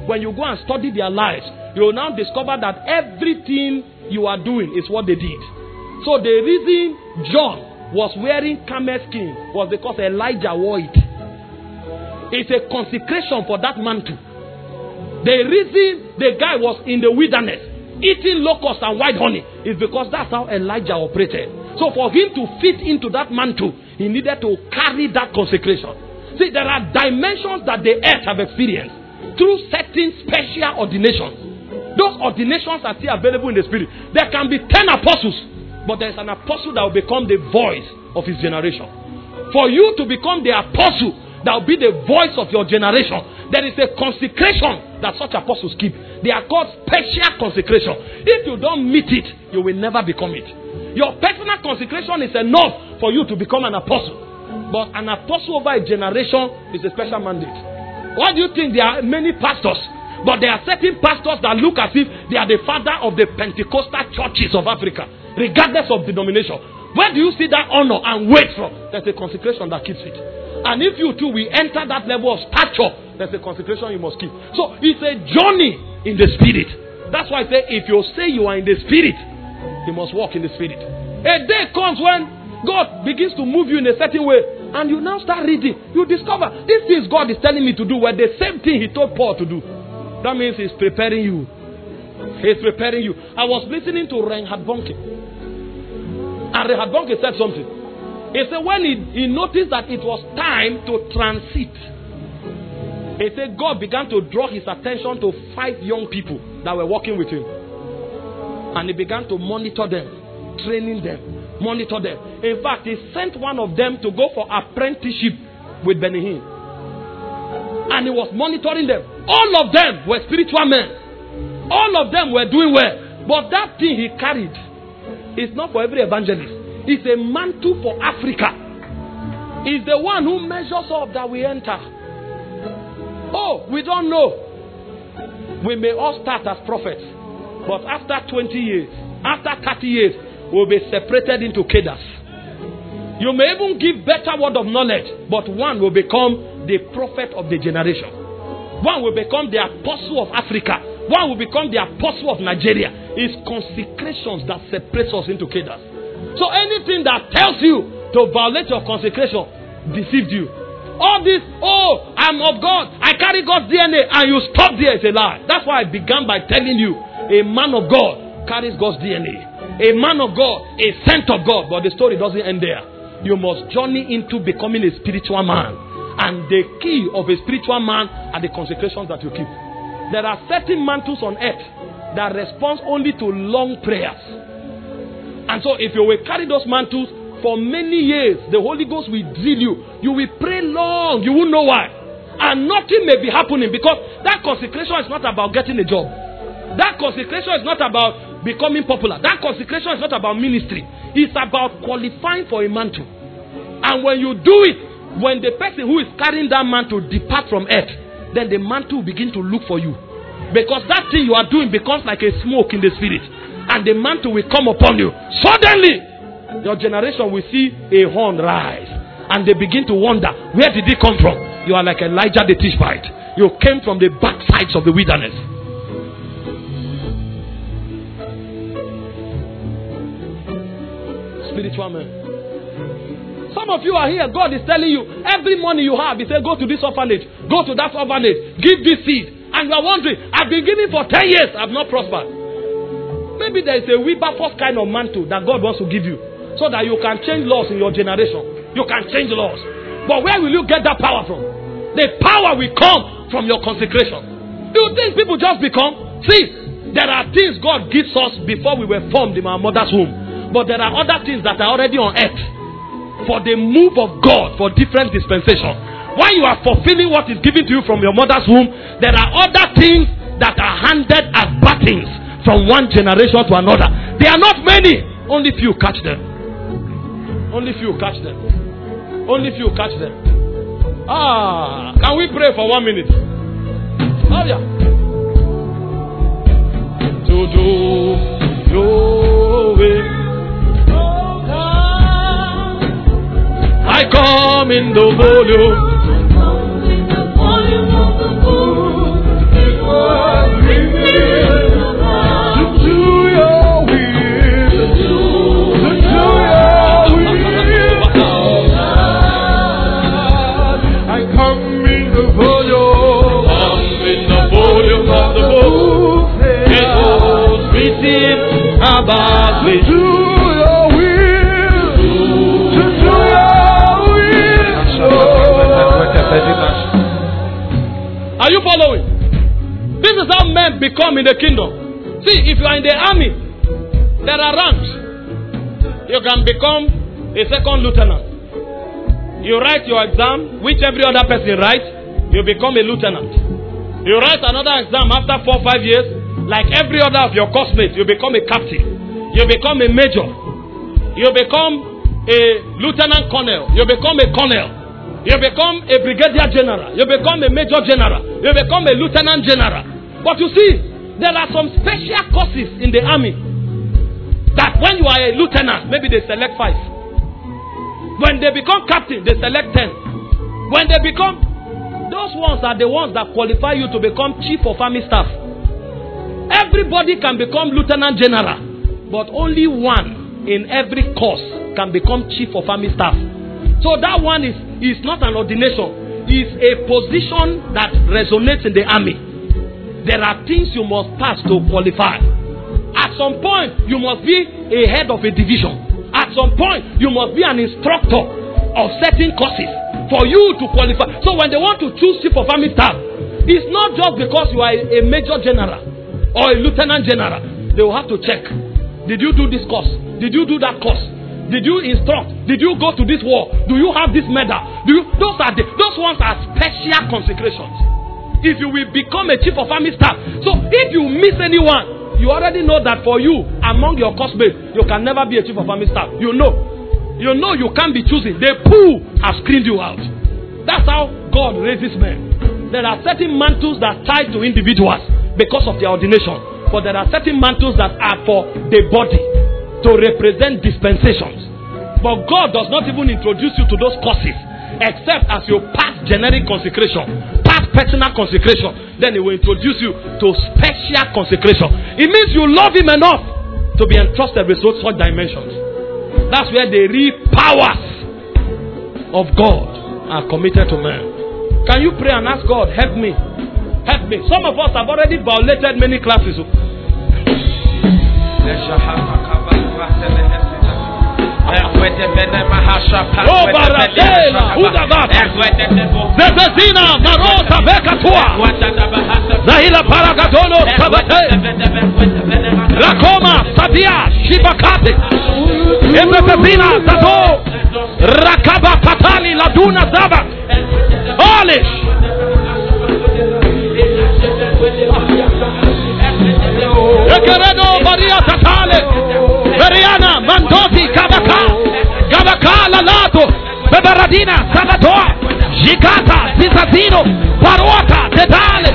[SPEAKER 3] when you go and study their lives, you will now discover that everything you are doing is what they did. So the reason John was wearing camel skin was because Elijah wore it. It's a consecration for that mantle. The reason the guy was in the wilderness eating locusts and white honey is because that's how Elijah operated. So for him to fit into that mantle, he needed to carry that consecration. See, there are dimensions that the earth have experienced through certain special ordinations. Those ordinations are still available in the spirit. There can be ten apostles, but there is an apostle that will become the voice of his generation. For you to become the apostle that will be the voice of your generation, there is a consecration that such apostles keep. They are called special consecration. If you don't meet it, you will never become it. Your personal consecration is enough for you to become an apostle. But an apostle over a generation is a special mandate. Why do you think there are many pastors? But there are certain pastors that look as if they are the father of the Pentecostal churches of Africa, regardless of denomination. Where do you see that honor and weight from? There's a consecration that keeps it. And if you too will enter that level of stature, there's a consecration you must keep. So it's a journey in the spirit. That's why I say if you say you are in the spirit, you must walk in the spirit. A day comes when God begins to move you in a certain way, and you now start reading. You discover these things God is telling me to do were the same thing He told Paul to do. That means He's preparing you. He's preparing you. I was listening to Reinhard Bonnke, and Reinhard Bonnke said something. He said when he, he noticed that it was time to transit, he said God began to draw his attention to five young people that were working with him. And he began to monitor them, training them, monitor them. In fact, he sent one of them to go for apprenticeship with Benny Hinn. And he was monitoring them. All of them were spiritual men. All of them were doing well. But that thing he carried is not for every evangelist. It's a mantle for Africa. It's the one who measures up that we enter. Oh, we don't know. We may all start as prophets. But after twenty years, after thirty years, we'll be separated into cadres. You may even give better word of knowledge, but one will become the prophet of the generation. One will become the apostle of Africa. One will become the apostle of Nigeria. It's consecrations that separates us into cadres. So anything that tells you to violate your consecration deceived you. All this, oh, I'm of God, I carry God's D N A, and you stop there, it's a lie. That's why I began by telling you, a man of God carries God's D N A. A man of God, a saint of God. But the story doesn't end there. You must journey into becoming a spiritual man. And the key of a spiritual man are the consecrations that you keep. There are certain mantles on earth that respond only to long prayers. And so if you will carry those mantles for many years, the Holy Ghost will drill you. You will pray long. You won't know why. And nothing may be happening because that consecration is not about getting a job. That consecration is not about becoming popular. That consecration is not about ministry. It's about qualifying for a mantle. And when you do it, when the person who is carrying that mantle depart from earth, then the mantle will begin to look for you. Because that thing you are doing becomes like a smoke in the spirit. And the mantle will come upon you. Suddenly, your generation will see a horn rise. And they begin to wonder, where did it come from? You are like Elijah the Tishbite. You came from the backsides of the wilderness. Spiritual man. Some of you are here. God is telling you, every money you have, He said, go to this orphanage, go to that orphanage, give this seed. And you are wondering, I've been giving for ten years, I've not prospered. Maybe there is a Wilberforce kind of mantle that God wants to give you, so that you can change laws in your generation. You can change laws. But where will you get that power from? The power will come from your consecration. Do you think people just become? See, there are things God gives us before we were formed in our mother's womb. But there are other things that are already on earth for the move of God for different dispensations. When you are fulfilling what is given to you from your mother's womb, there are other things that are handed as battings from one generation to another. They are not many. Only few catch them. Only few catch them. Only few catch them. Ah, can we pray for one minute? Oh yeah. To do your way. I come in the volume. I come in the volume of the book.
[SPEAKER 2] to do your will, to do your will.
[SPEAKER 3] Are you following? This is how men become in the kingdom. See, if you are in the army, there are ranks. You can become a second lieutenant. You write your exam, which every other person writes, you become a lieutenant. You write another exam after four or five years, like every other of your classmates, you become a captain. You become a major. You become a lieutenant colonel. You become a colonel. You become a brigadier general. You become a major general. You become a lieutenant general. But you see, there are some special courses in the army that when you are a lieutenant, maybe they select five. When they become captain, they select ten. When they become, those ones are the ones that qualify you to become chief of army staff. Everybody can become lieutenant general, but only one in every course can become chief of army staff. So that one is, is not an ordination. It's a position that resonates in the army. There are things you must pass to qualify. At some point, you must be a head of a division. At some point, you must be an instructor of certain courses for you to qualify. So when they want to choose chief of army staff, it's not just because you are a major general or a lieutenant general. They will have to check. Did you do this course? Did you do that course? Did you instruct? Did you go to this war? Do you have this medal? Do you? Those are the, those ones are special consecrations. If you will become a chief of army staff, so if you miss anyone, you already know that for you among your classmates, you can never be a chief of army staff. You know, you know you can't be choosing. The pool has screened you out. That's how God raises men. There are certain mantles that tie to individuals because of their ordination, but there are certain mantles that are for the body, to represent dispensations. But God does not even introduce you to those courses except as you pass generic consecration, pass personal consecration. Then He will introduce you to special consecration. It means you love Him enough to be entrusted with such dimensions. That's where the real powers of God are committed to man. Can you pray and ask God, help me, help me? Some of us have already violated many classes. Oh, Baratela, Udagata, Zezina, Marota, Bekatua, Zahila Paragatono, Sabate, Rakoma, Sadia, Shibakate, Ebezina, Tato, Rakaba, Patali, Laduna, Zaba, Olish. Ekeredo, Maria Tatale, Veriana, Mandoti, Kabaka, Kabaka, Lalato, Bebaradina, Salatoa, Gigata, Zizazino, Parota, Tetale.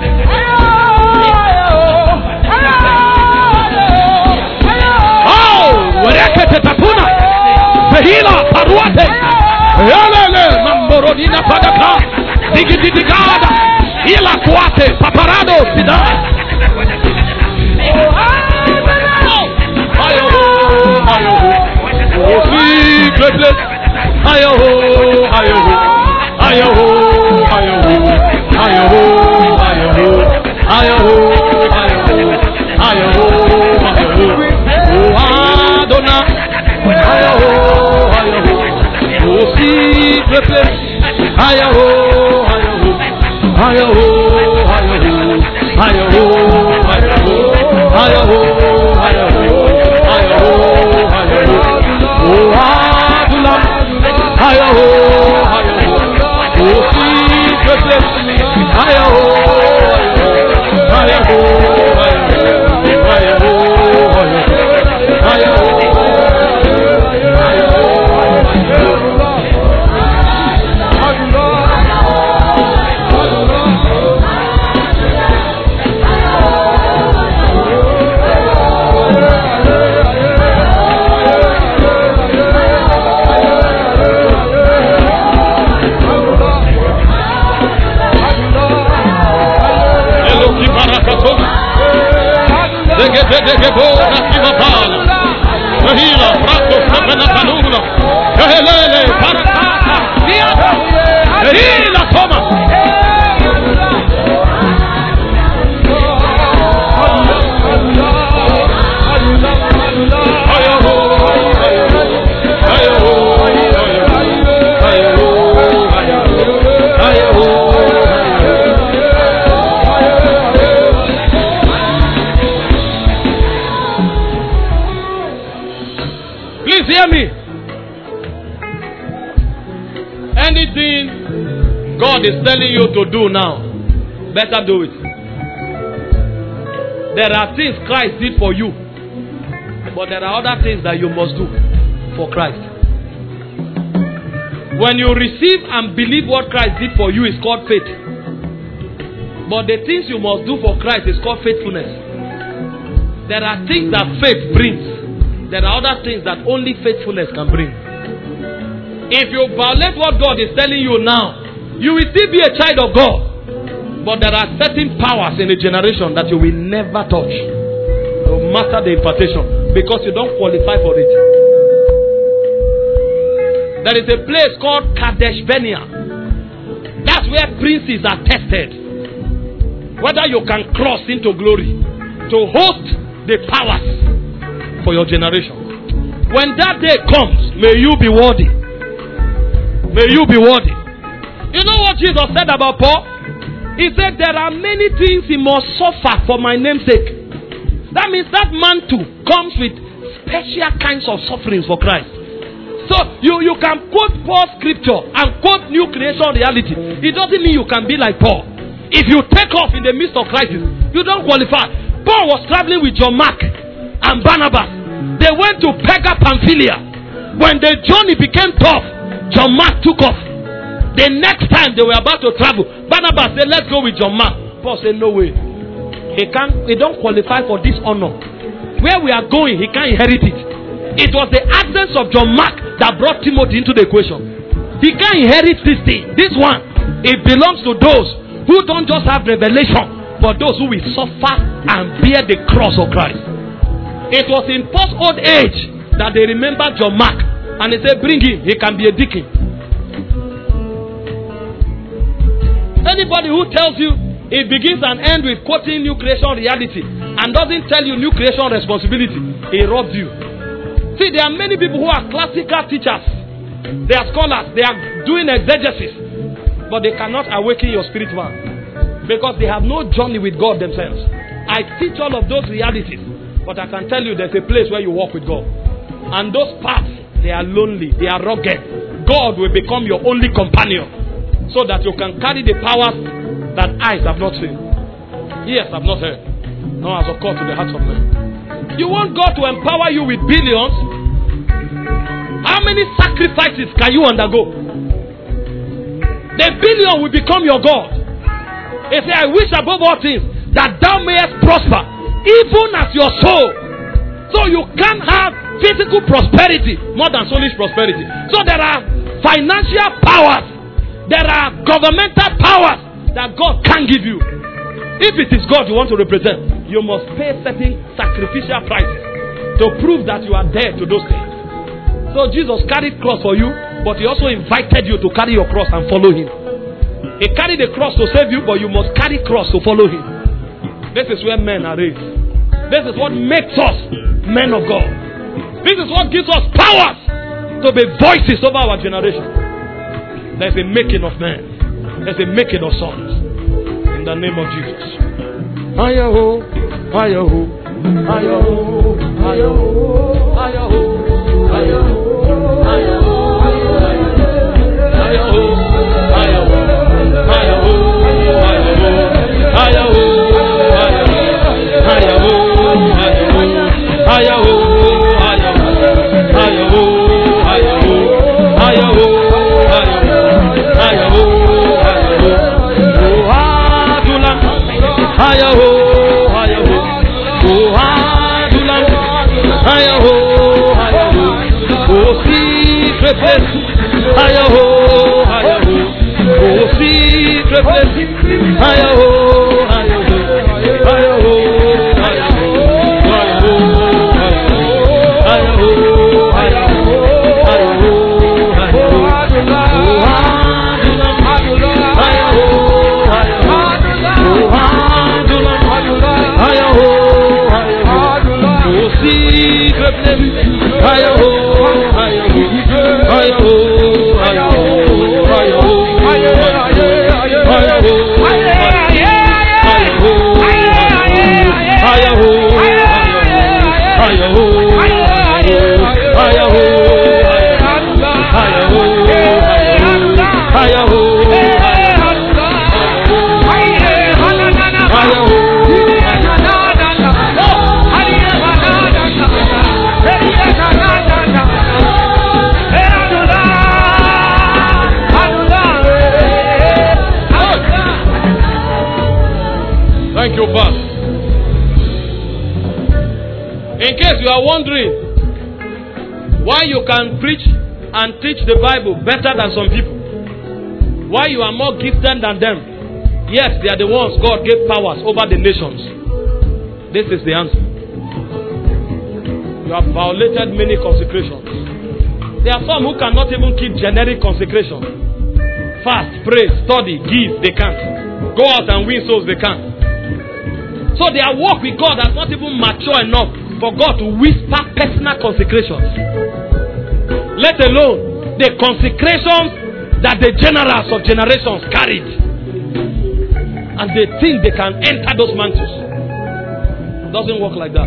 [SPEAKER 3] Oh, Rekete Tatuna, Sehila, Paruate, Yelele, Mamborodina, Padaka, Digidigada, Ila Kuate, Paparado, Sidai. Oh, sweet goodness. Ayo-ho, ayo-ho, ayo-ho, ayo-ho, ayo-ho, ayo-ho, ayo-ho, ayo-ho, ayo-ho, oh, Adonai. Ayo-ho, ayo-ho, oh, sweet goodness. Ayo-ho, ayo-ho, ayo-ho, ayo-ho, ayo-ho, ayo-ho, ayo-ho, ayo-ho. Oh, Adonai, ayo-ho, ayo-ho, oh, sweet goodness, ayo-ho, ayo-ho, ayo-ho, ayo-ho, ayo-ho, Please hear me. Anything God is telling you to do now, better do it. There are things Christ did for you, but there are other things that you must do for Christ. When you receive and believe what Christ did for you is called faith. But the things you must do for Christ is called faithfulness. There are things that faith brings. There are other things that only faithfulness can bring. If you violate what God is telling you now, you will still be a child of God. But there are certain powers in a generation that you will never touch, no matter the impartation, because you don't qualify for it. There is a place called Kadesh Barnea. That's where princes are tested. Whether you can cross into glory to host the powers for your generation. When that day comes, may you be worthy. May you be worthy. You know what Jesus said about Paul? He said there are many things he must suffer for my name's sake. That means that man too comes with special kinds of sufferings for Christ. So you, you can quote Paul's scripture and quote new creation reality. It doesn't mean you can be like Paul. If you take off in the midst of crisis, you don't qualify. Paul was traveling with John Mark and Barnabas. They went to Perga Pamphylia. When the journey became tough, John Mark took off. The next time they were about to travel, Barnabas said, let's go with John Mark. Paul said, no way. He can't, he don't qualify for this honor. Where we are going, he can't inherit it. It was the absence of John Mark that brought Timothy into the equation. He can't inherit this thing. This one, it belongs to those who don't just have revelation, but those who will suffer and bear the cross of Christ. It was in post old age that they remembered John Mark. And they said, bring him, he can be a deacon. Anybody who tells you it begins and ends with quoting new creation reality and doesn't tell you new creation responsibility, he robs you. See, there are many people who are classical teachers. They are scholars. They are doing exegesis. But they cannot awaken your spirit man. Because they have no journey with God themselves. I teach all of those realities. But I can tell you there's a place where you walk with God. And those paths, they are lonely. They are rugged. God will become your only companion. So that you can carry the powers that eyes have not seen. Ears have not heard. Nor has occurred to the hearts of men. You want God to empower you with billions? How many sacrifices can you undergo? The billion will become your God. He said, I wish above all things that thou mayest prosper, even as your soul. So you can't have physical prosperity more than soulish prosperity. So there are financial powers, there are governmental powers that God can give you. If it is God you want to represent, you must pay certain sacrificial prices to prove that you are dead to those things. So Jesus carried cross for you, but he also invited you to carry your cross and follow him. He carried the cross to save you, but you must carry cross to follow him. This is where men are raised. This is what makes us men of God. This is what gives us powers to be voices over our generation. There's a making of men. There's a making of sons. In the name of Jesus. Ayaho, ayaho, ayaho, ayaho, ayaho, ayaho, ayaho, ayaho, ayaho, ayaho, Ayaho, are wondering why you can preach and teach the Bible better than some people, why you are more gifted than them, yes, they are the ones God gave powers over the nations. This is the answer. You have violated many consecrations. There are some who cannot even keep generic consecration. Fast, pray, study, give, they can't. Go out and win souls, they can't. So their walk with God has not even matured enough for God to whisper personal consecrations. Let alone the consecrations that the generals of generations carried. And they think they can enter those mantles. It doesn't work like that.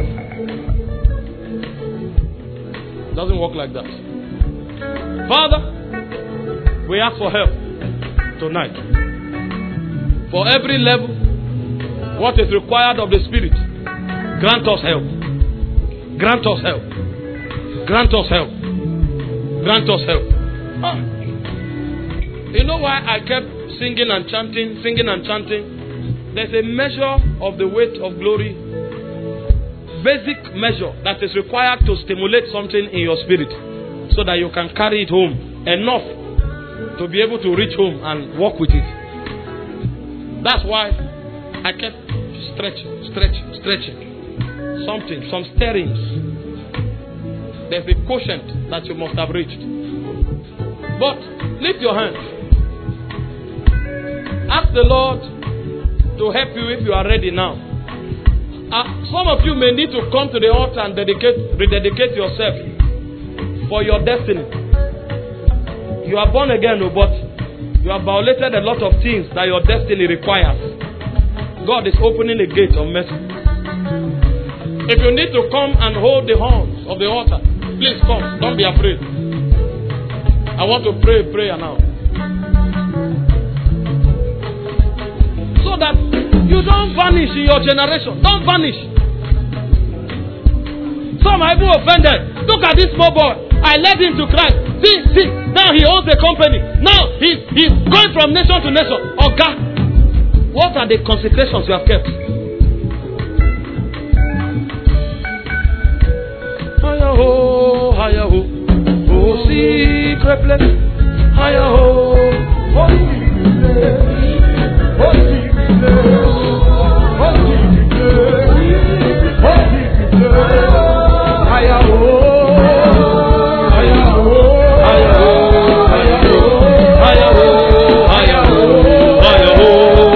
[SPEAKER 3] It doesn't work like that. Father, we ask for help tonight. For every level, what is required of the Spirit, grant us help. Grant us help. Grant us help. Grant us help. Ah. You know why I kept singing and chanting, singing and chanting? There's a measure of the weight of glory, basic measure that is required to stimulate something in your spirit so that you can carry it home enough to be able to reach home and walk with it. That's why I kept stretching, stretching, stretching. Something, some stirrings. There's a quotient that you must have reached. But lift your hands. Ask the Lord to help you if you are ready now. Uh, some of you may need to come to the altar and dedicate, rededicate yourself for your destiny. You are born again, but you have violated a lot of things that your destiny requires. God is opening a gate of mercy. If you need to come and hold the horns of the altar, please come. Don't be afraid. I want to pray a prayer now. So that you don't vanish in your generation. Don't vanish. Some are even offended. Look at this small boy. I led him to Christ. See, see. Now he owns a company. Now he's, he's going from nation to nation. Oh God. What are the consecrations you have kept? Higher ho, higher ho. Oh, secret place. Higher ho. Oh, secret place. Oh, secret place. Oh, secret place. Oh, secret place. Higher ho. Higher ho. Higher ho. Higher ho. Higher ho. Higher ho. Higher ho.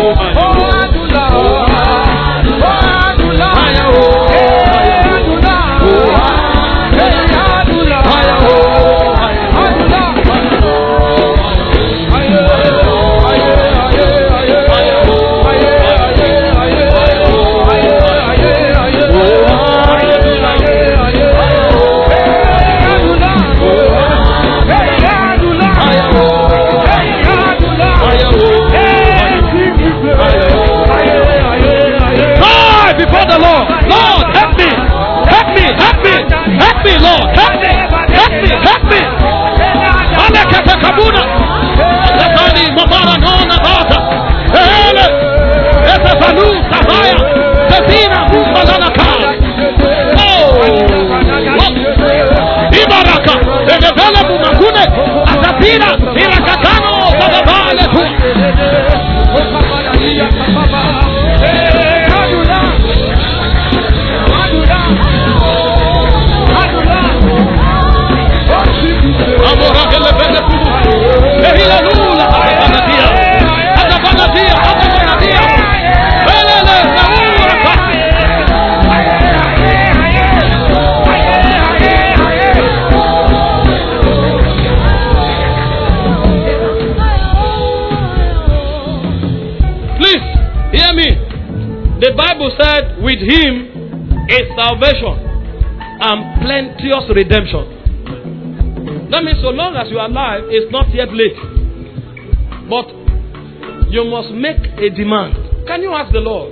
[SPEAKER 3] With him is salvation and plenteous redemption. That means so long as you are alive, it's not yet late. But you must make a demand. Can you ask the Lord?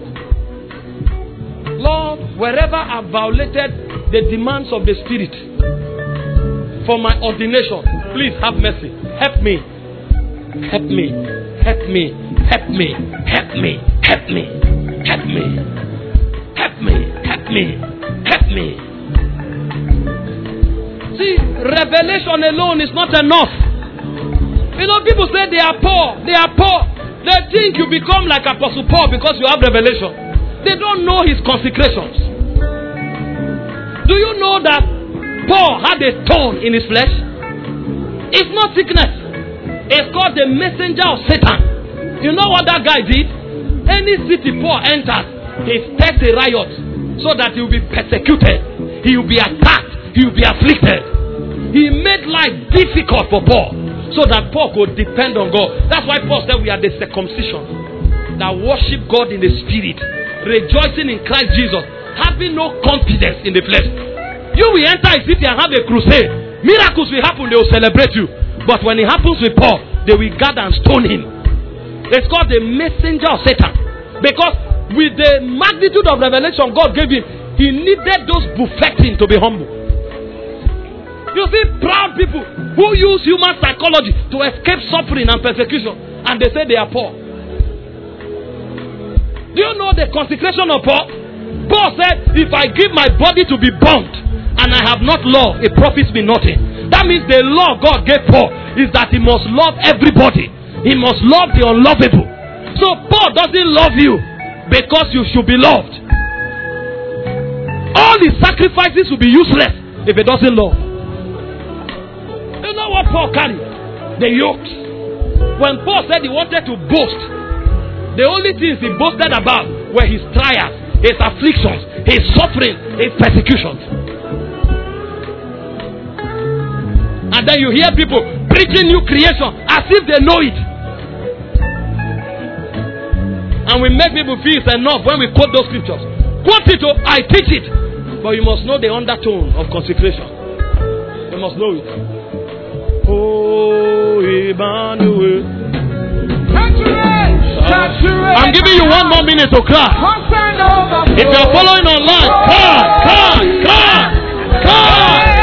[SPEAKER 3] Lord, wherever I've violated the demands of the Spirit for my ordination, please have mercy. Help me. Help me. Help me. Help me. Help me. Help me. Help me. Help me, help me, help me. See, revelation alone is not enough. You know, people say they are poor. They are poor. They think you become like Apostle Paul because you have revelation. They don't know his consecrations. Do you know that Paul had a thorn in his flesh? It's not sickness. It's called the messenger of Satan. You know what that guy did? Any city Paul enters, he starts a riot so that he will be persecuted. He will be attacked. He will be afflicted. He made life difficult for Paul so that Paul could depend on God. That's why Paul said we are the circumcision that worship God in the spirit, rejoicing in Christ Jesus, having no confidence in the flesh. You will enter a city and have a crusade. Miracles will happen, they will celebrate you. But when it happens with Paul, they will gather and stone him. It's called the messenger of Satan. Because with the magnitude of revelation God gave him, he needed those buffeting to be humble. You see proud people who use human psychology to escape suffering and persecution, and they say they are poor. Do you know the consecration of Paul? Paul said, if I give my body to be burnt and I have not love, it profits me nothing. That means the law God gave Paul is that he must love everybody. He must love the unlovable. So Paul doesn't love you because you should be loved. All his sacrifices will be useless if he doesn't love. You know what Paul carried? The yokes. When Paul said he wanted to boast, the only things he boasted about were his trials, his afflictions, his suffering, his persecutions. And then you hear people preaching new creation as if they know it. And we make people feel it's enough when we quote those scriptures. Quote it, oh, I teach it. But you must know the undertone of consecration. You must know it. Oh, Emmanuel. I'm giving you one more minute to clap. If you're following online, clap, clap, clap, clap.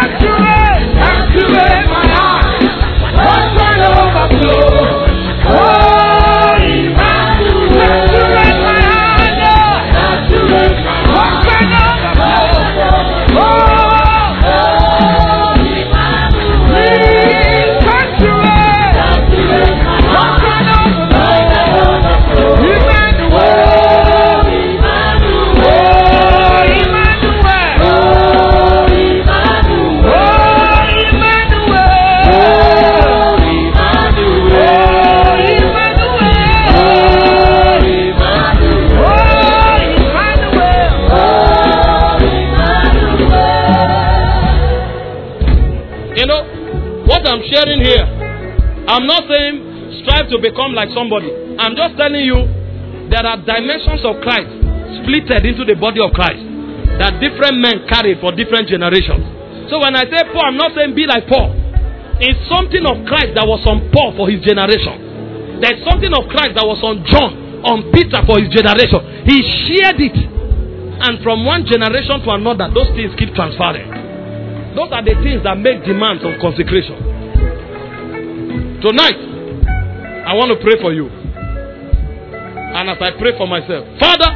[SPEAKER 3] Sharing here, I'm not saying strive to become like somebody. I'm just telling you there are dimensions of Christ splitted into the body of Christ that different men carry for different generations. So when I say Paul, I'm not saying be like Paul. It's something of Christ that was on Paul for his generation. There's something of Christ that was on John, on Peter for his generation. He shared it, and from one generation to another, those things keep transferring. Those are the things that make demands of consecration. Tonight, I want to pray for you. And as I pray for myself, Father,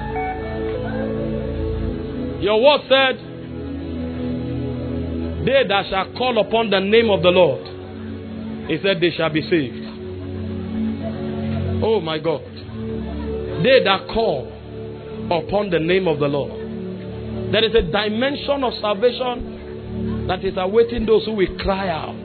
[SPEAKER 3] your word said, they that shall call upon the name of the Lord, he said they shall be saved. Oh my God. They that call upon the name of the Lord. There is a dimension of salvation that is awaiting those who will cry out.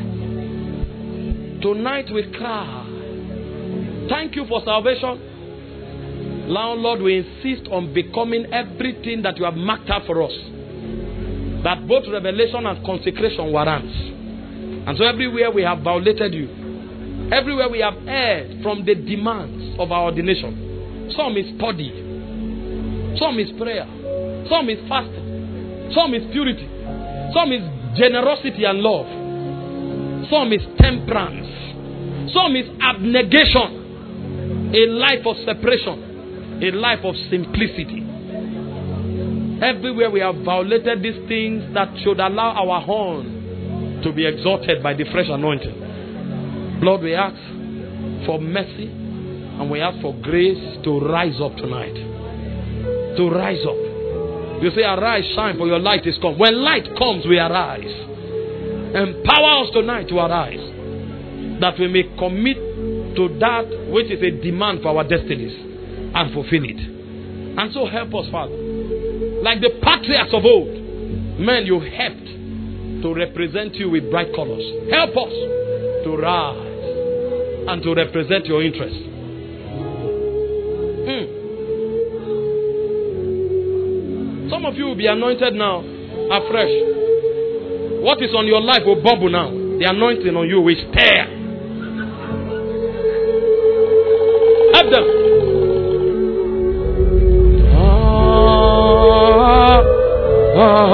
[SPEAKER 3] Tonight we cry. Thank you for salvation. Now, Lord, we insist on becoming everything that you have marked out for us. That both revelation and consecration warrants. And so everywhere we have violated you. Everywhere we have erred from the demands of our ordination. Some is study. Some is prayer. Some is fasting. Some is purity. Some is generosity and love. Some is temperance. Some is abnegation. A life of separation. A life of simplicity. Everywhere we have violated these things that should allow our horn to be exalted by the fresh anointing. Lord, we ask for mercy and we ask for grace to rise up tonight. To rise up. You say, arise, shine, for your light is come. When light comes, we arise. Empower us tonight to arise, that we may commit to that which is a demand for our destinies and fulfill it. And so help us, Father. Like the patriarchs of old, men you helped to represent you with bright colors. Help us to rise and to represent your interests. Hmm. Some of you will be anointed now afresh. What is on your life will bubble now. The anointing on you will stir. Help them. Ah, ah,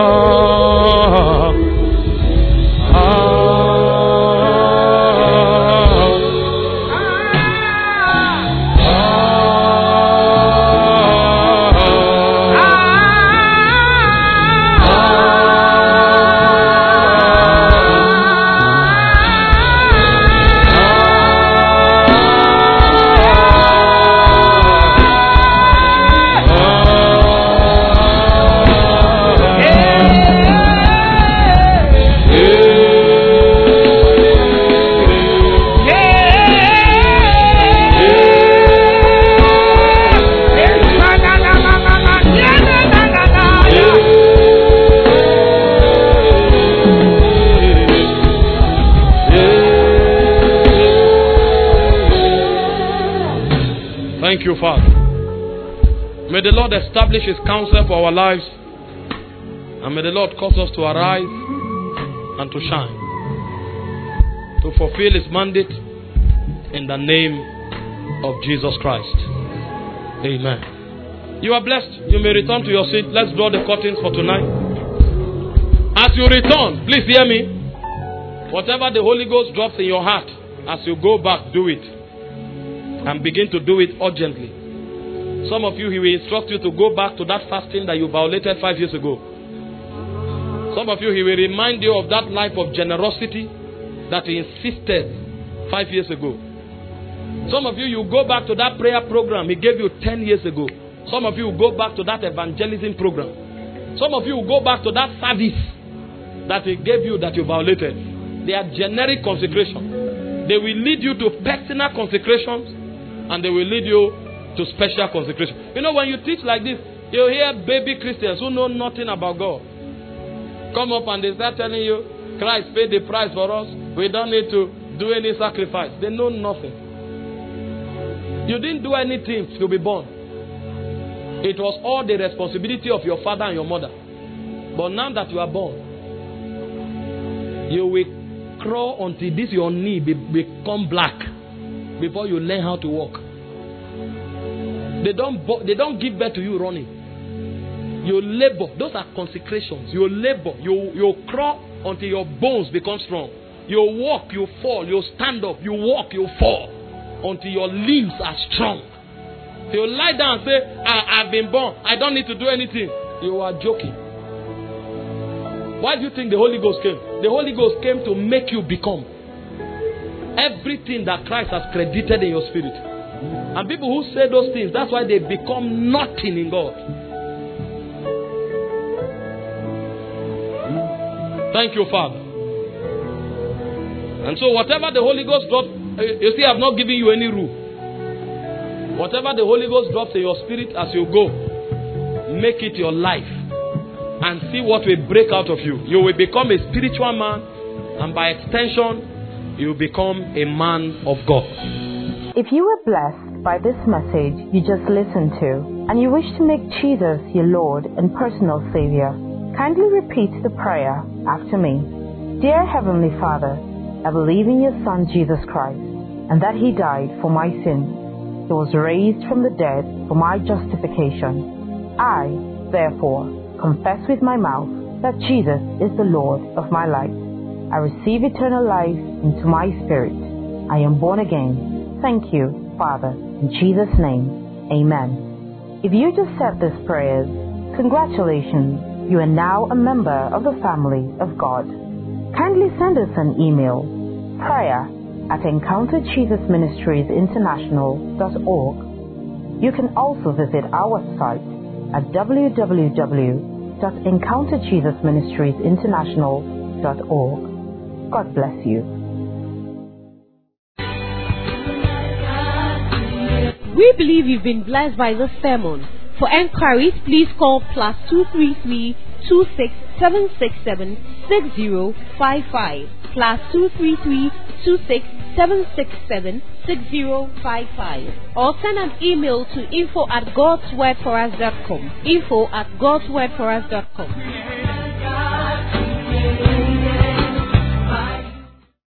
[SPEAKER 3] Thank you, Father. May the Lord establish His counsel for our lives, and may the Lord cause us to arise and to shine, to fulfill His mandate in the name of Jesus Christ. Amen. You are blessed. You may return to your seat. Let's draw the curtains for tonight. As you return, please hear me. Whatever the Holy Ghost drops in your heart, as you go back, do it. And begin to do it urgently. Some of you, He will instruct you to go back to that fasting that you violated five years ago. Some of you, He will remind you of that life of generosity that He insisted five years ago. Some of you, you go back to that prayer program He gave you ten years ago. Some of you will go back to that evangelism program. Some of you will go back to that service that He gave you that you violated. They are generic consecration. They will lead you to personal consecrations, and they will lead you to special consecration. You know, when you teach like this, you hear baby Christians who know nothing about God come up and they start telling you, Christ paid the price for us. We don't need to do any sacrifice. They know nothing. You didn't do anything to be born. It was all the responsibility of your father and your mother. But now that you are born, you will crawl until this your knee be, become black before you learn how to walk. They don't they don't give birth to you running. You labor. Those are consecrations. You labor. You you crawl until your bones become strong. You walk, you fall. You stand up. You walk, you fall until your limbs are strong. You lie down and say, I, I've been born. I don't need to do anything. You are joking. Why do you think the Holy Ghost came? The Holy Ghost came to make you become everything that Christ has credited in your spirit. And people who say those things, that's why they become nothing in God. Thank you, Father. And so whatever the Holy Ghost drops, you see, I've not given you any rule. Whatever the Holy Ghost drops in your spirit as you go, make it your life and see what will break out of you. You will become a spiritual man, and by extension, you will become a man of God.
[SPEAKER 4] If you were blessed by this message you just listened to, and you wish to make Jesus your Lord and personal Savior, kindly repeat the prayer after me. Dear Heavenly Father, I believe in your Son Jesus Christ, and that He died for my sins. He was raised from the dead for my justification. I, therefore, confess with my mouth that Jesus is the Lord of my life. I receive eternal life into my spirit. I am born again. Thank you, Father, in Jesus' name. Amen. If you just said these prayers, congratulations. You are now a member of the family of God. Kindly send us an email, prayer at encounter jesus ministries international dot org. You can also visit our website at w w w dot encounter jesus ministries international dot org. God bless you.
[SPEAKER 1] We believe you've been blessed by this sermon. For enquiries, please call plus two three three two six seven six seven six zero five five plus two three three two six seven six seven six zero five five or send an email to info at godswordforus dot com. info at godswordforus dot com.